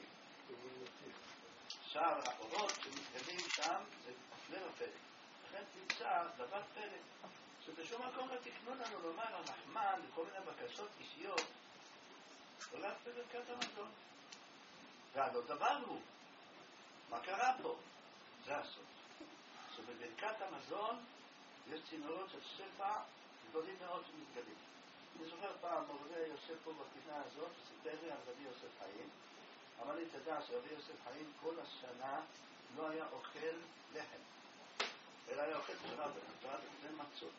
[SPEAKER 2] שער האורות שמתגלים שם זה הפלא ופלא. לכן תמצא דבר פלא, שבשום מקום לא תקנו לנו לומר הרחמן וכל מיני בקשות אישיות, הולך בברכת המזון. והלא דבר הוא, מה קרה פה? זה הסוף. שבברכת המזון יש צינורות של שפע גדולים מאוד שמתגלים. אני זוכר פעם, מורה יושב פה בפינה הזאת, וסיפר לי על רבי יוסף חיים. אמר לי, תדע שרבי יוסף חיים כל השנה לא היה אוכל לחם, אלא היה אוכל פשרה וחטאת ומצות.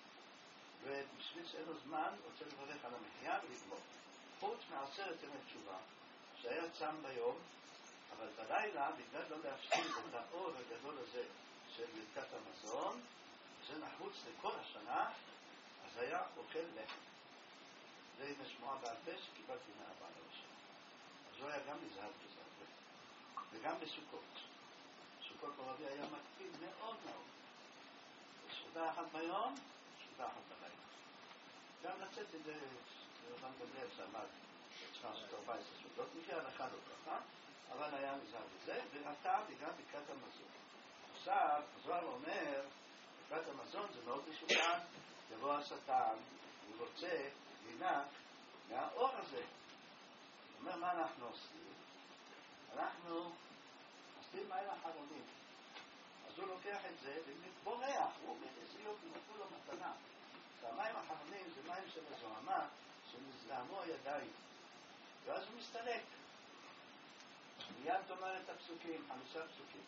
[SPEAKER 2] ובשביל שאין לו זמן, רוצה לברך על המחיה ולגמור. חוץ מעשרת ימי תשובה, שהיה צם ביום, אבל בלילה, בגלל לא להפסיד את האור הגדול הזה של ברכת המזון, זה נחוץ לכל השנה, אז היה אוכל לחם. זה עם השמועה בעל פה שקיבלתי מהאבא הראשון. אז הוא היה גם נזהר בזה הרבה. וגם בסוכות. סוכות ברבי היה מקפיד מאוד מאוד. סעודה אחת ביום, סעודה אחת בלילה. גם לצאת את רבן גמליאל שעמד, צריכה לעשות ארבע עשרה סעודות, לפי ההלכה לא ככה, אבל היה נזהר בזה, ועתה בגלל ברכת המזון. עכשיו, הזוהר אומר, ברכת המזון זה מאוד מסוכן, יבוא השטן, הוא רוצה לינק מהאור הזה. הוא אומר, מה אנחנו עושים? אנחנו עושים מים אחרונים. אז הוא לוקח את זה ומתבורח, הוא אומר, איזה יופי, נתנו לו מתנה. והמים האחרונים זה מים של הזוהמה, שמזדהמו הידיים. ואז הוא מסתלק. מיד תאמר את הפסוקים, חמישה פסוקים.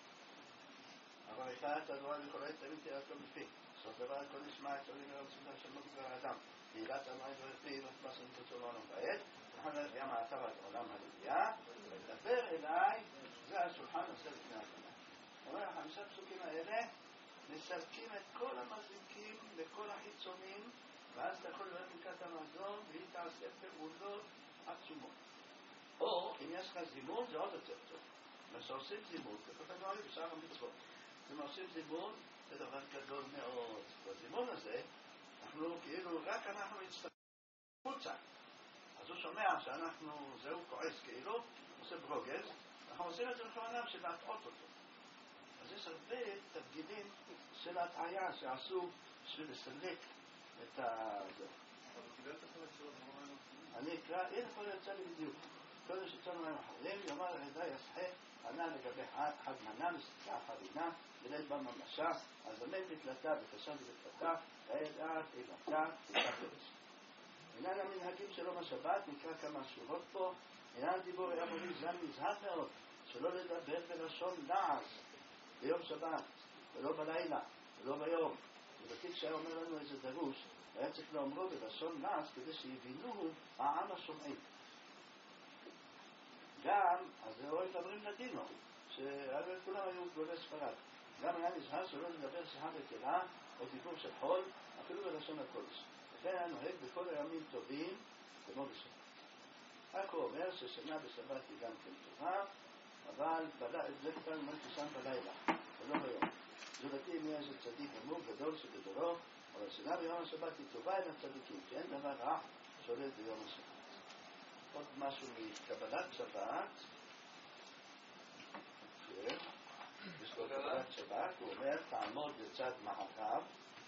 [SPEAKER 2] אבל אחד הדבר יכולה תמיד תראה אותו בפי. זאת דבר הכל נשמע את עולים מאוד סודם של מות כבר האדם. ועילת המים ורפי ותפס את אותו עולם בעת. וכן היה מעתה ואת עולם הלוויה. ודבר אליי, זה השולחן הזה לפני הקנה. אומר, החמישה פסוקים האלה מסלקים את כל המזיקים לכל החיצונים, ואז אתה יכול לראות ברכת המזון, והיא תעשה פעולות עצומות. או, אם יש לך זימון, זה עוד יותר טוב. מה שעושים זימון, כתוב לנו עלי בשאר המצוות. אם עושים זימון, זה דבר גדול מאוד. בזימון הזה, אנחנו כאילו, רק אנחנו מצטרפים חוצה. אז הוא שומע שאנחנו, זהו כועס כאילו, עושה ברוגז, אנחנו עושים את זה לכוונם של להטעות אותו. אז יש הרבה תרגילים של ההטעיה שעשו בשביל לסלק את ה... אני אקרא, הנה פה יצא לי בדיוק. קודם שצאנו מהם אחרים, יאמר הרדה יסחה, ענה לגבי חד מנה, מסתכלה חרינה, ולית בה ממשה, אז עמד בתלתה וקשה בתלתה, ועד עד אילתה, תלתה פרש. עניין המנהגים שלו בשבת, נקרא כמה שורות פה, עניין דיבור היה מוביל זמן נזהר מאוד, שלא לדבר בלשון לעז, ביום שבת, ולא בלילה, ולא ביום. ובתיק שהיה אומר לנו איזה דרוש, היה צריך לאומרו בלשון לעז, כדי שיבינו העם השומעים. גם, אז זה רואים מדברים לדינו, שהרי כולם היו גדולי ספרד. גם היה נזהר שלא לדבר שיחה בקלה, או דיבור של חול, אפילו בלשון הקודש. לכן היה נוהג בכל הימים טובים, כמו בשבת. רק הוא אומר ששינה בשבת היא גם כן טובה, אבל זה כבר אומר ששם בלילה, ולא ביום. זולתי אם יש צדיק אמור גדול שבדורו, אבל שינה ביום השבת היא טובה עם הצדיקים, כי אין דבר רע שולט ביום השבת. עוד משהו מקבלת שבת, יש לו קבלת שבת, הוא אומר, תעמוד לצד מערב,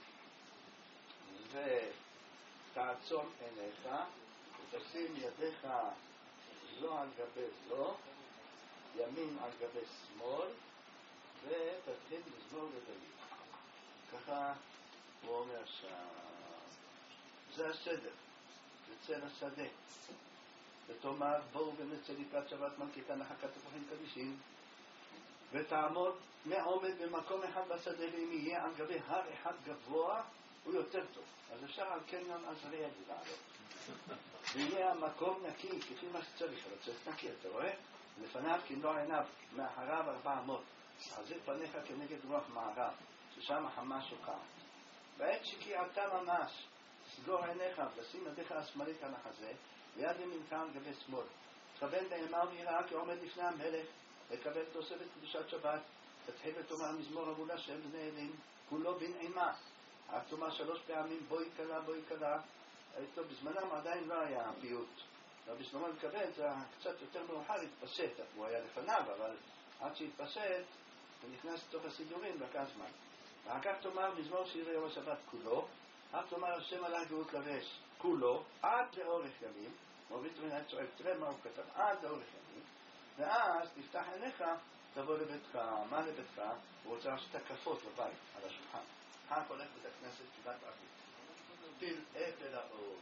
[SPEAKER 2] ותעצום עיניך, ותשים ידיך זו על גבי זו, ימין על גבי שמאל, ותתחיל לזמור לדוד. ככה הוא אומר שה... זה הסדר. תצא לשדה. ותאמר בואו ונצא לקראת שבת מלכיתה נחקת תפוחים קדישים, ותעמוד מעומד במקום אחד בשדה, ואם יהיה על גבי הר אחד גבוה הוא יותר טוב. אז אפשר על קניון עזריאלי לעלות. ויהיה המקום נקי כפי מה שצריך, אבל צריך נקי, אתה רואה? לפניו כמלוא עיניו, מאחריו ארבע אמות. חזיר פניך כנגד רוח מערב, ששם החמה שוקעת. בעת שקיעתה ממש, סגור עיניך ושים ידיך השמאלית על החזה, ויד ימינך על גבי שמאל. תכוון באימה ויראה כי עומד לפני המלך, לקבל תוספת קדושת שבת, תתחיל ותאמר מזמור אבו להשם בני אלים, כולו בנעימה. רק תאמר שלוש פעמים בואי קלה בואי קלה. טוב, בזמנם עדיין לא היה פיוט. ובזמנו לקבל זה קצת יותר מאוחר התפשט, הוא היה לפניו, אבל עד שהתפשט הוא נכנס לתוך הסידורים לקח זמן. ואחר כך תאמר מזמור שירי יום השבת כולו, רק תאמר השם עלי גאות לרש כולו, עד לאורך ימים, מוריד מן הצועק, תראה מה הוא כתב, עד לאורך ימים, ואז תפתח עיניך, תבוא לביתך. מה לביתך? הוא רוצה לעשות הקפות בבית, על השולחן. כך הולך בית הכנסת כמעט עבוד. פיל אפל האור.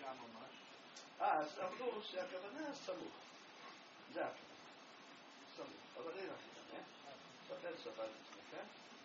[SPEAKER 2] אז אמרו שהכוונה סמוך. זה הכוונה. סמוך. אבל אין הכוונה. ספר ספר עצמכם.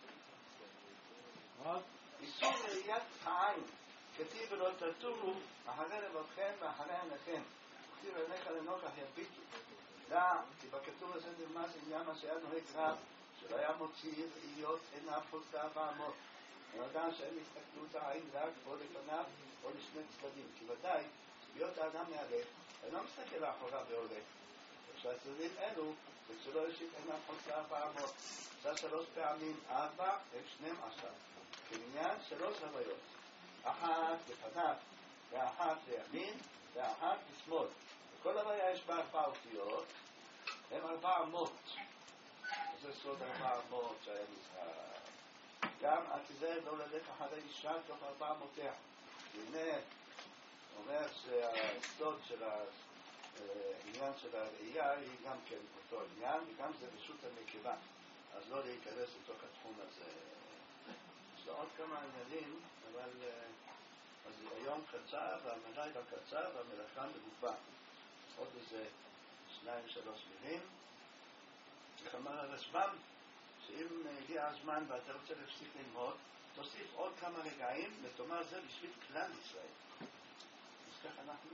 [SPEAKER 2] איסור ראיית העין. כתיב ולא תטורו אחרי לבבכם ואחרי עיניכם. כתיב עיניך לנוכח יביטו. דע, כי בכתוב הזה נרמז עניין מה שהיה נוהג רב, שלא היה מוציא ראיות עיניו חוץ לארבע אמות. הוא יודע שאין הסתכלות העין רק או לפניו או לשני צדדים, כי ודאי להיות האדם מהלך אינו מסתכל לאחורה והולך. כשהצדדים אלו וכשלא יושיט עיניו חוץ לארבע אמות, זה שלוש פעמים ארבע הם שנים עשר, כעניין שלוש הוויות, אחת לפניו ואחת לימין ואחת לשמאל. וכל הוויה יש בה ארבע אותיות, הם ארבע אמות. וזה סוד ארבע אמות שהיה נזהר. גם התיזהר לא ללך אחרי אישה תוך ארבע אמותיה. והנה אומר שהסוד של העניין של הראייה היא גם כן אותו עניין, וגם זה רשות הנקבה, אז לא להיכנס לתוך התחום הזה. יש לו עוד כמה עניינים, אבל אז היום קצר והלילה קצר והמלאכה מגובה. עוד איזה שניים שלוש מילים. איך אמר הרשב"ם, שאם הגיע הזמן ואתה רוצה להפסיק ללמוד, תוסיף עוד כמה רגעים ותאמר זה בשביל כלל ישראל. אז כך אנחנו...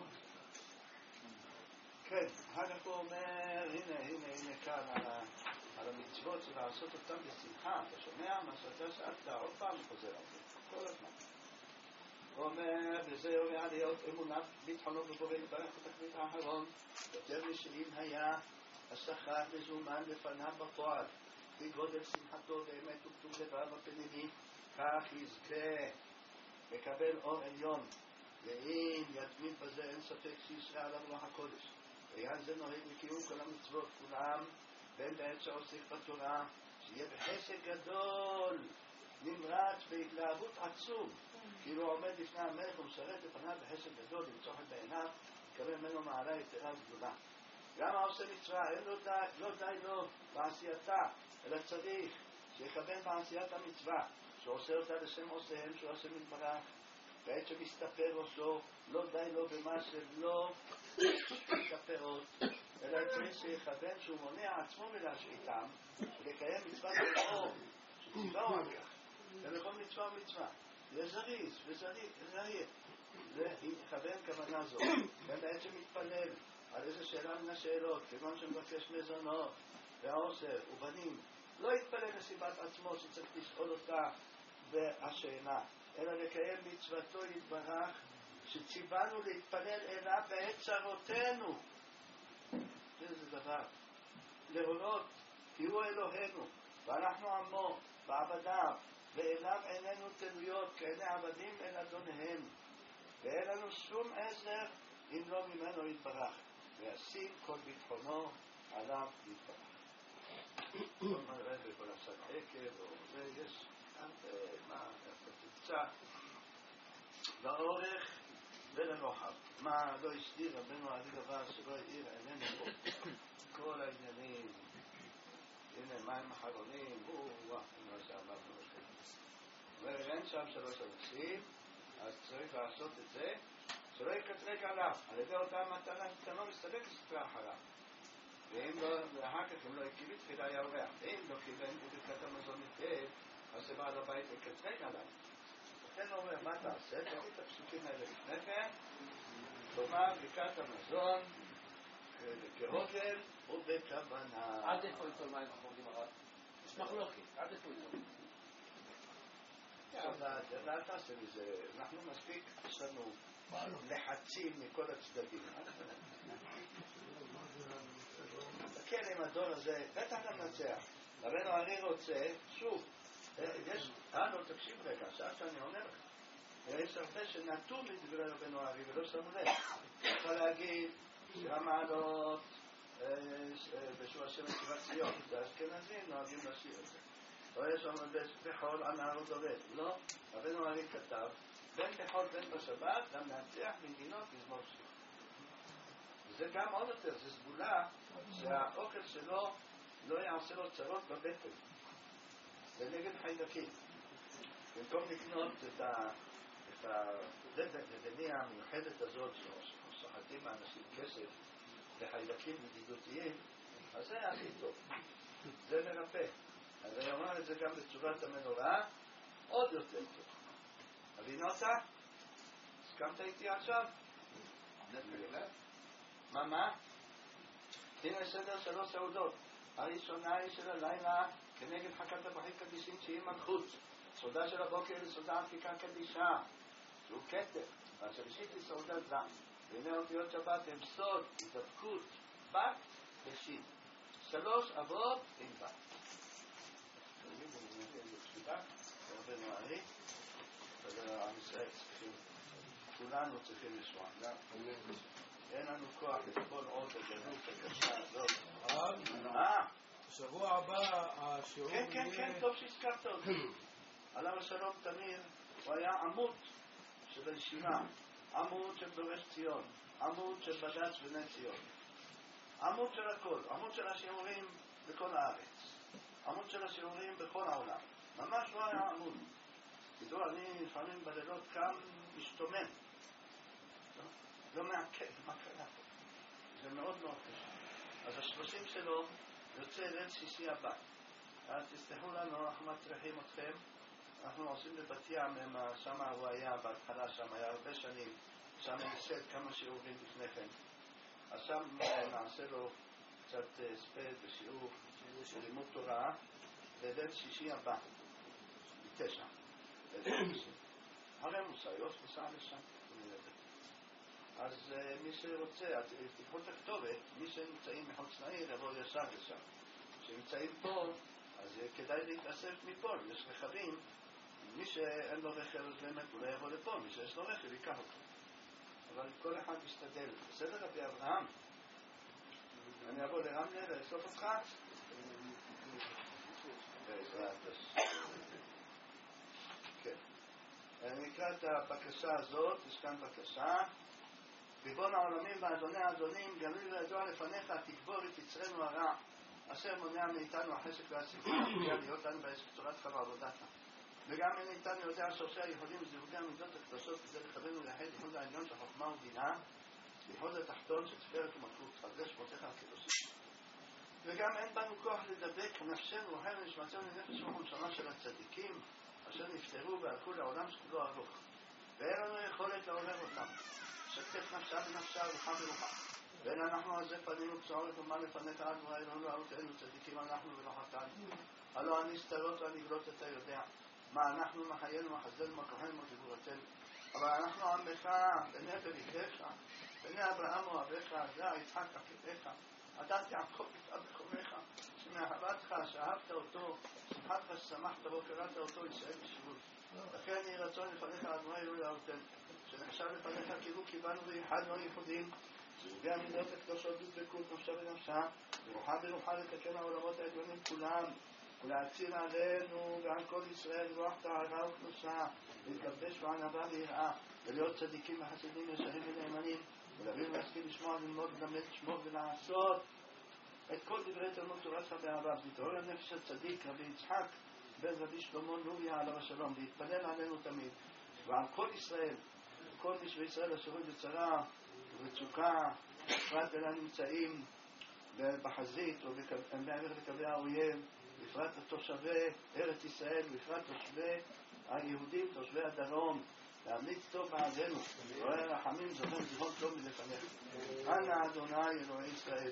[SPEAKER 2] כן, אחר כך הוא אומר, הנה, הנה, הנה כאן על, ה, על המצוות שלעשות אותם בשמחה. אתה שומע מה שאתה שאלת, עוד פעם חוזר על זה, כל הזמן. הוא אומר, וזה אומר להיות אמונת ביטחונו ובורא לברך את התכלית האחרון, יותר משאם היה השכר מזומן לפניו בפועל, בגודל שמחתו באמת וכתוב לבב הפנימי, כך יזכה לקבל אור עליון. ואם יתמיד בזה אין ספק שישרה עליו רוח הקודש. ועניין זה נוהג לקיום כל המצוות כולם, בין בעת שעוסק בתורה, שיהיה בחסד גדול, נמרץ בהתלהבות עצום, כאילו הוא עומד לפני המלך ומשרת לפניו בחסד גדול, למצוא חן בעיניו, יקבל ממנו מעלה יתרה גדולה. גם העושה מצווה, אין לו די, לא די לו בעשייתה, אלא צריך שיקבל בעשיית המצווה, שעושה אותה לשם עושיהם, שהוא עושה מתברך, בעת שמסתפר עושו, לא די לו במה שלא מסתפרות, אלא צריך שיכוון שהוא מונע עצמו מלהשעיתם, ולקיים מצוות לאור, שציווהו על כך, ולכל מצווה ומצווה. זה זריז וזריז וזהיר. זה יכוון כוונה זו. ובעת שמתפלל על איזה שאלה מן השאלות, כגון שמבקש מזונות ועושר ובנים, לא יתפלל לסיבת עצמו שצריך לשאול אותה והשאלה, אלא לקיים מצוותו יתברך שציוונו להתפלל אליו בעת צרותינו. זה דבר להורות כי הוא אלוהינו ואנחנו עמו ועבדיו, ואליו עינינו תלויות כעיני עבדים אל אדוניהם, ואין לנו שום עזר אם לא ממנו יתברך, וישים כל ביטחונו עליו יתברך. כל מה נראה בכל השד עקב, יש מה תמצא לאורך ולרוחב. מה לא הסתיר רבנו עלי דבר שלא העיר עינינו פה, כל העניינים. הנה מים אחרונים, הוא וואו, מה שאמרנו לכם. ואין שם שלוש אנשים, אז צריך לעשות את זה שלא יקטרג עליו, על ידי אותה מתנה שאתה לא מסתלק לסתרה אחריו. ואם לא, ואחר כך אם לא הקיבי תחילה יאורח. אם לא קיבל בברכת המזון היטב, אז זה בעל הבית יקטרג עליו. לכן הוא אומר, מה תעשה? תגיד את הפסוקים האלה לפני כן, כלומר ברכת המזון כהוגל ובכוונה.
[SPEAKER 3] עד איפה איתו מה אנחנו אומרים הרב? יש מחלוקת, עד איפה איתו?
[SPEAKER 2] אל תעשה מזה, אנחנו מספיק, יש לנו לחצים מכל הצדדים. כן, עם הדור הזה, בטח ננצח. רבנו אני רוצה, שוב, יש, אנו, תקשיב רגע, עכשיו שאני אומר לך, יש הרבה שנטו מדברי רבנו ארי ולא שמו לב. יכול להגיד שהמעלות בשביל השם ישיבת ציון, זה אשכנזים נוהגים לשיר את זה. או יש לנו בחול הנהר עוד עובד. לא, רבנו ארי כתב, בין בחול בין בשבת, גם להנציח מנגינות מזמור שיר. וזה גם עוד יותר, זה סגולה שהאוכל שלו לא יעשה לו צרות בבטן. זה נגד חיידקים. במקום לקנות את הדניה המיוחדת הזאת שסוחטים מאנשים כסף לחיידקים ידידותיים, אז זה הכי טוב. זה מרפא. אז אני אומר את זה גם בצורת המנורה, עוד יותר טוב. הבינותה? הסכמת איתי עכשיו? מה מה? הנה סדר שלוש סעודות. הראשונה היא של הלילה כנגד חכת הבחית קדישין שהיא מלכות. סעודה של הבוקר היא סעודה עתיקה קדישה שהוא כתר. והשלישית היא סעודת זעם. והנה אותיות שבת הם סוד, התדבקות, בת ושין. שלוש אבות עם בת. רבנו ארי ועם ישראל צריכים, כולנו צריכים לשמוע. אין לנו כוח לסבול עוד הגלות הקשה הזאת. אה?
[SPEAKER 4] בשבוע הבא השיעור
[SPEAKER 2] כן, כן, כן, טוב שהזכרת אותו. עליו השלום תמיר הוא היה עמוד של הישיבה, עמוד של דורש ציון, עמוד של בג"ץ בני ציון, עמוד של הכל, עמוד של השיעורים בכל הארץ, עמוד של השיעורים בכל העולם. ממש לא היה עמוד. תדעו, אני לפעמים בלילות קם משתומם, לא מעכב, מה קרה פה? זה מאוד מאוד קשה. אז השלושים שלו יוצא ליל שישי הבא. אז תסתכלו לנו, אנחנו מטריחים אתכם. אנחנו עושים בבת ים, שם הוא היה בהתחלה, שם היה הרבה שנים, שם ניסד כמה שיעורים לפני כן. אז שם נעשה לו קצת ספד ושיעור של לימוד תורה, בליל שישי הבא, בתשע. הרי מוסאיות נסע לשם. אז מי שרוצה, תקחו את הכתובת, מי שנמצאים מחוץ לעיר יבוא ישר לשם. כשנמצאים פה, אז כדאי להתאסף מפה, יש רכבים, מי שאין לו רכב אז באמת הוא לא יבוא לפה, מי שיש לו רכב ייקח אותו. אבל כל אחד משתדל. בסדר רבי אברהם? אני אבוא לרמלה לאסוף אותך? בעזרת השם. כן. אני אקרא את הבקשה הזאת, יש כאן בקשה. ריבון העולמים ואדוני האדונים, גליל וידוע לפניך, תקבור את יצרנו הרע, אשר מונע מאיתנו החשק והסיכוי, הפגיע להיות לנו בעסק צורתך ועבודתך. וגם אין איתנו יודע שורשי היחודים וזיווגי המידות הקדושות כדי לכוון ולייחד ייחוד העליון של חוכמה ובינה, ייחוד התחתון של תפארת ומלכות, חדש שמותיך הקדושים. וגם אין בנו כוח לדבק נפשנו וחיים ונשמתנו לנפש רוח ונשמה של הצדיקים, אשר נפטרו והלכו לעולם שכולו ארוך. ואין לנו יכולת לעורר אותם. שתף נפשה בנפשה ורוחה ברוחה. ואין אנחנו על זה פנינו בצורת ומה לפניך עד וראינו לא ארותינו צדיקים אנחנו ולא חטאנו. הלא הנסתרות והנגלות אתה יודע. מה אנחנו מחיינו מחזנו מכוחנו וגבורתנו. אבל אנחנו עמך, בני בריתך, בני אברהם אוהביך, זרע יצחק עקביך, עדת יעקב יתאב בחומך, שמאהבתך שאהבת אותו, שמחתך ששמחת בו קראת אותו ישראל בשירות. לכן יהי רצון לפניך עד וראינו לא ארותינו. שנחשב לפניך כאילו קיבלנו וייחדנו ייחודים, זיווגי המידות הקדושות בדבקות נפשה ונפשה, ורוחה ברוחה לתקן העולמות העליונים כולם, ולהציל עלינו ועל כל ישראל רוח טהרה וקדושה, להתלבש בענווה ויראה, ולהיות צדיקים וחסידים ישרים ונאמנים, ולהבין ולהשכיל לשמוע וללמוד ולמד לשמור ולעשות את כל דברי תלמוד תורתך באהבה, להתעורר הנפש הצדיק רבי יצחק בן רבי שלמה נוריה עליו השלום, להתפלל עלינו תמיד ועל כל ישראל כל מי בישראל השרוי בצרה ובצוקה, בפרט אלה נמצאים בחזית או מעבר לקווי האויב, בפרט תושבי ארץ ישראל, בפרט תושבי היהודים, תושבי הדרום, להמליץ טוב בעדנו, רואה רחמים זוכר זיכרון טוב מלפניך. אנא אדוני אלוהי ישראל,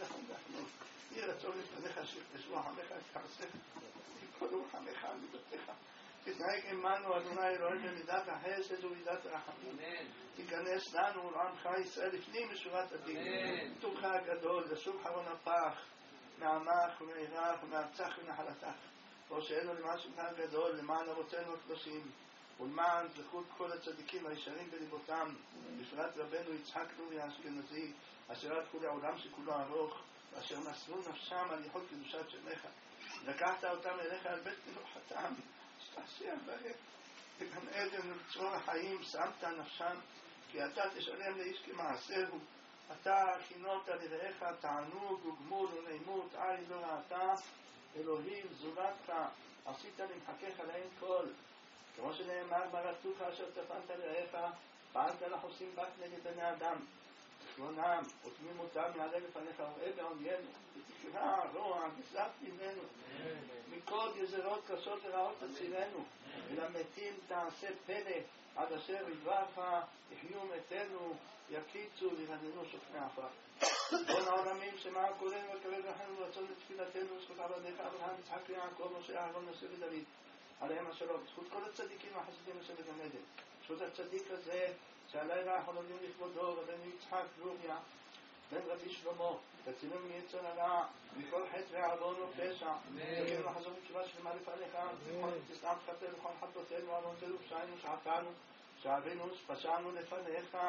[SPEAKER 2] יהי רצון לפניך שיכתשו רחמך את כעסך, כל רחמך על מידותיך. תתנהג עמנו אדוני אלוהי במידת החסד ומידת הרחמים. תיכנס לנו ולעמך ישראל לפנים משורת הדין. טובך הגדול ושוב חרון הפח מעמך ומעירך ומארצך ונחלתך. ראשנו למען שמך הגדול, למען אבותינו הקדושים ולמען זכות כל הצדיקים הישרים בליבותם, בפרט רבנו יצחק נורי האשכנזי, אשר הלכו לעולם שכולו ארוך, ואשר מסרו נפשם על ייחוד קדושת שמך. לקחת אותם אליך על בית מנוחתם, שתעשייה בהם בגן עדן ולצרור החיים, שמת נפשם, כי אתה תשלם לאיש כמעשהו. אתה הכינות לרעך תענוג וגמול ונעימות, עין לא ראתה אלוהים זולתך, עשית למחכך לעין כל. כמו שנאמר ברצוך אשר צפנת לרעך, פעלת לחוסים בך נגד בני אדם. תכלונם ותמימותם יעלה לפניך וראה בעוניינו, ותקרא רוע גזרת ממנו. מכל גזרות קשות ורעות תצילנו, ולמתים תעשה פלא, עד אשר ידברך יחיו מתנו, יקיצו וירננו שוכני עפר. כל העולמים שמע קוראים וקרב לכם ורצון לתפילתנו, זכות עבדיך אברהם יצחק ויעקב משה אהרון משה ודוד, עליהם השלום. זכות כל הצדיקים והחסידים אשר בגן עדן. זכות הצדיק הזה שהלילה אנחנו לומדים לכבודו, רבנו יצחק לוריה בן רבי שלמה, תצילנו מיצר הרע, מכל חטא ועוון ופשע, וכן לחזור בתשובה שלמה לפניך, תסלם חטא לכל חטאותינו ועוונותינו ופשענו שחטאנו, שעווינו שפשענו לפניך.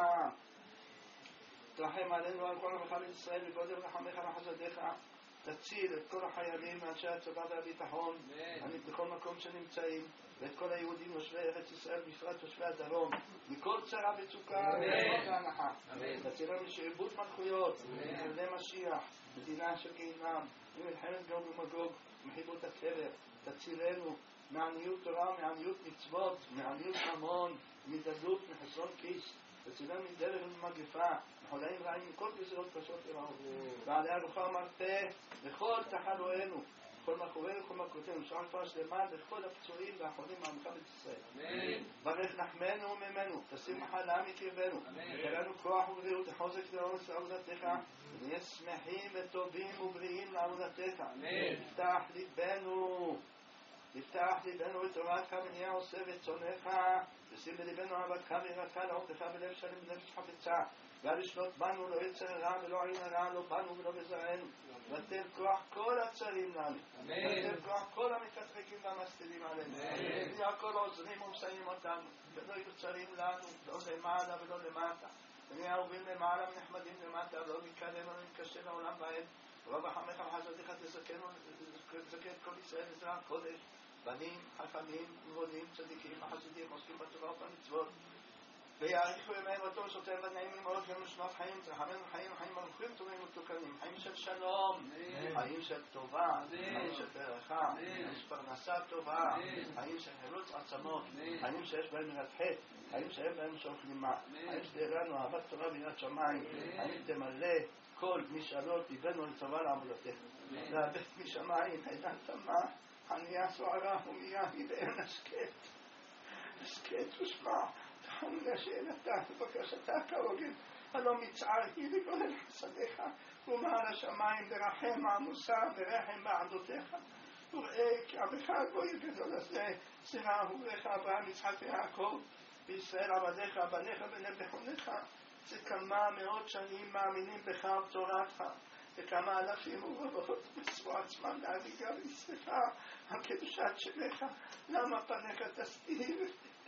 [SPEAKER 2] תרחם עלינו על כל עמך בישראל בגודל רחמך וחסדיך. תציל את כל החיילים ואנשי הצבא והביטחון, אני בכל מקום שנמצאים, ואת כל היהודים יושבי ארץ ישראל, בפרט תושבי הדרום, מכל צרה וצוקה ומכל הנחה. תצילנו משעבוד מלכויות, מלדי משיח, מדינה של גיהינום, ממלחמת גוג ומגוג, מחיבות הקבר. תצילנו מעניות תורה, מעניות מצוות, מעניות ממון, מדלות, מחסרון כיס. תצילנו מדרך וממגפה, מחולאים רעים, מכל גזרות קשות ורעות. ועלי הלוכה ומרפא, וכל תחלואינו, כל מכורינו וכל מכותינו, שעה רפואה שלמה לכל הפצועים והחולים מעמך בית ישראל. ברך נחמנו וממנו, תשים מחלה מקרבנו, תן לנו כוח ובריאות וחוזק ואומץ לעבודתך, ונהיה שמחים וטובים ובריאים לעבודתך. תפתח ליבנו, תפתח ליבנו ותורתך ונהיה עושה רצונך, ושים בליבנו אהבתך ויראתך לעובדך בלב שלם בנפש חפצה, ואל ישלוט בנו לא יצר רע ולא עין הרע, לא בנו ולא בזרענו. ותן כוח כל הצרים לנו, ותן כוח כל המקטרקים והמסתירים עלינו, ונהיה כל עוזרים ומסייעים אותנו, ולא יהיו צרים לנו, לא למעלה ולא למטה, ונהיה אהובים למעלה ונחמדים למטה, ולא נקדם ולא נקשה לעולם בהם. ורב רחמך וחסדיך תזכנו, תזכה את כל ישראל לזרע קודש, בנים, חכמים, גדולים, צדיקים, החסידים, עוסקים בתורה ובמצוות, ויאריכו ימיהם וטוב שוטר ונעימים מאוד גם לשנות חיים, תרחמנו חיים, חיים ארוכים טובים ומתוקנים, חיים של שלום, חיים של טובה, חיים של ברכה, חיים של פרנסה טובה, חיים של חילוץ עצמות, חיים שיש בהם יראת חטא, חיים שיש בהם שוך נימה, חיים שתהיה לנו אהבת תורה ויראת שמיים, חיים תמלא כל משאלות ליבנו לטובה לעבודתך. והבית משמיים, עידן תמה, חניה סוערה ומיה היא בעין השקט, השקט ושמע, תחמנה שאלתה ובקשתה כרוגל, הלא מצער היא לגודל חסדיך, ומעל השמיים ברחם עמוסה ורחם בעדותיך. וראה כי עמך הגוי הגדול הזה, סירה הוריך אברהם יצחק ויעקב, וישראל עבדיך, בניך ונבחונך, זה כמה מאות שנים מאמינים בך ובתורתך, וכמה אלפים ורבות מסרו עצמם להריגה ולסליחה על קדושת שמך. למה פניך תסתיר?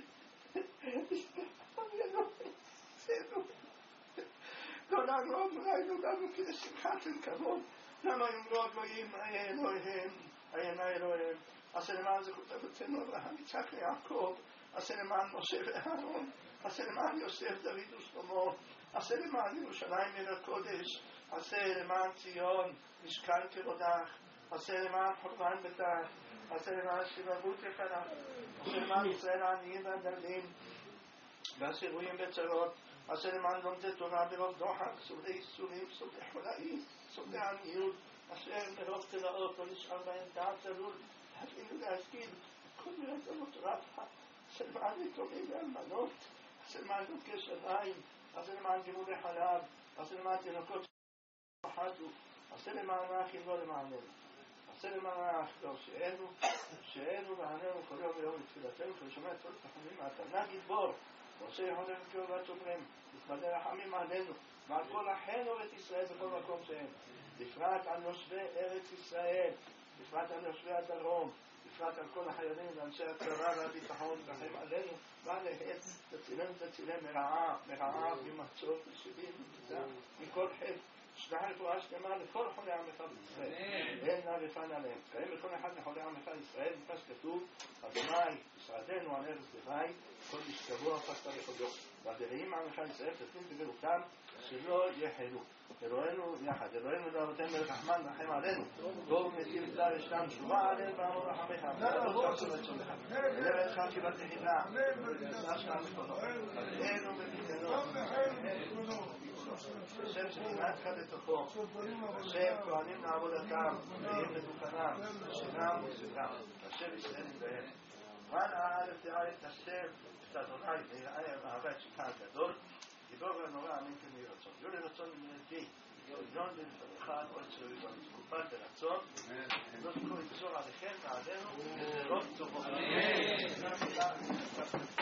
[SPEAKER 2] לא לנו אמרנו לנו כדי שמחתם כבוד. למה יאמרו הגויים איה אלוהיהם, איה נא אלוהיהם. עשה למען זכות אבותינו אברהם יצחק ויעקב, עשה למען משה ואהרון, עשה למען יוסף דוד ושלמה, עשה למען ירושלים עיר הקודש, עשה למען ציון משכן כבודך, עשה למען חורבן ביתך, עשה למען שבבות יפרך, עשה למען ישראל העניים והדלים, והסירויים בצרות, עשה למען לומדי תורה ברוב דוחק, סובלי איסורים, סובלי חולאים, סובלי עניות, אשר מרוב תלאות לא נשאר בהם דעת צלול, להבין ולהשכיל, כל מיני תלאות רבה, עשה למען יתומים ואלמנות, עשה למען נוקי שריים, עשה למען גימולי חלב, עשה למען תינוקות שחטו, עשה למען האחים לא למעננו, עשה למען האחים שאינו, שאינו ועננו כל יום ויום לתפילתנו, ושומע את כל תחומים מהתנא גיבור, ועושה יחודם כעובת שומרים, מתמלא רחמים עלינו, ועל כל אחינו ואת ישראל בכל מקום שהם, בפרט על יושבי ארץ ישראל, בפרט על יושבי הדרום, בפרט על כל החיילים ואנשי הצבא והביטחון, רחם עלינו, ועליהם תצילם תצילם מרעה, מרעה, ממצור, משבים, מכל חטא, שלח רפואה שלמה לכל חולי עמך בישראל, אין נא ופן עליהם. קיים לכל אחד מחולי עמך ישראל, נפש כתוב, אדוני, ישרדנו על ארץ לבית, כל משכבו הפכת לכבודו. והדרעים עמך ישראל, תתנים בגלותם, שלא יחלו. אלוהינו יחד, אלוהינו לאבותינו מלך רחמן, רחם עלינו. בואו נטיב את שר ישתם, שובה עלינו ואמור רחמך. ולך קיבלת חילה, ונשא שלם לכבודו. עלינו ובגללו. השם שנגנתך לתוכו, השם כהנים לעבודתם, ואם לדוכנם, שינם וסדם, השם ישראל נדהם. ואן האלף דאלף השם, את אדוני, ויראה אהבה את שכה הגדול, גיבור ונורא אמן כן יהי רצון. יהיו לרצון ממנתי, יון לנפניך, עוד צלוי בתקופת הרצון, לא תקום לגזור עליכם ועלינו, וזרות טובות.